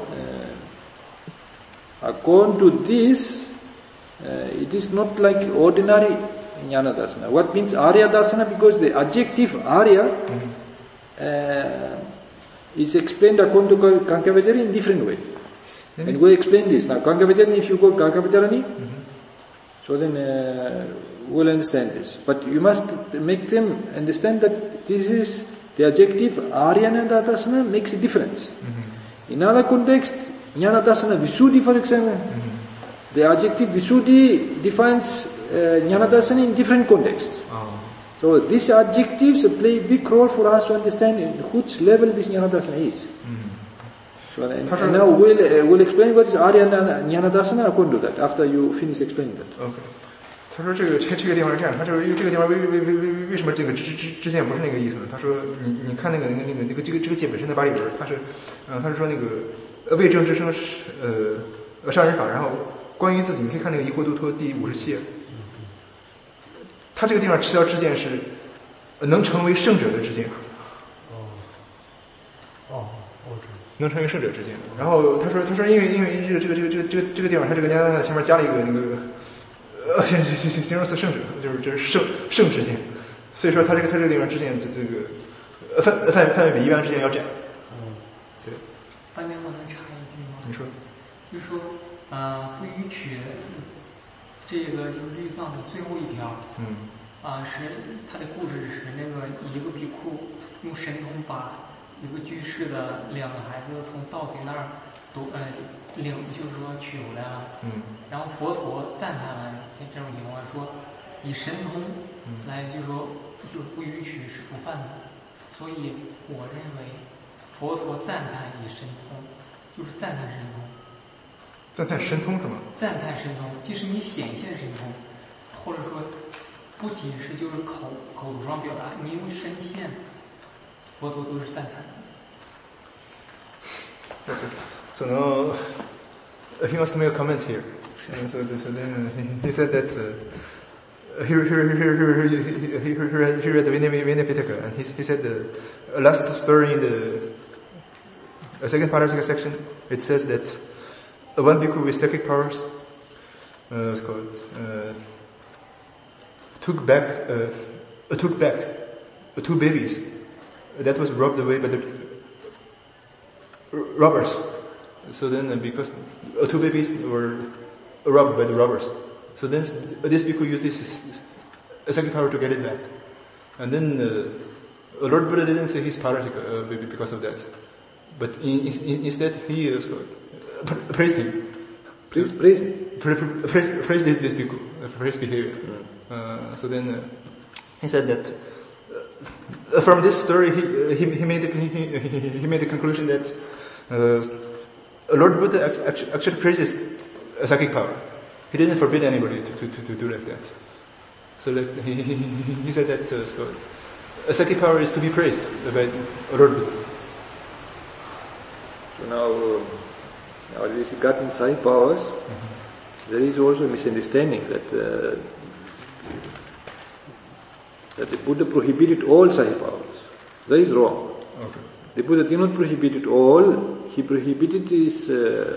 uh, according to this, Uh, it is not like ordinary jnana dasana. What means Arya dasana? Because the adjective Arya mm-hmm. uh, is explained according to Kankavetarani in different way. Then and we explain this. Now Kankavetarani, if you go Kankavetarani, mm-hmm. so then uh, we'll understand this. But you must make them understand that this is the adjective Arya jnana dasana makes a difference. Mm-hmm. In other context, jnana dasana visuddhi, for example, mm-hmm. the adjective Visuddhi defines uh, Jnanadasana in different contexts. Oh. So these adjectives play a big role for us to understand in which level this Jnanadasana is. Mm-hmm. So and, and now we'll, uh, we'll explain what is Arya Jnanadasana according to that, after you finish explaining that. Okay. 他说这个这这个地方是这样，他就是因为这个地方为为为为为什么这个之之之前不是那个意思呢？他说你你看那个那个那个那个这个这个戒本身的巴利文，他是呃他是说那个为政之生是呃呃杀人法，然后。关于自己，你可以看那个《疑惑度脱》第五十七页，他这个地方持到知见是能成为圣者的知见。 哦，哦，我知道。 能成为圣者知见。然后他说，他说因为因为这个这个这个这个这个这个地方，他这个家在前面加了一个那个呃形形形形容词圣者，就是就是圣圣知见。所以说他这个他这个地方知见这这个范范范围比一般知见要窄。 嗯， 对。 半天我能插一句吗？ 你说。 就说。呃，不允许这个就是律藏的最后一条，嗯，啊、呃，是他的故事是那个一个比库用神通把一个居士的两个孩子从盗贼那儿夺呃领，就是说取回来了，嗯，然后佛陀赞叹了这这种情况，说以神通来就是说就是不允许是不犯的，所以我认为佛陀赞叹以神通就是赞叹神通。 赞叹神通是吗？ 赞叹神通，即使你显现神通， 或者说不仅是就是口口头上表达，你用身现，佛陀都是赞叹的。 So now he wants to make a comment here. And so, so then he said that uh, he, he, he, he, he, he read, he read the Vinaya Pitaka, and he, he said the uh, last story in the uh, second Parasika section, it says that uh, one bhikkhu with psychic powers, uh, what's called, uh, took back, uh, uh, took back uh, two babies that was robbed away by the uh, robbers. So then, uh, because uh, two babies were robbed by the robbers, so then uh, this bhikkhu used this uh, psychic power to get it back. And then uh, Lord Buddha didn't say his parasika uh, because of that, but in, in, instead he uh, praised him. Praise, praise, praise, praise, praise this, this bhikkhu for his behavior. Mm. Uh, so then uh, he said that uh, from this story he uh, he, he made the, he, he, he made the conclusion that uh, Lord Buddha actually, actually praises a psychic power. He didn't forbid anybody to to, to, to do like that. So that he, he, he said that uh, so a psychic power is to be praised by Lord Buddha. So now, uh, now with regard to psychic powers, mm-hmm. there is also a misunderstanding that uh, that the Buddha prohibited all psychic powers. That is wrong. Okay. The Buddha did not prohibit it all. He prohibited this. Uh,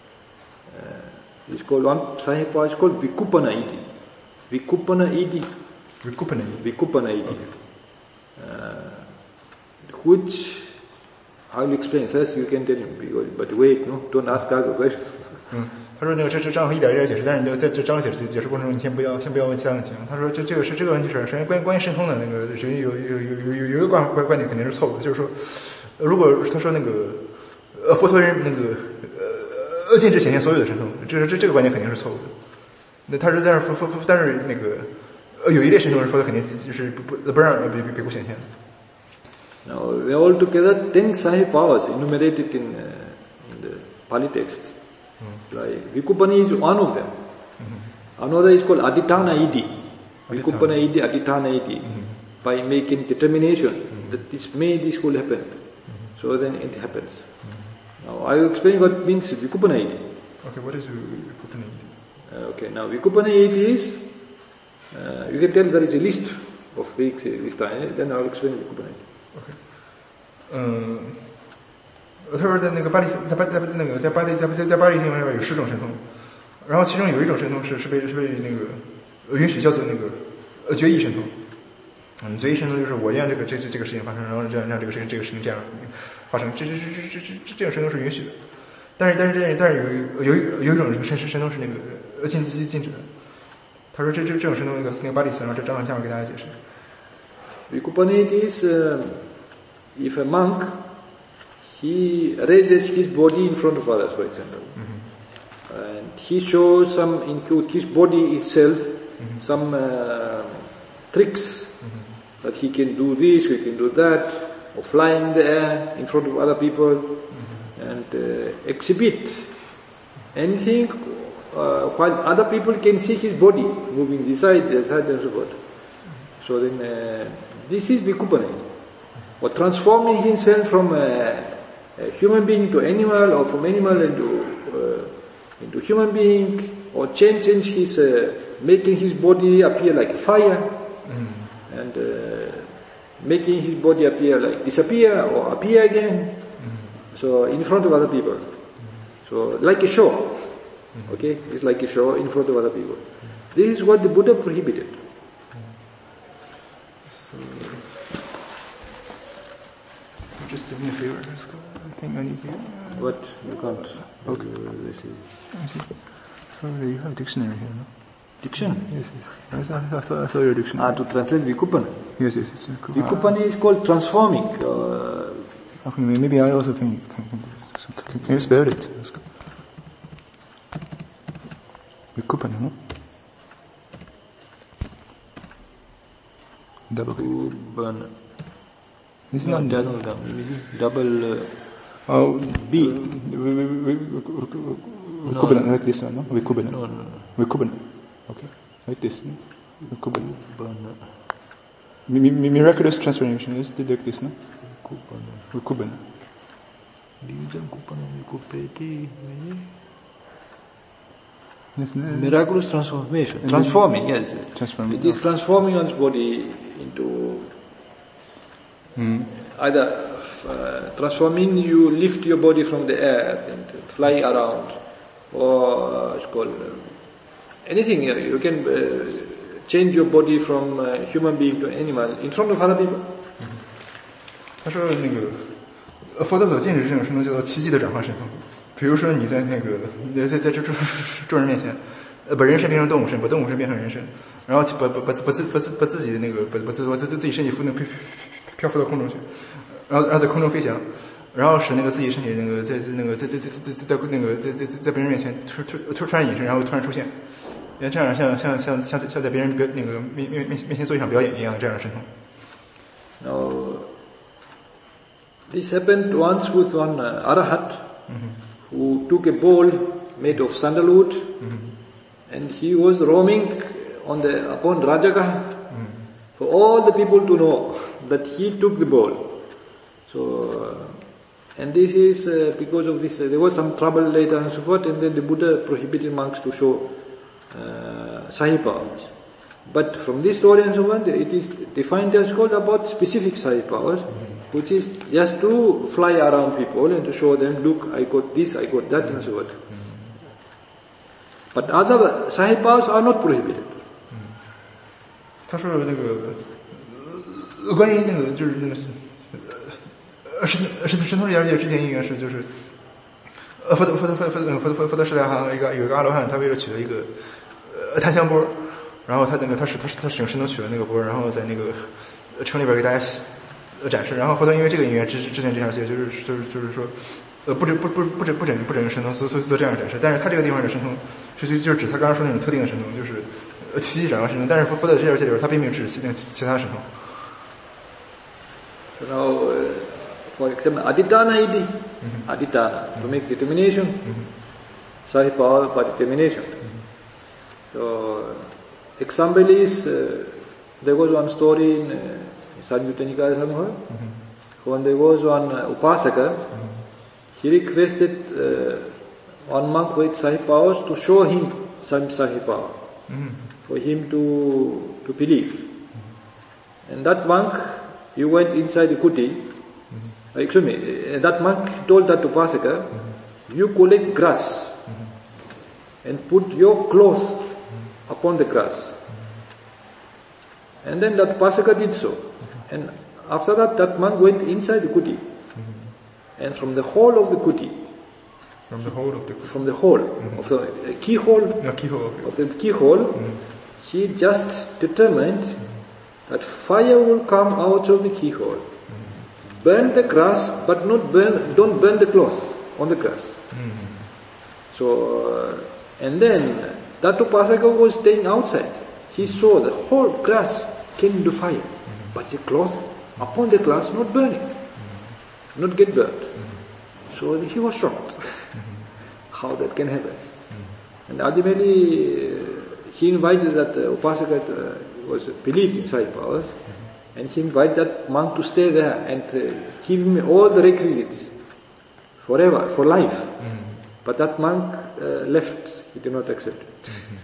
uh, it's called one psychic power. It's called Vikupana Iti. Vikupana Iti. Vikupana Iti. Vikupana Iti. Okay. Uh, which I will explain. First, you can tell him. But wait, no, don't ask other questions. 嗯，他说那个这这张和一点一点解释，但是你在这张解释解释过程中，你先不要先不要问其他问题。他说这这个是这个问题是首先关于关于神通的那个，首先有有有有有有一个观观观点肯定是错误的，就是说，如果他说那个呃佛陀人那个呃禁止显现所有的神通，这是这这个观点肯定是错误的。那他是但是佛佛佛但是那个呃有一类神通是佛陀肯定就是不不不让比比比不显现的。 Now we are altogether ten Sahib powers enumerated in, uh, in the Pali text. Like Vikupana is one of them. Mm-hmm. Another is called Aditana Iti. Vikupana Iti, Aditana Iti. Mm-hmm. By making determination mm-hmm. that this may, this will happen. Mm-hmm. So then it happens. Mm-hmm. Now I will explain what means Vikupana Iti. Okay, what is Vikupana Iti? Uh, okay, now Vikupana Iti is, uh, you can tell there is a list of things this time, then I will explain Vikupana Iti. Okay. 嗯。他说在那个巴黎，在巴在那个在巴黎在在在巴黎经文里边有十种神通，然后其中有一种神通是是被是被那个允许叫做那个呃决议神通。嗯，决议神通就是我让这个这这这个事情发生，然后这样让这个事情这个事情这样发生，这这这这这这这这种神通是允许的。但是但是这但是有有有一种神神神通是那个呃禁禁禁止的。他说这这这种神通那个那个巴黎斯，然后这张下面给大家解释。 Vikupana is uh, if a monk he raises his body in front of others, for example. Mm-hmm. And he shows some, include his body itself, mm-hmm. some uh, tricks mm-hmm. that he can do this, he can do that, or fly in the air in front of other people, mm-hmm. and uh, exhibit anything uh, while other people can see his body moving this side, that side, and so forth. Mm-hmm. So then, uh, this is Vikupana, or transforming himself from a a human being to animal, or from animal into uh, into human being, or change, change his uh, making his body appear like fire, mm. and uh, making his body appear like disappear or appear again. Mm. So in front of other people, mm. so like a show, mm. okay, it's like a show in front of other people. Mm. This is what the Buddha prohibited. So, just do me a favor. Let's go. I think I need to. What? You can't. Okay. This is. I see. Sorry, you have a dictionary here, no? Dictionary? Yes, yes. I saw, I saw, I saw your dictionary. Ah, to translate Vikupana. Yes, yes, yes. Vikupana is called transforming. Uh, okay, maybe I also can. Can, can, can you spell it? Vikupana, no? Double. Vikupana. It's no, not double. Double. Uh, oh, B. Vikupana, like this one, no? Vikupana. No, no, no. Vikupana. Okay. like this. Miraculous transformation is like this, no? Rukubana. Miraculous transformation. Transforming, yes. Transforming. It is transforming one's body into mm. either uh, transforming, you lift your body from the air and fly around, or uh, it's called uh, anything. You, you can uh, change your body from uh, human being to animal in front of other people. 他说那个呃佛陀所禁止这种神通叫做奇迹的转换神通。比如说你在那个在在这众人面前，呃把人身变成动物身，把动物身变成人身，然后把把把把自把自把自己的那个把把自把自自己身体浮那飘漂浮到空中去，然后然后在空中飞翔，然后使那个自己身体那个在那个在在在在在那个在在在别人面前突突突突然隐身，然后突然出现，因为这样像像像像像在别人表那个面面面面前做一场表演一样这样的神通。 Now, this happened once with one uh, Arahat mm-hmm. who took a bowl made of sandalwood mm-hmm. and he was roaming on the upon Rajagaha mm-hmm. for all the people to know that he took the bowl. So, uh, and this is uh, because of this, uh, there was some trouble later and so forth, and then the Buddha prohibited monks to show uh, Sahi powers. But from this story and so on, it is defined as called about specific Sahi powers, mm-hmm. which is just to fly around people and to show them, look, I got this, I got that, mm-hmm. and so on. Mm-hmm. But other Sahi powers are not prohibited. 他说那个呃关于那个就是那个呃神神神通了解之前应该是就是呃佛陀佛陀佛陀佛陀佛陀时代哈一个有一个阿罗汉，他为了取了一个呃檀香钵，然后他那个他是他是他使用神通取了那个钵，然后在那个城里边给大家呃展示，然后佛陀因为这个因缘制制定这条戒，就是就是就是说呃不止不不不止不止不止用神通，所以所以做这样的展示，但是他这个地方的神通实际就是指他刚刚说那种特定的神通，就是呃奇迹转换神通，但是佛佛在这条戒里边他并没有指其其他神通。 So now, uh, for example, Aditana Iti, mm-hmm. Aditana, mm-hmm. to make determination, mm-hmm. Sahi power for determination. Mm-hmm. So, example is, uh, there was one story in uh, Samyutta Nikaya Samhara, mm-hmm. when there was one uh, Upasaka, mm-hmm. he requested uh, one monk with Sahi powers to show him some Sahi power, mm-hmm. for him to to believe. Mm-hmm. And that monk, he went inside the kuti, mm-hmm. excuse me, that monk told that Upasaka, mm-hmm. you collect grass, mm-hmm. and put your cloth mm-hmm. upon the grass. Mm-hmm. And then that Upasaka did so. Mm-hmm. And after that, that monk went inside the kuti. Mm-hmm. And from the hole of the kuti, from the hole of the kuti. From the hole, mm-hmm. of the uh, keyhole, no, keyhole okay. of the keyhole, mm-hmm. he just determined mm-hmm. that fire will come out of the keyhole. Mm-hmm. Burn the grass, but not burn, don't burn the cloth on the grass. Mm-hmm. So, uh, and then that Upasaka was staying outside. He saw the whole grass came into fire, mm-hmm. but the cloth upon the grass not burning, mm-hmm. not get burned. Mm-hmm. So he was shocked. Mm-hmm. How that can happen? Mm-hmm. And ultimately, uh, he invited that uh, Upasaka uh, was believed in Sahi powers, mm-hmm. and he invited that monk to stay there and uh, give him all the requisites forever, for life. Mm-hmm. But that monk uh, left, he did not accept it. Mm-hmm.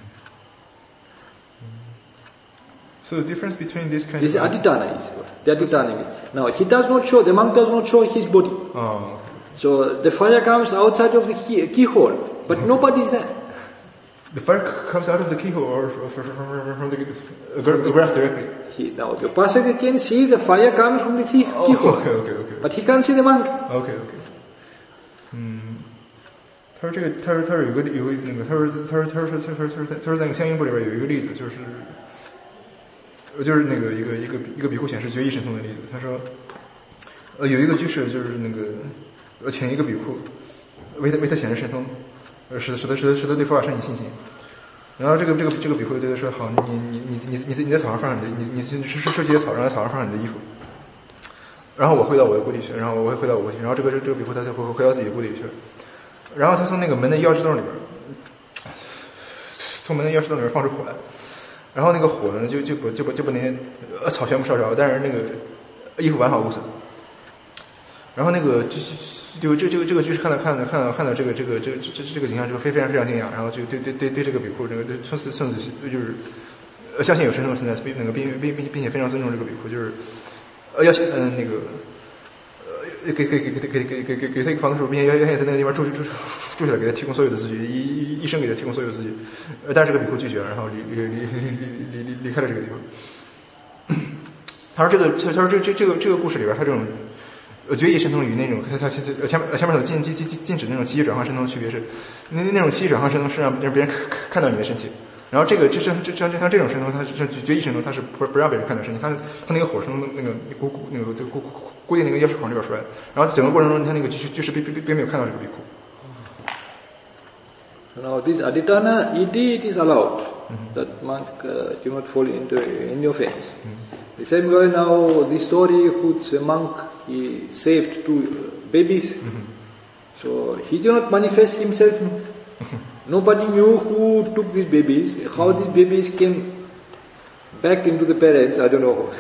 So the difference between this kind this of... This is Aditana, is the Aditana. Now, he does not show, the monk does not show his body. Oh, okay. So the fire comes outside of the key, keyhole, but mm-hmm. nobody is there. The fire comes out of the keyhole or from, from, from, from the, uh, from the grass directly? He, now, the Upasaka can see the fire comes from the key, oh, keyhole. Okay, okay, okay. But he can't see the monk. Okay, okay. 嗯，他说这个，他说他说有个有个那个，他说他说他说他说他说他说他说在那个相应部里边有一个例子，就是就是那个一个一个一个比库显示决议神通的例子。他说，呃，有一个居士就是那个呃请一个比库为他为他显示神通，呃使得使得使得使得对佛法生起信心。然后这个这个这个比库对他说：“好，你你你你你你在草上放上你的你你你收收集些草，然后在草上放上你的衣服。”然后我回到我的故地去，然后我会回到我故地，然后这个这个比库他就回回到自己的故地去了。然后他从那个门的钥匙洞里边，从门的钥匙洞里边放出火来， 然后那个火呢就就不就不就不能呃草全部烧着，但是那个衣服完好无损。然后那个就就这这个这个就是看到看到看到看到这个这个这个这这个景象之后非非常非常惊讶，然后就对对对对这个比库这个孙子孙子就是呃相信有神圣存在，并那个并并并并且非常尊重这个比库，就是呃要嗯、呃、那个呃给给给给给给给给给他一个房子住，并且要要在那个地方住住住住下来，给他提供所有的资据，一一一生给他提供所有的资据，呃但是这个比库拒绝了，然后离离离离离离离开了这个地方。他说这个他说这这这个这个故事里边他这种。呃，决议神通与那种他他前前前面所禁禁禁禁止那种奇迹转换神通的区别是，那那种奇迹转换神通是让让别人看到你的身体，然后这个这这这像像这种神通，它是决议神通，它是不不让别人看到身体，它它那个火从那个固固那个这个固固固定那个钥匙孔里边出来，然后整个过程中他那个就是就是并并并没有看到这个比库。 Now this aditana iti it is allowed mm-hmm. that monk uh, do not fall into in your face. Mm-hmm. The same way now the story which a monk he saved two babies. Mm-hmm. So he did not manifest himself. Nobody knew who took these babies, how these babies came back into the parents. I don't know.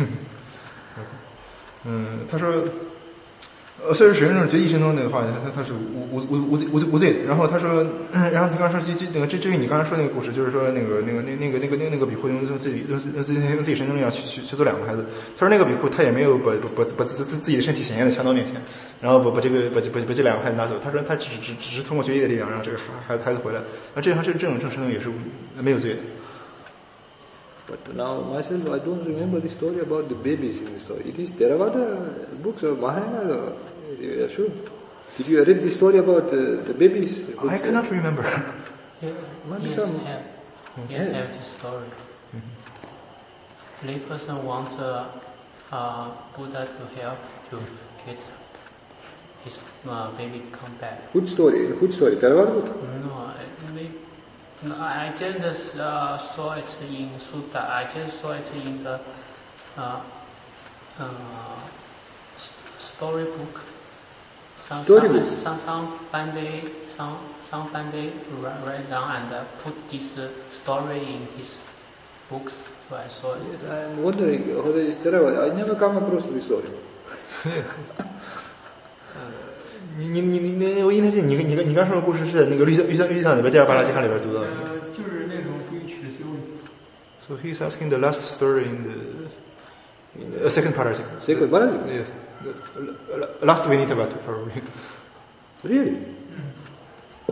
嗯，他说。呃，所以说使用这种决议神通的话，他他是无无无无无无罪的。然后他说，嗯、然后他刚说，这这那个这至于你刚刚说那个故事，就是说那个那个那那个那个那个那个比库用自己用自用自己用自己神通力量去去去做两个孩子。他说那个比库他也没有把把把自自自己的身体显现在强盗面前，然后把把这个把把把这两个孩子拿走。他说他只只只是通过决议的力量让这个孩孩子回来。那这样这这种这种神通也是没有罪的。 But now myself, I don't remember the story about the babies in the story. It is Theravada books or Mahayana. Yeah, sure. Did you read the story about uh, the babies? I cannot remember. Yeah, yes, some... have, yes, yeah. have this story. Mm-hmm. Lay person wants uh, uh, Buddha to help to get his uh, baby come back. Which story? Which story? Theravada book? No, maybe. No, I just uh, saw it in Sutta. I just saw it in the uh, uh, storybook. Some Storybook. Some some Pandey, some some Pandey write down and uh, put this uh, story in his books. So I saw it. Yes, I'm wondering whether it's Theravada. I never come across this story. 你你你你我印象你你你刚说的故事是那个绿色绿色绿色里边第二巴拉吉卡里边读的。 呃，就是那种不允许的修理。 So he's asking the last story in the, in the uh, second parajika. Second parajika? Yes. The last Vinitavatu probably. Really? Mm.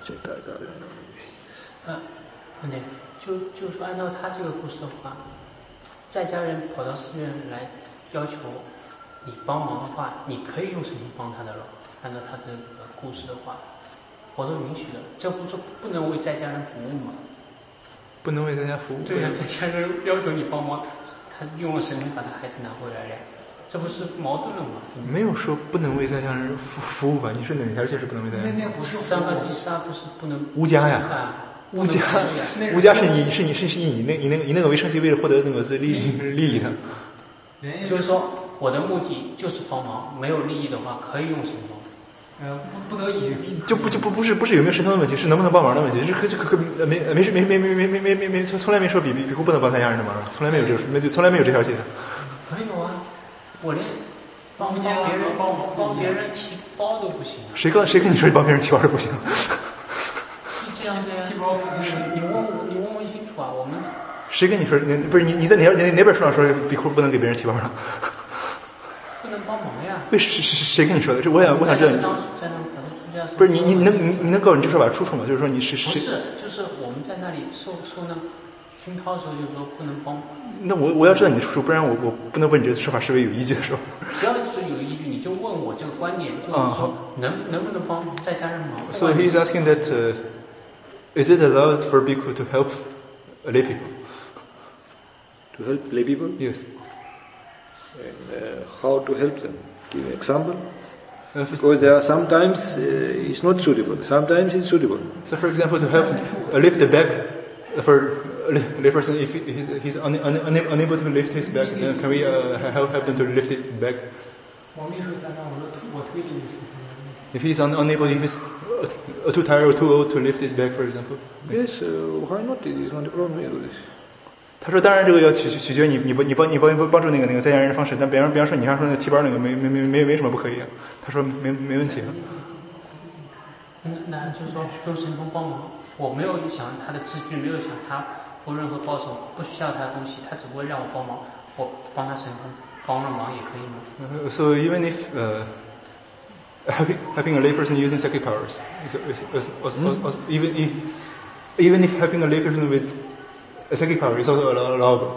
呃，对，就就说按照他这个故事的话，在家人跑到寺院来要求你帮忙的话，你可以用什么帮他的了？按照他这个故事的话，我都允许的。这不是不能为在家人服务吗？ 不能为在家服务。 对呀，在家人要求你帮忙，他用了神灵把他孩子拿回来了，这不是矛盾了吗？ 没有说不能为在家人服服务吧？你是哪条件是不能为在家人？ 那那不是三个第三不是不能无家呀。 啊， 无家，无家是你是你是是以你那你那个以那个为生计，为了获得那个自利益利益的。 就是说，我的目的就是帮忙，没有利益的话，可以用神通。 呃，不不得已。 就不就不不是不是有没有神通的问题，是能不能帮忙的问题。是可可可没没没没没没没没没没从从来没说比比比不能帮他家人的忙，从来没有这个没从来没有这条线。 可以有啊，我连帮别人帮帮别人提包都不行。 谁跟谁跟你说帮别人提包都不行？ 是这样的呀，提包你你问你问问清楚啊，我们。 谁跟你说？你不是你你在哪哪哪本书上说比库不能给别人提包呢？ 不能帮忙呀。 为谁谁谁跟你说的？这我想我想知道你。不是你你能你你能告诉你这说法出处吗？就是说你是谁？ 不是，就是我们在那里受受那熏陶的时候，就是说不能帮。 那我我要知道你的出处，不然我我不能问你这个说法是否有依据的时候。 只要是有依据，你就问我这个观点，就是说能能不能帮在家人忙。 So he's asking that uh, is it allowed for bhikkhu to help lay people? To help lay people? Yes. And uh, how to help them? Give an example. Because there are sometimes uh, it's not suitable, sometimes it's suitable. So, for example, to help uh, lift the back for a lay person, if he, he's un, un, un, unable to lift his back, then can we uh, help help them to lift his back? If he's un, unable, if he's uh, too tired or too old to lift his back, for example. Yes, uh, why not? It is not a problem to do this. 他说当然这个要取取决于你你不你帮你帮帮助那个那个在家人的方式，但比方比方说你刚说那个提包那个没没没没没什么不可以啊。他说没没问题。 那那就是说用神通帮忙，我没有想他的支据，没有想他付任何报酬，不需要他的东西，他只不过让我帮忙，我帮他神通帮了忙也可以吗？ So even if uh, having having a layperson using psychic powers, is, is, is, is, Hmm? is, even if even if having a layperson with a psychic power is also allowable.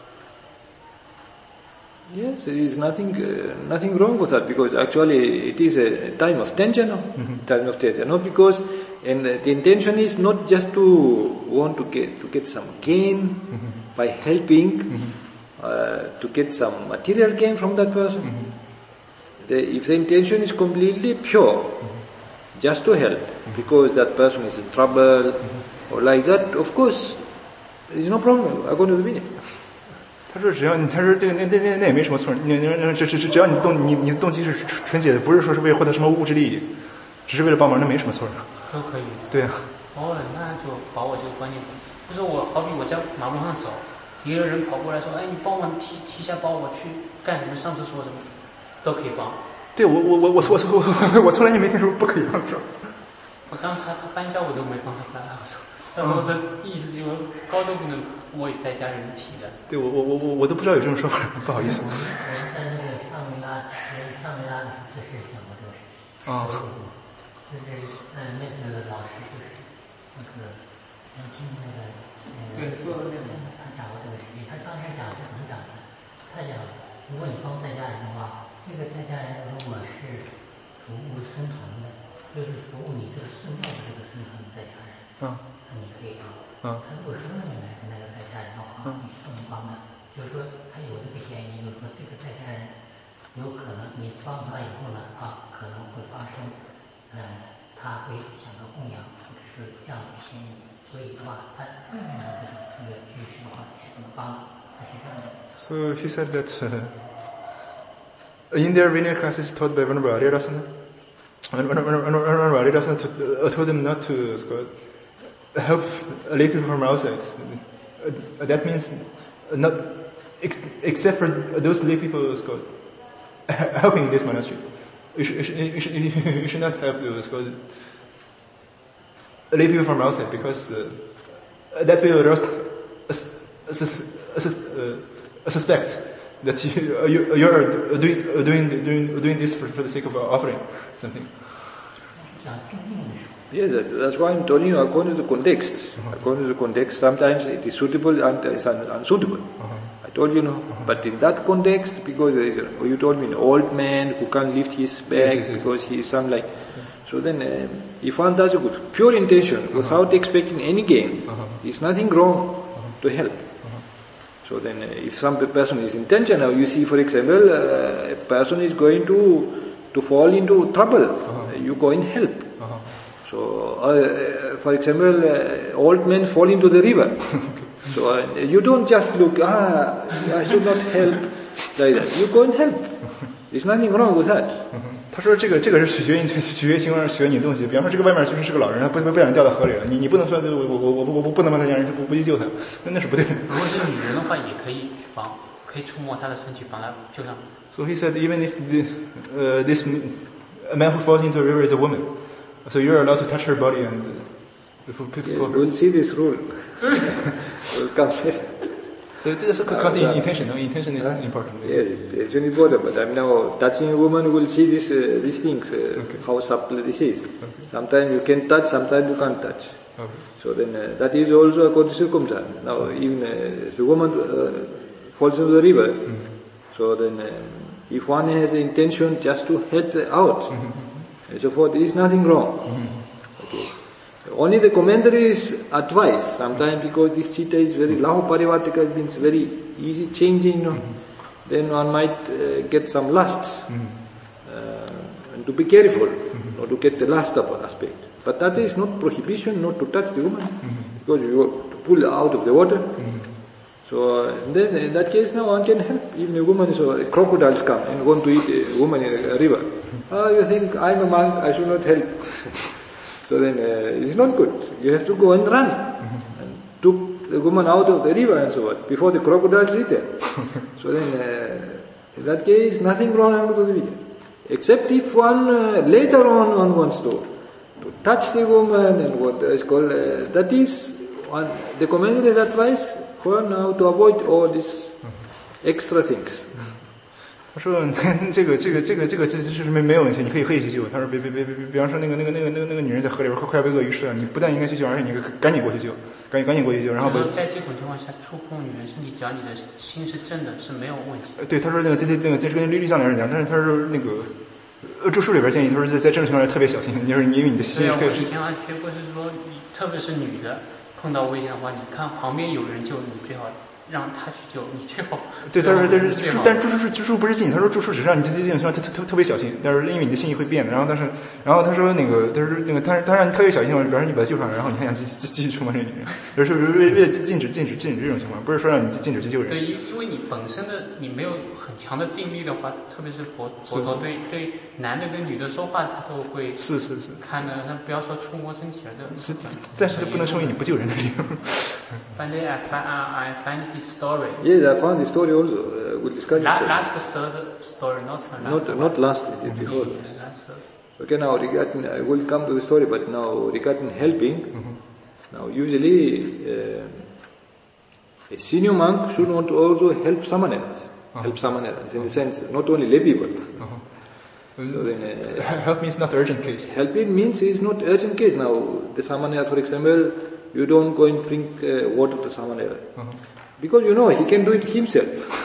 Yes, there is nothing uh, nothing wrong with that, because actually it is a time of tension, no? Mm-hmm. Time of tension, no? Because and uh, the intention is not just to want to get to get some gain Mm-hmm. by helping, Mm-hmm. uh, to get some material gain from that person. Mm-hmm. The, if the intention is completely pure, Mm-hmm. just to help, because that person is in trouble or like that, of course, there is no problem according to the meaning. 他说只要你，他说这个那那那那也没什么错，那那那只只只要你动你你的动机是纯洁的，不是说是为了获得什么物质利益，只是为了帮忙，那没什么错的。 都可以。 对啊。 哦，那就把我这个观念，就是我好比我在马路上走，一个人跑过来说，哎，你帮我提提一下包，我去干什么，上厕所什么，都可以帮。 对我我我我我我我从来也没听说不可以帮手。 我当时他他搬家我都没帮他搬，我说，但是我的意思就是包都不能我也在家人提的。 对我我我我我都不知道有这种说法，不好意思。 我们在那个上维拉上维拉的这是讲过这个事情。 啊。 就是呃那那个老师就是那个年轻那个对做的那个他讲过这个事情，他当时讲是怎么讲的？他讲如果你帮在家人的话，这个在家人如果是服务僧团的，就是服务你这个寺庙的这个僧团的在家人， 嗯， 那你可以帮。 嗯。 他如果是外面来的那个在家人的话，你不能帮的。就是说他有这个嫌疑，就是说这个在家人有可能你帮他以后呢，啊，可能会发生，呃，他会想到供养或者是这样的嫌疑，所以的话，他外面的这个这个居士的话是怎么帮？他是这样的。 So he said that uh, in their Vinaya classes taught by Venerable Aryadasana, Venerable Aryadasana uh, told them not to uh, help lay people from outside. Uh, that means not ex- except for those lay people uh, helping in this monastery. You should, you should, you should, you should not help uh, lay people from outside, because uh, that will arouse a, a, a, a, a suspect that you, uh, you you're doing uh, doing doing doing this for, for the sake of offering something. Yes, that's why I'm telling you according to the context. Uh-huh. According to the context, sometimes it is suitable and it's unsuitable. Uh-huh. I told you, no. Uh-huh. But in that context, because there is a, you told me an old man who can't lift his back yes, yes, yes. because he is some like. So then, um, if one does it with pure intention, uh-huh. without expecting any gain, uh-huh. there's nothing wrong uh-huh. to help. Uh-huh. So then, uh, if some person is intentional, you see, for example, uh, a person is going to to fall into trouble, uh-huh. you go and help. Uh-huh. So, uh, for example, uh, old men fall into the river. So uh, you don't just look, ah, I should not help, like that. You go and help. There's nothing wrong with that. 他说这个这个是取决于取决于情况，取决于你动机。比方说这个外面就是是个老人，他不不不想掉到河里了，你你不能说我我我我我我不能帮他家人，不不去救他，那那是不对的。 如果是女人的话，也可以去帮，可以触摸她的身体，帮她救上。 So he said, even if the, uh, this a man who falls into a river is a woman, so you're allowed to touch her body and uh, pick yeah, we'll see this rule. We'll come here. So this is because uh, intention. No? Intention is uh, important. Yeah, it's very important. But I'm now touching a woman. Will see this uh, these things. Uh, okay. How subtle this is. Okay. Sometimes you can touch. Sometimes you can't touch. Okay. So then uh, that is also according to circumstance. Now even uh, if a woman uh, falls into the river, mm-hmm. so then uh, if one has the intention just to head out, mm-hmm. and so forth, there is nothing wrong. Mm-hmm. Okay. Only the commentaries advise, sometimes because this chitta is very lahu parivartika, it means very easy changing, you know, mm-hmm. then one might uh, get some lust, mm-hmm. uh, and to be careful, mm-hmm. not to get the lust aspect. But that is not prohibition not to touch the woman, mm-hmm. because you want to pull her out of the water. Mm-hmm. So uh, then in that case now one can help. Even a woman, so crocodiles come and want to eat a woman in a river. Ah, you think I'm a monk, I should not help. So then uh, it's not good. You have to go and run. Mm-hmm. And to the woman out of the river and so on, before the crocodiles eat her. So then, uh, in that case, nothing wrong happened to the video. Except if one, uh, later on, one wants to, to touch the woman and what is called, uh, that is, one, the commentaries advise for now to avoid all these extra things. 他说这个这个这个这个这这是没没有问题，你可以可以去救。他说别别别别，比方说那个那个那个那个那个女人在河里边快快要被鳄鱼吃了，你不但应该去救，而且你赶紧过去救，赶紧赶紧过去救。然后在这种情况下触碰女人身体，只要你的心是正的，是没有问题。 对，他说那个这这那个这是跟律上来讲，但是他说那个呃注释里边建议，他说在在这种情况下特别小心，就是因为你的心。 对啊，我以前还学过，是说特别是女的碰到危险的话，你看旁边有人救你，最好让他去救你，最好。 对，他说但是但是注释注释不是禁，他说注释只是让你这这种情况特特特别小心，但是因为你的心意会变的。然后但是然后他说那个他说那个他他让你特别小心，比方说你把他救上来，然后你还想继继继续触摸这个女人，就是为为了禁止禁止禁止这种情况，不是说让你禁止去救人。 对，因因为你本身的你没有很强的定力的话，特别是佛佛陀对对男的跟女的说话，他都会是是是看的，他不要说触摸身体了，这是，但是这不能成为你不救人的理由。 One day I find I find this story. Yes, I found this story also. Uh, we'll discuss La- it. last third story, not last. Not one. not last, it before. Yeah, last third. Okay, now regarding, I will come to the story, but now regarding helping, mm-hmm. now usually uh, a senior monk should not also help someone else, uh-huh. help someone else, in the sense, not only lay people. Uh-huh. So then, uh, help means not urgent case. Helping means is not urgent case. Now, the someone else, for example, you don't go and drink uh, water to someone else. Uh-huh. Because you know, he can do it himself.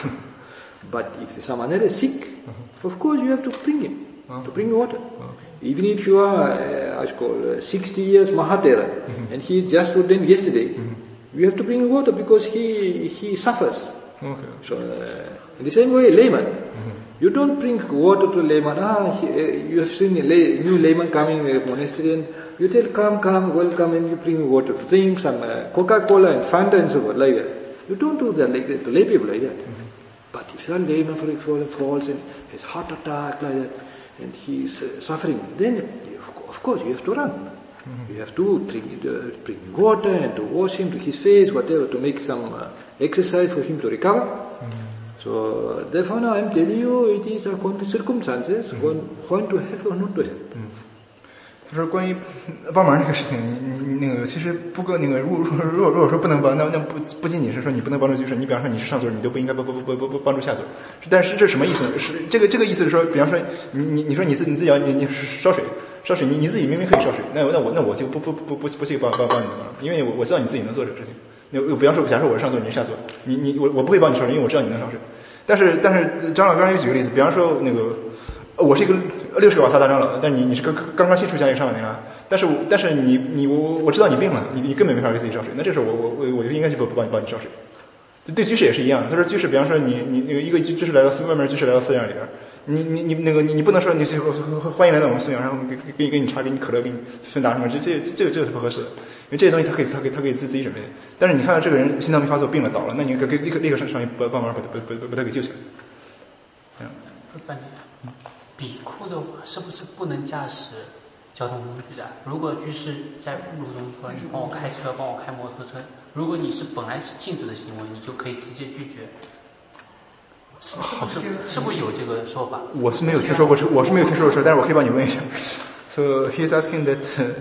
But if someone else is sick, uh-huh. of course you have to bring him, uh-huh. to bring water. Uh-huh. Even if you are, uh, I call, uh, sixty years Mahatera, mm-hmm. and he is just ordained yesterday, mm-hmm. you have to bring water because he he suffers. Okay. So, uh, in the same way, layman, mm-hmm. you don't bring water to layman. Ah, he, uh, you have seen a lay, new layman coming in the monastery, and you tell, come, come, welcome, and you bring water to drink, some uh, Coca-Cola and Fanta and so forth, like that. You don't do that like that to lay people like that. Mm-hmm. But if a layman, for example, falls and has heart attack like that, and he is uh, suffering, then of course you have to run. Mm-hmm. You have to drink, uh, bring water and to wash him to his face, whatever, to make some uh, exercise for him to recover. Mm-hmm. So therefore now I am telling you, it is according to circumstances, mm-hmm. one, when to help or not to help. Mm-hmm. 他说关于帮忙这个事情，你你你那个其实不够那个，如果如果如果说不能帮，那那不不仅仅是说你不能帮助，就是你比方说你是上座，你就不应该不不不不不帮助下座。但是这什么意思呢？是这个这个意思是说，比方说你你你说你自你自己要你你烧水烧水，你你自己明明可以烧水，那那我那我就不不不不不去帮帮帮你了，因为我我知道你自己能做这个事情。那比方说，假设我是上座，你是下座，你你我我不会帮你烧水，因为我知道你能烧水。但是但是张老刚才又举个例子，比方说那个。我是一个六十个瓦萨大长老，但你你是刚刚刚新出家一个上万年了，但是但是你你我我知道你病了，你你根本没法给自己烧水，那这时候我我我我就应该去不帮你帮你烧水。对居士也是一样，他说居士，比方说你你那个一个居士来到寺外面居士来到寺院里边，你你你那个你你不能说你欢迎来到我们寺院，然后给给给你茶给你可乐给你芬达什么，这这这个这个是不合适的，因为这些东西他可以他可以他可以自自己准备。但是你看到这个人心脏病发作病了倒了，那你可立刻立刻上上去帮帮忙把把把把他给救起来。这样。 比库的话，是不是不能驾驶交通工具的？如果居士在路中说你帮我开车，帮我开摩托车，如果你是本来是禁止的行为，你就可以直接拒绝。是不是是不是有这个说法？ 我是没有听说过这，我是没有听说过这，但是我可以帮你问一下。So he's asking that uh,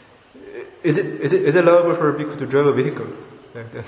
is it is it is it allowable for a bhikkhu to drive a vehicle like that?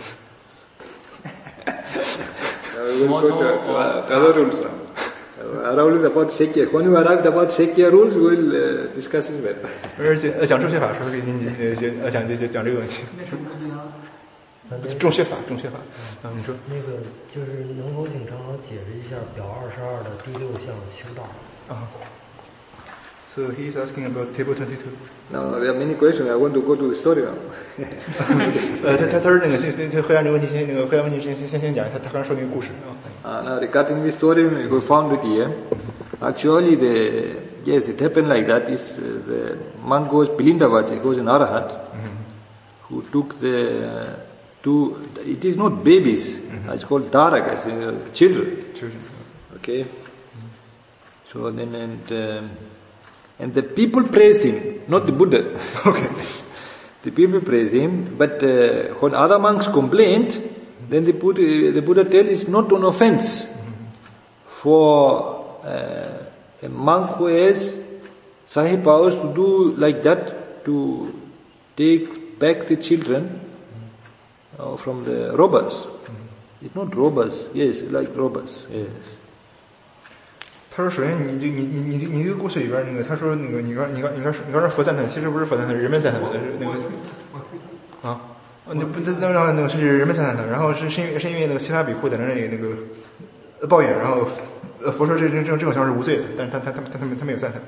We will go to, to, to other rules now. Around about Shakya. When we arrive about Shakya rules, we will uh, discuss it better. 而且讲正确法时候，给您呃讲讲讲这个问题。正确法，正确法。啊，你说那个就是能否请长老解释一下表二十二的第六项修道？ 啊。So he is asking about table twenty-two. No, there are many questions. I want to go to the story now. 呃，他他他说那个先先回答这个问题，先那个回答问题先先先先讲他他刚说那个故事啊。 Uh, now regarding this story, we found it here. Actually, the yes, it happened like that. Is uh, the monk goes Bilindavaja, he was an arhat, mm-hmm. who took the two. It is not babies. Mm-hmm. It's called darakas, uh, children. Children. Okay. Mm-hmm. So then and. Um, And the people praised him, not the Buddha. Okay. the people praise him, but uh, when other monks complained, then the Buddha, the Buddha tells it's not an offense for uh, a monk who has Sahib powers to do like that, to take back the children uh, from the robbers. It's not robbers, yes, like robbers, yes. 他说：“首先，你这你你你你这个故事里边那个，他说那个你刚你刚你刚你刚说佛赞叹，其实不是佛赞叹，人们赞叹的，是那个啊，那不那让那个是人们赞叹的，然后是是因为是因为那个其他比库在那里那个抱怨，然后佛说这这这种这种情况是无罪的，但是他他他他他没他没有赞叹。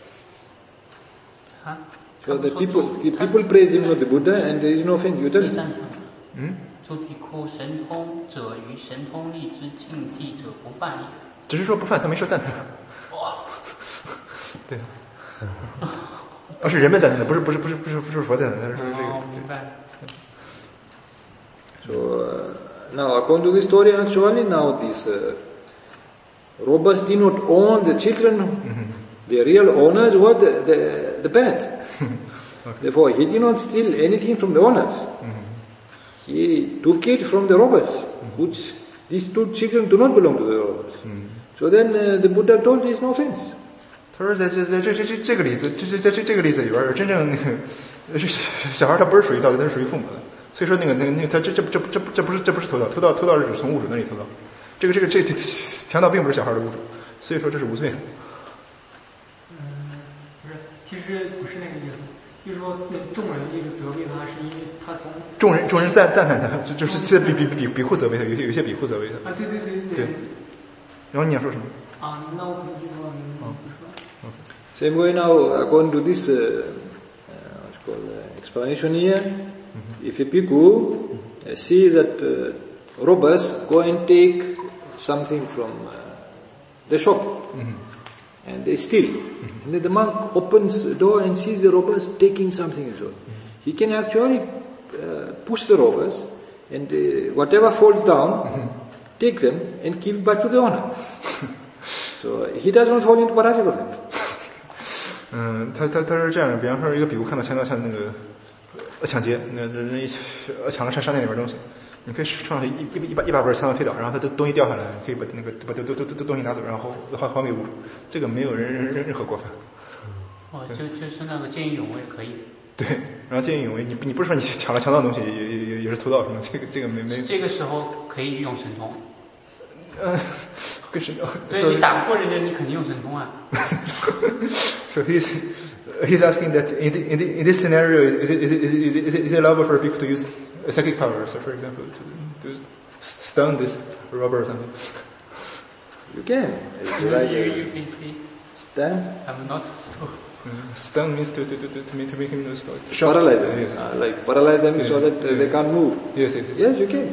啊 So the people the people praise him, not the Buddha, and there is no offense. You tell me. 嗯， 诸比库神通者于神通力之境地者不犯也。 只是说不犯，他没说赞叹。 哇， 对，而是人们赞叹的，不是不是不是不是不是佛赞叹，他是说这个。 哦，明白。 So uh, now, according to the story, actually now these uh, robbers did not own the children. Mm-hmm. The real owners were the the, the parents. Okay. Therefore, he did not steal anything from the owners. Mm-hmm. He took it from the robbers, mm-hmm. which these two children do not belong to the robbers. Mm-hmm. So then uh, the Buddha told there is no offense. 他说在这这这这这这个例子，这这在这这个例子里边，真正那个小孩他不是属于盗贼，他是属于父母的。所以说那个那个那个他这这这这这不是这不是偷盗，偷盗偷盗是从物主那里偷盗。这个这个这这强盗并不是小孩的物主，所以说这是无罪的。 嗯，不是，其实不是那个意思，就是说那众人这个责备他，是因为他从众人众人赞赞叹他，就就是这比比比比库责备他，有些有些比库责备他。 啊，对对对对。对然后你想说什么？ 啊，那我可能记错了，你不说。 Same way now, according to this uh, uh, what's called uh, explanation here, mm-hmm. if a bhikkhu uh, sees that uh, robbers go and take something from uh, the shop, mm-hmm. and they steal, mm-hmm. and then the monk opens the door and sees the robbers taking something as well. Mm-hmm. He can actually uh, push the robbers, and uh, whatever falls down, mm-hmm. take them and give back to the owner. So he does not fall into parajika offense. 嗯，他他他是这样的，比方说一个比丘看到强盗像那个抢劫，那人一抢了商商店里边东西，你可以冲上去一一一把一把把强盗推倒，然后他的东西掉下来，可以把那个把都都都都东西拿走，然后还还给物主，这个没有人任任任何过分。 哦，就就是那个见义勇为可以。 对，然后见义勇为，你你不是说你抢了强盗的东西也也也是偷盗什么？这个这个没没。 这个时候可以用神通。 嗯，跟神通。 对，你打不过人家，你肯定用神通啊。 So he's he's asking that in, the, in, the, in this scenario, is it is it is it is it, is it allowable for people to use a psychic power? So, for example, to, to stun this robber or something. You can. You, like, you, you can see. Stun. I'm not so. Mm, stun means to to to to, to make to make him like shocked. Paralyze them. Yeah. Uh, like paralyze them yeah. so that uh, yeah. they can't move. Yes, yes, yes. Yes, you can.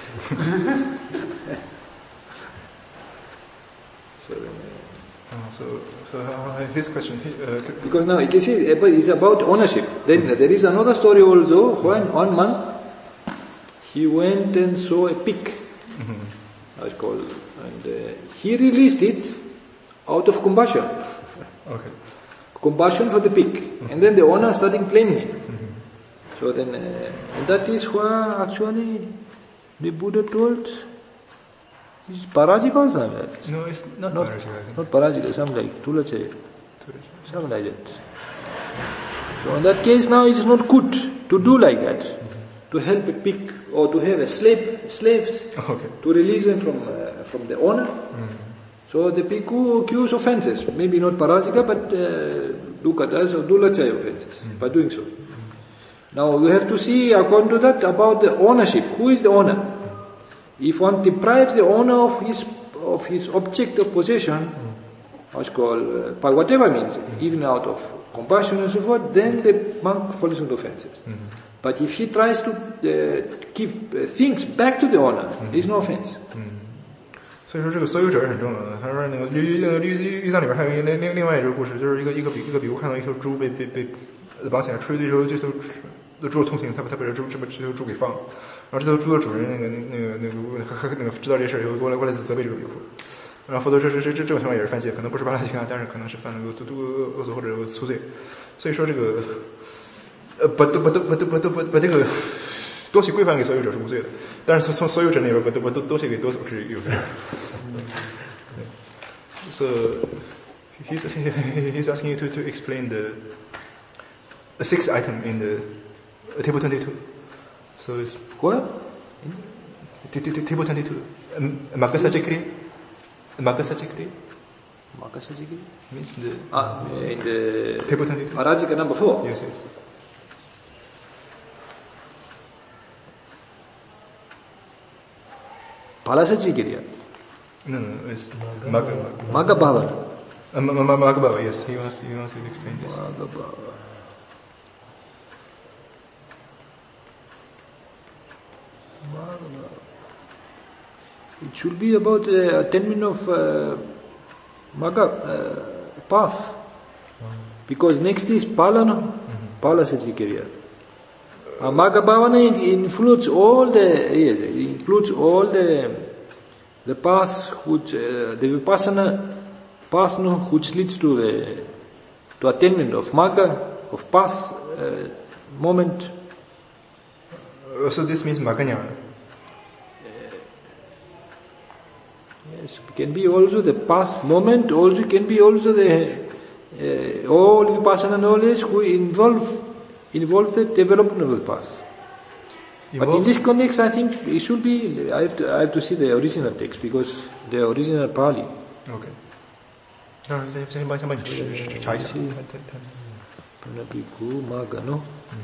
so. Uh, Oh, so, so uh, his question. He, uh, because now you can see it's about ownership. Then mm-hmm. there is another story also when one monk he went and saw a pig, mm-hmm. it's called, and uh, he released it out of compassion. Okay. Compassion for the pig, mm-hmm. and then the owner started blaming him. Mm-hmm. So then, uh, and that is where actually the Buddha told. Is parajika or something like that? No, it's not, not parajika. Not parajika, something like tulachaya. Something like that. So in that case now it is not good to do like that. Mm-hmm. To help a pig or to have a slave, slaves, okay. to release them from uh, from the owner. Mm-hmm. So the bhikkhu accuse offenses, maybe not parajika but uh, dukatas or dulachaya offenses, mm-hmm. by doing so. Mm-hmm. Now we have to see according to that about the ownership. Who is the owner? If one deprives the owner of his of his object of possession, mm. what's called uh, by whatever means, mm. even out of compassion and so forth, then the monk falls into offenses. Mm-hmm. But if he tries to uh, give uh, things back to the owner, mm-hmm. there is no offense. 嗯，所以说这个所有者是很重要的。他说那个律那个律律藏里边还有一另另另外一个故事，就是一个一个比一个比喻看到一头猪被被被绑起来，吹的时候这头这猪通情，他把他把这猪这把这头猪给放了。然后这头猪的主人那个那个那个那个知道这事以后过来过来责备这个比丘，然后佛陀说这这这这种情况也是犯戒，可能不是巴拉吉卡，但是可能是犯了个恶恶恶作或者粗罪。所以说这个呃，不不不不不不不不这个多起规范给所有者是无罪的，但是从所有者那边不不都多起给多走是有罪的。So he's he's asking you to to explain the the sixth item in the uh, table twenty-two. So it's What? table twenty-two. Makasajikri. Makasajikri. Makasajikri means the ah in the table twenty-two. Parajika number four. Yes, yes. Palasajikriya. No, no, it's Maga. Magabhava. Uh, Magabhava, yes. He wants, he wants to explain this. Magabhava. It should be about uh, attainment of uh, Maga, uh, path. Because next is Palana, mm-hmm. Palasajikriya. Uh, Maga Bhavana includes all the, yes, it includes all the the path which, uh, the Vipassana path no, which leads to the to attainment of Magga, of path, uh, moment. Uh, so this means Maganyana. Yes, it can be also the path moment, also can be also the uh, all Vipassana knowledge who involve involve the development of the path. But in this context, I think it should be. I have to. I have to see the original text because the original Pali. Okay. 那先先帮先帮你查一下。 Panabiku Magano.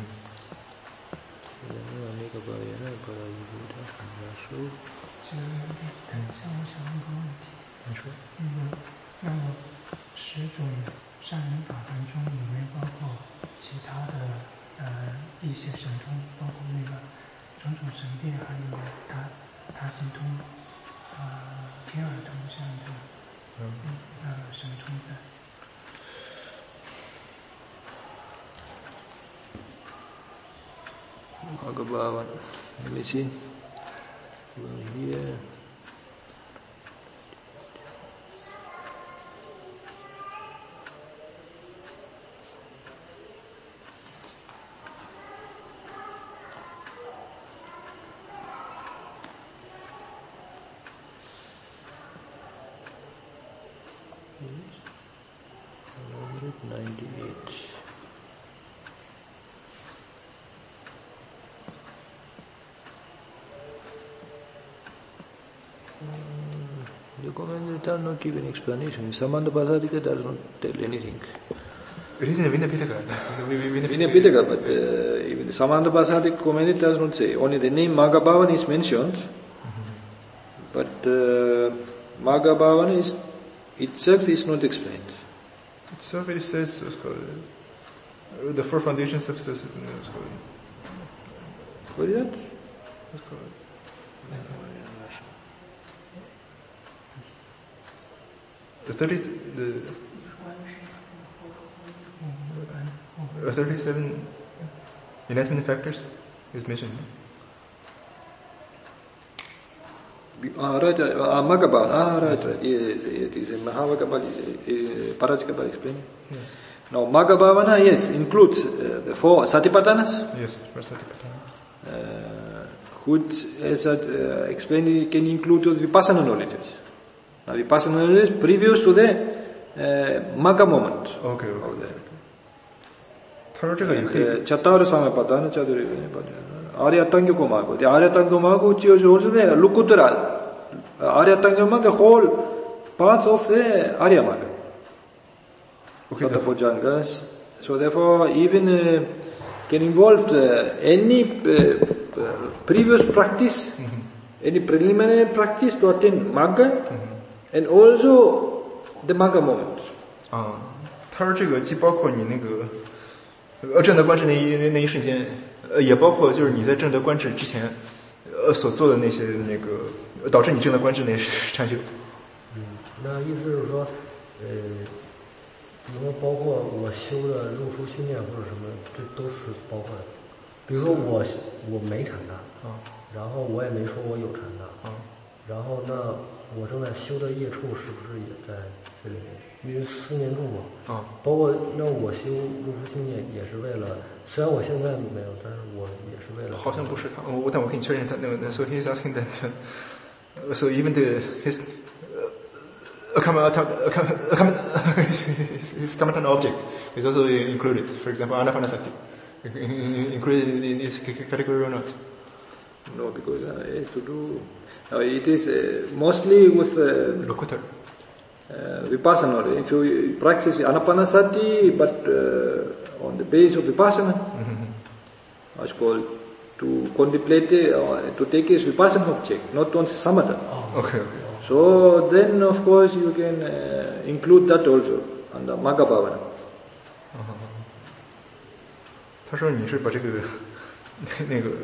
那么十种善人法门中有没有包括其他的呃一些神通，包括那个种种神变，还有他他心通、呃天耳通这样的嗯呃神通在？ Magabhavan. Let me see. Here. one ninety-eight. The commentator not give an explanation. Samandapasādika does not tell anything. It is in the Vinaya Pitaka. Vinaya Pitaka, but uh, even the Samandapasādika commentator does not say. Only the name Magabhavan is mentioned, mm-hmm. but uh, Magabhavan is itself is not explained. Itself it says uh, the four foundations of says what is that? The thirty, the uh, thirty-seven enlightenment factors is mentioned. Ah, right, uh, Magabhavan. Ah, right, right. Yes, it is. Mahavagabhali, Parajikabhali explained. Yes. Now, Magabhavana, yes, includes uh, the four Satipatthanas. Yes, four Satipatthanas. Uh, which, as I uh, explained, can include the Vipassana knowledges. Now, Vipassana knowledge previous to the uh, Magga moment. Okay, okay. Of the, 他说这个也可以。 Chattara Samapatthana, Chaduri Aryatangyoku Mago. The Aryatangyo Mago is also the Lukuttara. Aryatangyo Mago, the whole path of the Arya Maga. Okay, Satapojangas. So therefore, even uh, can involve uh, any uh, uh, previous practice, mm-hmm. any preliminary practice to attain Magga, mm-hmm. and also the Magga moment. 啊，他说这个既包括你那个。 呃，正德观智那一那一瞬间，呃，也包括就是你在正德观智之前，呃，所做的那些那个导致你正德观智那禅修。 嗯，那意思是说，呃，比如说包括我修的入出训练或者什么，这都是包括的。比如说我我没禅大，啊，然后我也没说我有禅大，啊， 然后那我正在修的业处是不是也在这里面？因为四念住嘛， 啊， 包括那我修入出心念也是为了，虽然我现在没有，但是我也是为了。 好像不是他，我但我可以确认他那个。So he's asking that. Uh, so even the his uh, his, his Kamatan object is also included. For example, Anapanasati, included in this category or not? No, because uh, it has to do. Uh, it is uh, mostly with uh, Lokutar. Uh, vipassana. If you practice anapanasati, but uh, on the base of vipassana, mm-hmm. it's called to contemplate it, uh, to take it as vipassana object, not on samatha. Oh, okay, okay. So then, of course, you can uh, include that also under Magga Bhavana. 他说你是把这个那个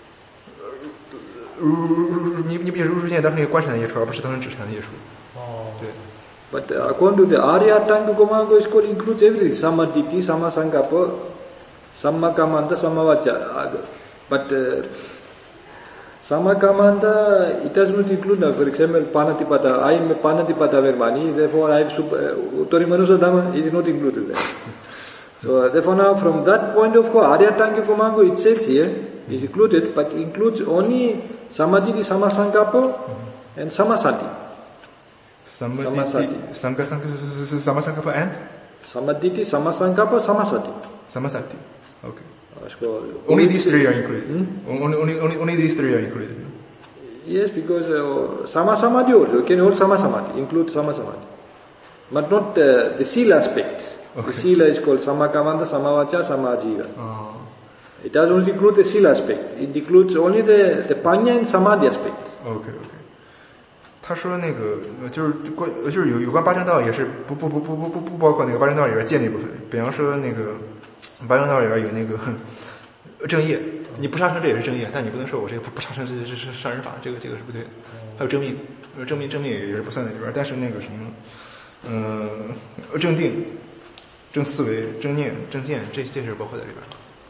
入你你比如入现当成一个观察的业处，而不是当成止禅的业处。哦，对。 But uh, according to the Arya-Tanga Komago, it's called includes everything. Samaditi, Samasankappa, Sammakamanta, Samavacha. But uh, Sammakamanta, it does not include, now, for example, Panatipata. I am a Panatipata Vermani, therefore I have Uttorimanusa Dhamma, it is not included there. So therefore now from that point of view, Arya-Tanga Komago itself here is included, but includes only Samaditi, Samasankappa and Samasanti. Samaditi, Samasankappa and? Samaditi, Samasankappa, Samasati. Samasati. Okay. Only these three are included. Hmm? Only, only, only, only these three are included. Yes, because uh, Samasamadhi also, you can hold Samasamadhi, include Samasamadhi. But not uh, the sila aspect. Okay. The sila is called Sammakamanta, Samavacha, Samajiva. Oh. It does not include the sila aspect. It includes only the, the panya and samadhi aspect. Okay, okay. 他说那个就是关就是有有关八正道也是不不不不不不不包括那个八正道里边戒那部分。比方说那个八正道里边有那个正业，你不杀生这也是正业，但你不能说我这个不不杀生这这是杀人法，这个这个是不对的。还有正命，正命正命也是不算在里边，但是那个什么，嗯、呃，正定、正思维、正念、正见这这是包括在里边。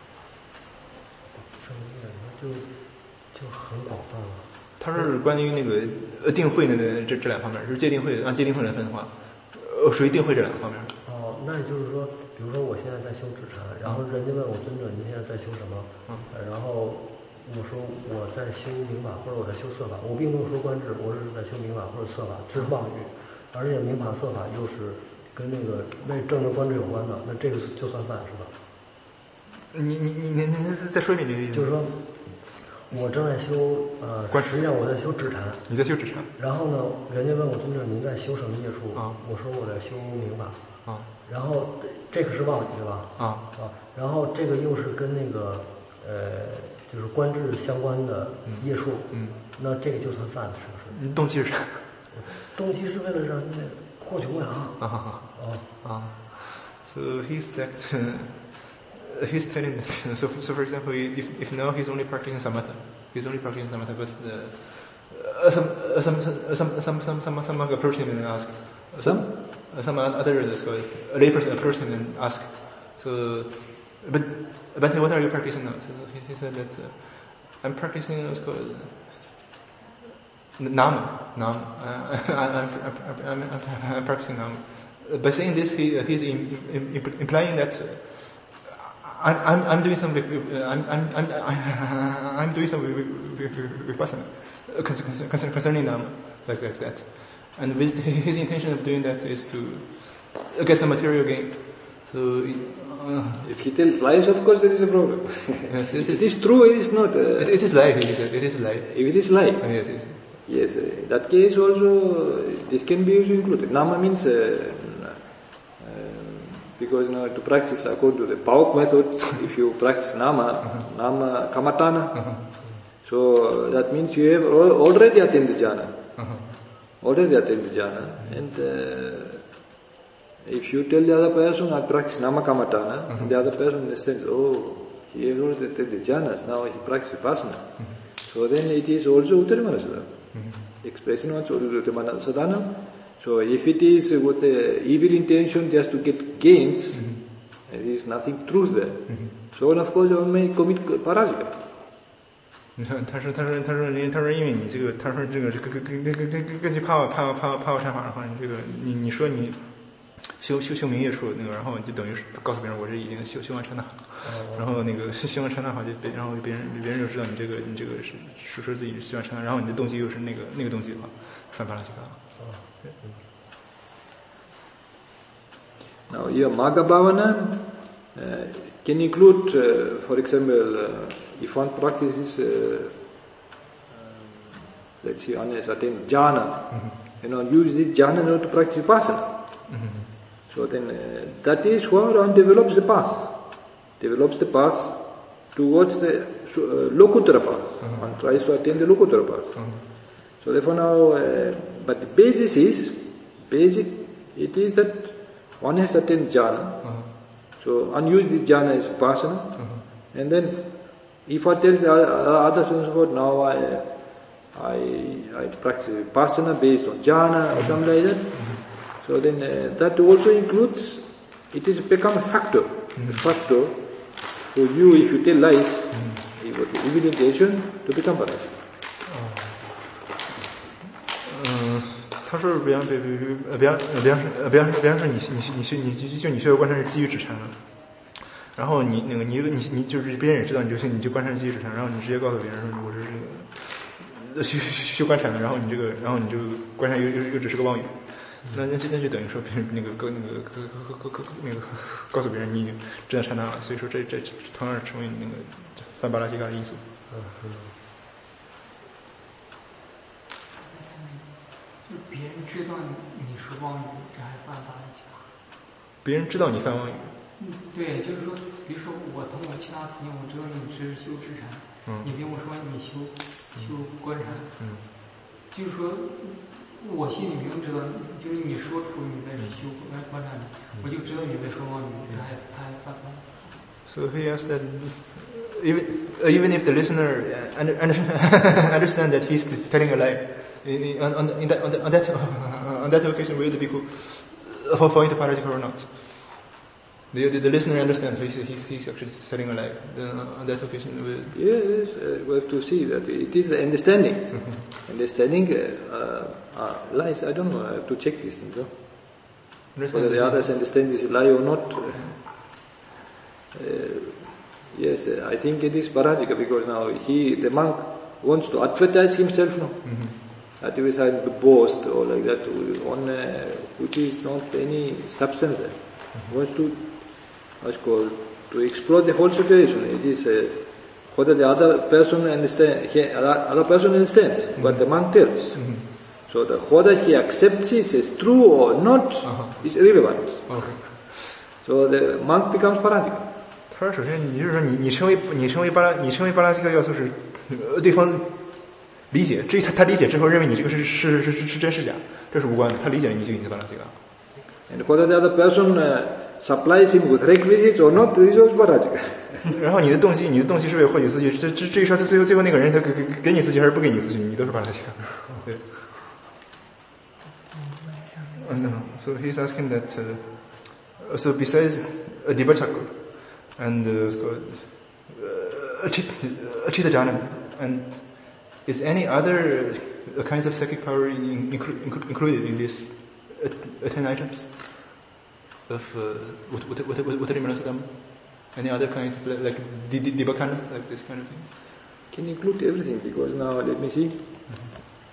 正念就就很广泛了。 它是关于那个呃定慧的这这两方面，就是戒定慧，按戒定慧来分的话，呃属于定慧这两个方面。 哦，那也就是说，比如说我现在在修止禅，然后人家问我尊者您现在在修什么？嗯，然后我说我在修明法或者我在修色法，我并没有说观智，我是在修明法或者色法，这是妄语，而且明法色法又是跟那个为正正观智有关的，那这个就算犯是吧？ 你你你你你再说一遍这个意思。 就是说。我正在修，呃，实际上我在修止禅。 你在修止禅。 然后呢，人家问我尊者您在修什么业处？啊，我说我在修明法。啊，然后这个是妄语对吧？啊啊，然后这个又是跟那个呃，就是观智相关的业处。嗯，那这个就算犯是不是？ 动机是啥？ 动机是为了让那获取供养。啊啊啊 ！So he's that. He's telling that. So, so for example, if if now he's only practicing samatha, he's only practicing samatha, but uh, some, uh, some some some some some some approach him and ask. Some uh, some other a lay person approach him and ask. So, but Bante, what are you practicing now? So he, he said that uh, I'm practicing what's called nama. Nama. Uh, I'm, I'm, I'm, I'm, I'm practicing nama. By saying this, he he's in, in, in, implying that. Uh, I'm, I'm, I'm doing some, I'm, I'm, I'm, I'm doing some vipassana concerning, concerning them, like, like that. And with his intention of doing that is to get some material gain. So, uh, if he tells lies, of course, there is a problem. Yes, it, it is true, it is not. Uh, it, it is lie. It is lie. If it is lie, uh, yes, yes. Yes, uh, that case also, this can be also included. Nama means. Uh, Because you know, to practice according to the P A O K method, if you practice Nama, uh-huh. Nama Kamatana, uh-huh. so that means you have already attained the jhana. Uh-huh. Already attained the jhana. And uh, if you tell the other person, I practice Nama Kamatana, uh-huh. and the other person understands, oh, he has already attained the jhanas, now he practices Vipassana. Uh-huh. So then it is also Uttaramanasada. Uh-huh. Expression also Uttaramanasada. So if it is with the evil intention just to get gains, mm-hmm. there is nothing truth there. Mm-hmm. So of course one may commit parajika. 你看，他说，他说，他说，他说，因为你这个，他说这个，根根根根根根根据帕瓦帕瓦帕瓦帕瓦禅法的话，你这个，你你说你修修修明业处那个，然后就等于是告诉别人我这已经修修完禅法，然后那个修完禅法就别，然后别人别人就知道你这个你这个是是说自己修完禅法，然后你的动机又是那个那个动机的话，犯巴拉吉嘎。 Now here Magga Bhavana uh, can include, uh, for example, uh, if one practices, uh, um, let's say one has attained jhana, mm-hmm. you know, use this jhana in order to practice vipassana. Mm-hmm. So then uh, that is where one develops the path, develops the path towards the uh, Lokuttara path. Mm-hmm. One tries to attain the Lokuttara path. Mm-hmm. So therefore now, uh, but the basis is, basic, it is that one has attained jhana. Uh-huh. So one uses this jhana as vipassana. Uh-huh. And then if one tells other students about now I, I, I practice vipassana based on jhana or something like that. Uh-huh. So then uh, that also includes, it has become a factor. Uh-huh. A factor for you if you tell lies, uh-huh. you got the evidentation to become parajika. 他说，比方比比比呃，比方呃，比方说呃，比方说比方说你你你学你就就你学的观察是基于止禅的，然后你那个你你你就是别人也知道你就你就观察基于止禅，然后你直接告诉别人说我是这个学学观禅的，然后你这个然后你这个观察又又又只是个妄语，那那那就等于说别人那个那个那个那个告诉别人你已经知道禅堂了，所以说这这同样成为那个犯巴拉吉嘎的因素。 就别人知道你你说妄语，这还犯法其他？ 别人知道你犯妄语。 嗯，对，就是说，比如说我通过其他途径，我知道你是修止禅，嗯，你跟我说你修修观禅，嗯，就是说，我心里明知道，就是你说出你在修观禅，我就知道你在说妄语，这还他还犯法。 So he asked that even even if the listener understand that he's telling a lie. In, on, on, in that, on, that, on, that, on that occasion, will the bhikkhu fall into parajika or not? The, the, the listener understands he's, he's, he's actually telling a lie. Uh, on that occasion, will... Yes, uh, we have to see that it is the understanding. Mm-hmm. Understanding uh, uh, lies. I don't know. I have to check this. You know? Whether the others understand this lie or not. Uh, yes, uh, I think it is parajika because now he, the monk, wants to advertise himself now. Mm-hmm. Advertise to boast or like that on uh, which is not any substance there. Mm-hmm. Wants to, what's called, to explore the whole situation. It is uh, whether the other person understand, he, other person understands mm-hmm. what the monk tells. Mm-hmm. So the, whether he accepts this as true or not uh-huh. is irrelevant. Okay. So the monk becomes parajika. 他说：“首先，你就是说你，你成为你成为巴拉，你成为巴拉吉克要素是，呃，对方理解，至于他他理解之后认为你这个是是是是是真是假，这是无关的。他理解你就已经巴拉吉克。 And whether the other person uh, supplies him with requisites or not, this is also parajika. 然后你的动机，你的动机是为了获取资讯，至至至于说最后最后那个人他给给给你资讯还是不给你资讯，你都是巴拉吉克。对。嗯 ，so he's asking that. Uh, so besides a dibachaka. And uh, it's called uh, Achita Jnana. And is any other uh, kinds of psychic power in, inclu- inclu- included in these uh, uh, ten items of Uttarimanasudam? Any other kinds of, like Dibakana, like this kind of things? Can include everything because now let me see. Mm-hmm.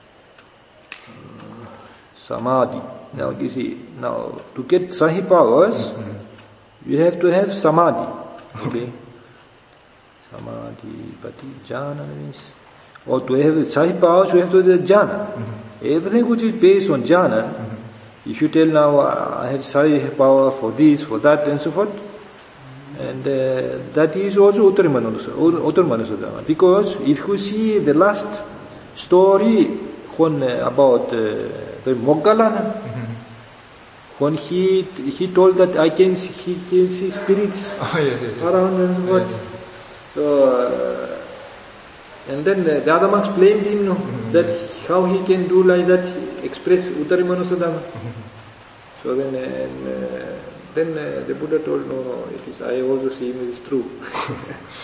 Uh, samadhi. Now you see, now to get Sahi powers, mm-hmm. you have to have Samadhi. Okay. Samadhi, Pati, Jhana means, or to have Sahi powers, you have to have the Jhana. Mm-hmm. Everything which is based on Jhana, mm-hmm. if you tell now, I have Sahi power for this, for that, and so forth, and uh, that is also Uttaramanasudama. Because if you see the last story when, uh, about uh, the Moggallana, mm-hmm. when he he told that I can see, he can see spirits oh, yes, yes, yes. around and so forth. Yes. So, uh, and then uh, the other monks blamed him, no, mm-hmm. that how he can do like that, express Uttarimanasudama. Mm-hmm. So then, uh, uh, then uh, the Buddha told, no, no, it is I also see him, it is true.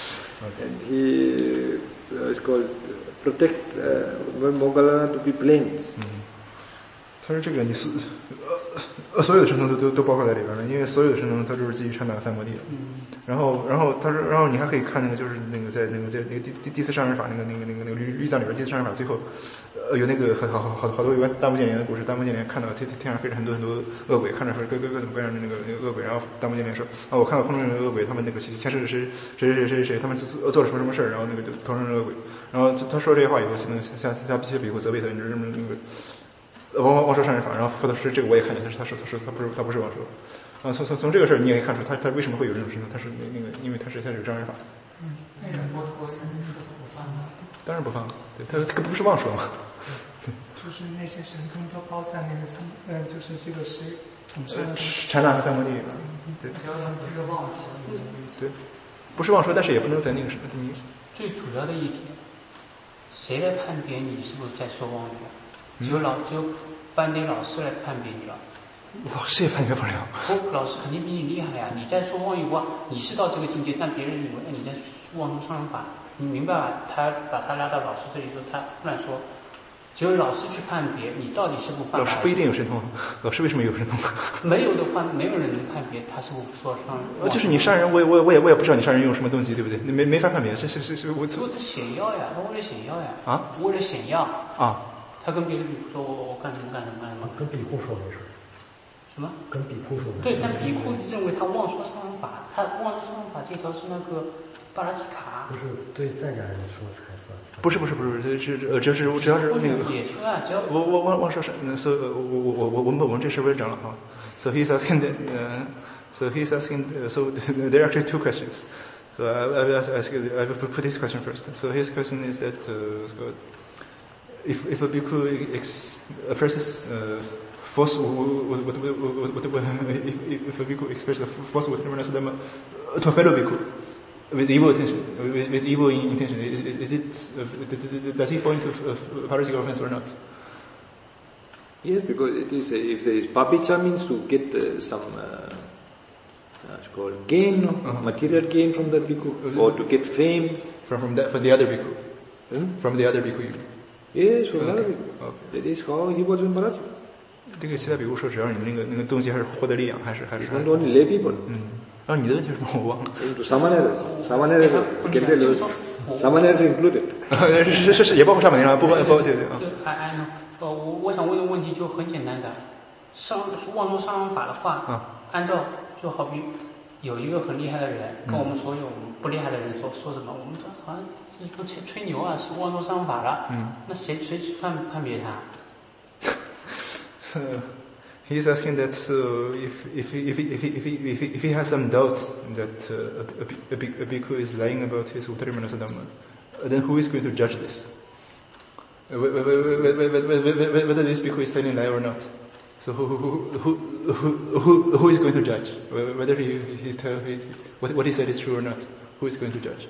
Okay. And he uh, is called protect uh, Moggallana to be blamed. 他说这个你所呃所有的神通都都都包括在里边了，因为所有的神通它就是基于禅那三摩地的。然后然后他说，然后你还可以看那个就是那个在那个在那个第第第四上人法那个那个那个那个律律藏里边第四上人法最后，呃有那个很好好好好多有关大目犍连的故事。大目犍连看到天天上飞着很多很多恶鬼，看着说各各各种各样的那个那个恶鬼，然后大目犍连说啊我看到空中有恶鬼，他们那个前世是谁谁谁谁谁他们做做了什么什么事儿，然后那个就头上是恶鬼。然后他说这些话以后，那个下下下比丘责备他，你知道那个。王王王说上人法，然后佛陀说这个我也看见，他说他说他说他不是他不是王说，啊从从从这个事儿你也可以看出他他为什么会有这种神通，他是那那个因为他是他是张人法。 嗯，那个佛陀说不放吗？ 当然不放，对他他不是妄说嘛。 就是那些神通都包在那个三呃，就是这个谁怎么说呢？ 禅那和三摩地，对。 不是妄说， 对，不是妄说，但是也不能在那个什么你。 最主要的一点，谁来判别你是不是在说妄语？只有老只有班里老师来判别你了。 老师也判别不了。 不，老师肯定比你厉害呀！你在说妄语话，你是到这个境界，但别人以为你在妄说上人法，你明白吧？他把他拉到老师这里说，他乱说。只有老师去判别你到底是不犯法。 老师不一定有神通，老师为什么有神通？ 没有的话，没有人能判别他是不是说上人。 就是你杀人，我也我也我也我也不知道你杀人用什么动机，对不对？你没没法判别，这是是是我。 为了显耀呀，他为了显耀呀。 啊？ 为了显耀啊。 他跟别的比丘说：“我我干什么干什么干什么。” 跟比库说没事。 什么？ 跟比库说。 对，但比库认为他妄说上人法，他妄说上人法这条是那个巴拉吉卡。 不是对在家人说才算。 不是不是不是，这是呃这是只要是那个。 也说啊，只要我我我我说是，所以我我我我我们我们这是文章了啊。So he's asking the, uh, so he's asking uh, so there are actually two questions. So I I will ask, ask I will put this question first. So his question is that uh, if if a bhikkhu ex, expresses uh, force with, with, with, with, with if, if a bhikkhu expresses force with Nirvana Dhamma to a fellow bhikkhu with evil intention, with, with evil intention, is, is it does he fall into parasitic offense or not? Yes, because it is if there is papicha means to get uh, some uh, it's called gain, no? uh-huh. material gain from the bhikkhu, or to get fame from from the, from the other bhikkhu, hmm? from the other bhikkhu. Yes, from the other bhikkhu. That is how he was in Parasika. 这个其他比如说，只要你那个那个东西还是获得力量，还是还是。 Not only lay people. 嗯。然后你的问题是什么？我忘了。 Samanera, Samanera, Samanera is included. 是是是，也包括上半年了，不包不对对啊。 对，哎哎呢，呃，我我想问的问题就很简单的，上妄说上人法的话， 啊， 按照就好比有一个很厉害的人跟我们所有不厉害的人说说什么，我们这好像是不吹吹牛啊，是妄说上人法了，嗯，那谁谁判判别他？ He's asking that so if if he, if he, if he, if he, if he, if he has some doubt that uh, a, a, a bhikkhu is lying about his Uttari Manasa Dhamma, then who is going to judge this? Whether this bhikkhu is telling a lie or not. So who who who who who, who is going to judge? Whether he, he tell he, what, what he said is true or not? Who is going to judge?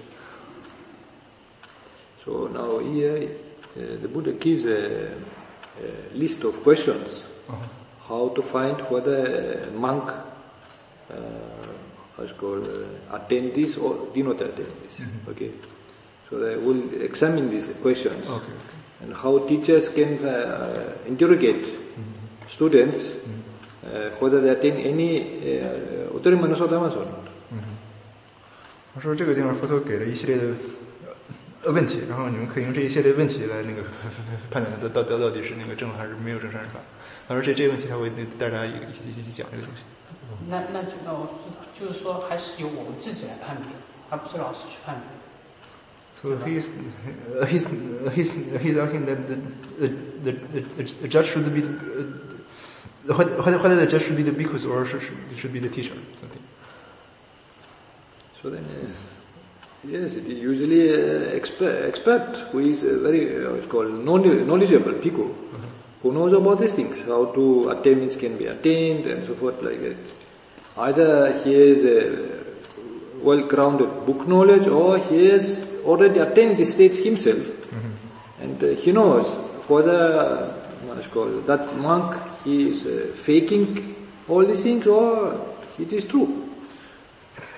So now here uh, the Buddha gives a, a list of questions. Uh-huh. How to find whether a monk uh, what's called uh, attend this or did not attend this. Mm-hmm. Okay, so they will examine these questions, okay, okay. and how teachers can uh, interrogate mm-hmm. students mm-hmm. uh, whether they attend any Uttari Manasa Dhammas or not. 他说这个地方佛陀给了一系列的呃问题，然后你们可以用这一系列问题来那个判断到到到底是那个正还是没有正善人法。 他说这这个问题他会带大家一起一起讲这个东西。 那那就那我就是说还是由我们自己来判别，而不是老师去判别。 So he's he's he's he's asking that the the the, the judge should be uh, whether whether the judge should be the bhikkhus or should, should be the teacher something. So then, uh, yes, it is usually uh, expert expert who is uh, very uh, it's called knowledgeable bhikkhu. Uh-huh. Who knows about these things, how to attainments can be attained and so forth like that. Either he has a well-grounded book knowledge or he has already attained these states himself. Mm-hmm. And uh, he knows whether what's called, that monk he is uh, faking all these things or it is true.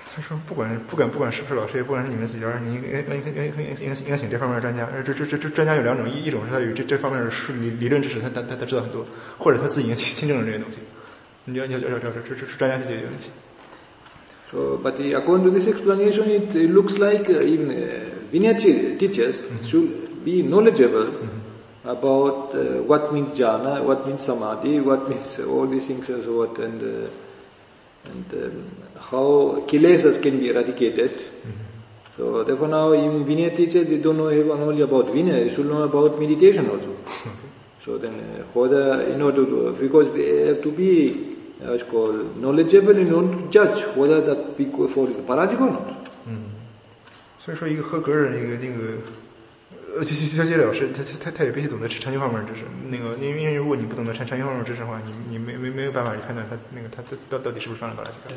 他说不管不管不管是不是老师，也不管是你们自己家人，你应该应该应该应该应该应该请这方面的专家。这这这这专家有两种，一一种是他有这这方面的理理论知识，他他他他知道很多，或者他自己已经亲证了这些东西。你要你要要要这这这专家去解决问题。 So, but according to this explanation, it, it looks like uh, even uh, Vinaya teachers mm-hmm. should be knowledgeable mm-hmm. about uh, what means jhana, what means samadhi, what means uh, all these things and so what, and uh, and um, how kilesas can be eradicated. Mm-hmm. So therefore now even Vinaya teachers, they don't know even only about Vinaya, they should know about meditation also. So then uh, for the, in order to, because they have to be Uh, it's called knowledgeable in order to judge whether that people fall into paradigm or not. 嗯，所以说一个合格的那个那个呃，其实小杰老师他他他他也必须懂得禅修方面知识。那个因为因为如果你不懂得禅禅修方面知识的话，你你没没没有办法去判断他那个他到到底是不是犯了巴拉吉卡。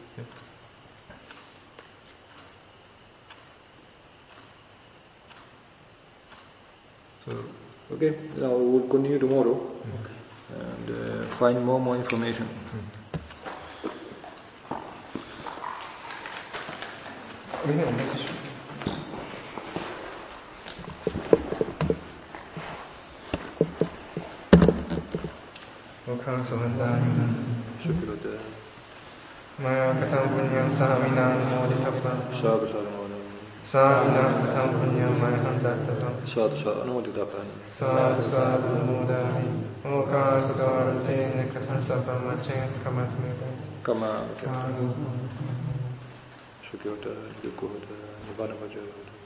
So okay, now we'll continue tomorrow. Okay. And uh, find more more information. Maya katam punyam sahamina namoditappa Sahamina katam punyam maya handatappa Sadhu sadhu namoditappa Sadhu sadhu namodami Oka sadharantene katham sapamachen kamatme Kama Shukyota Yukota Nibbana Vajra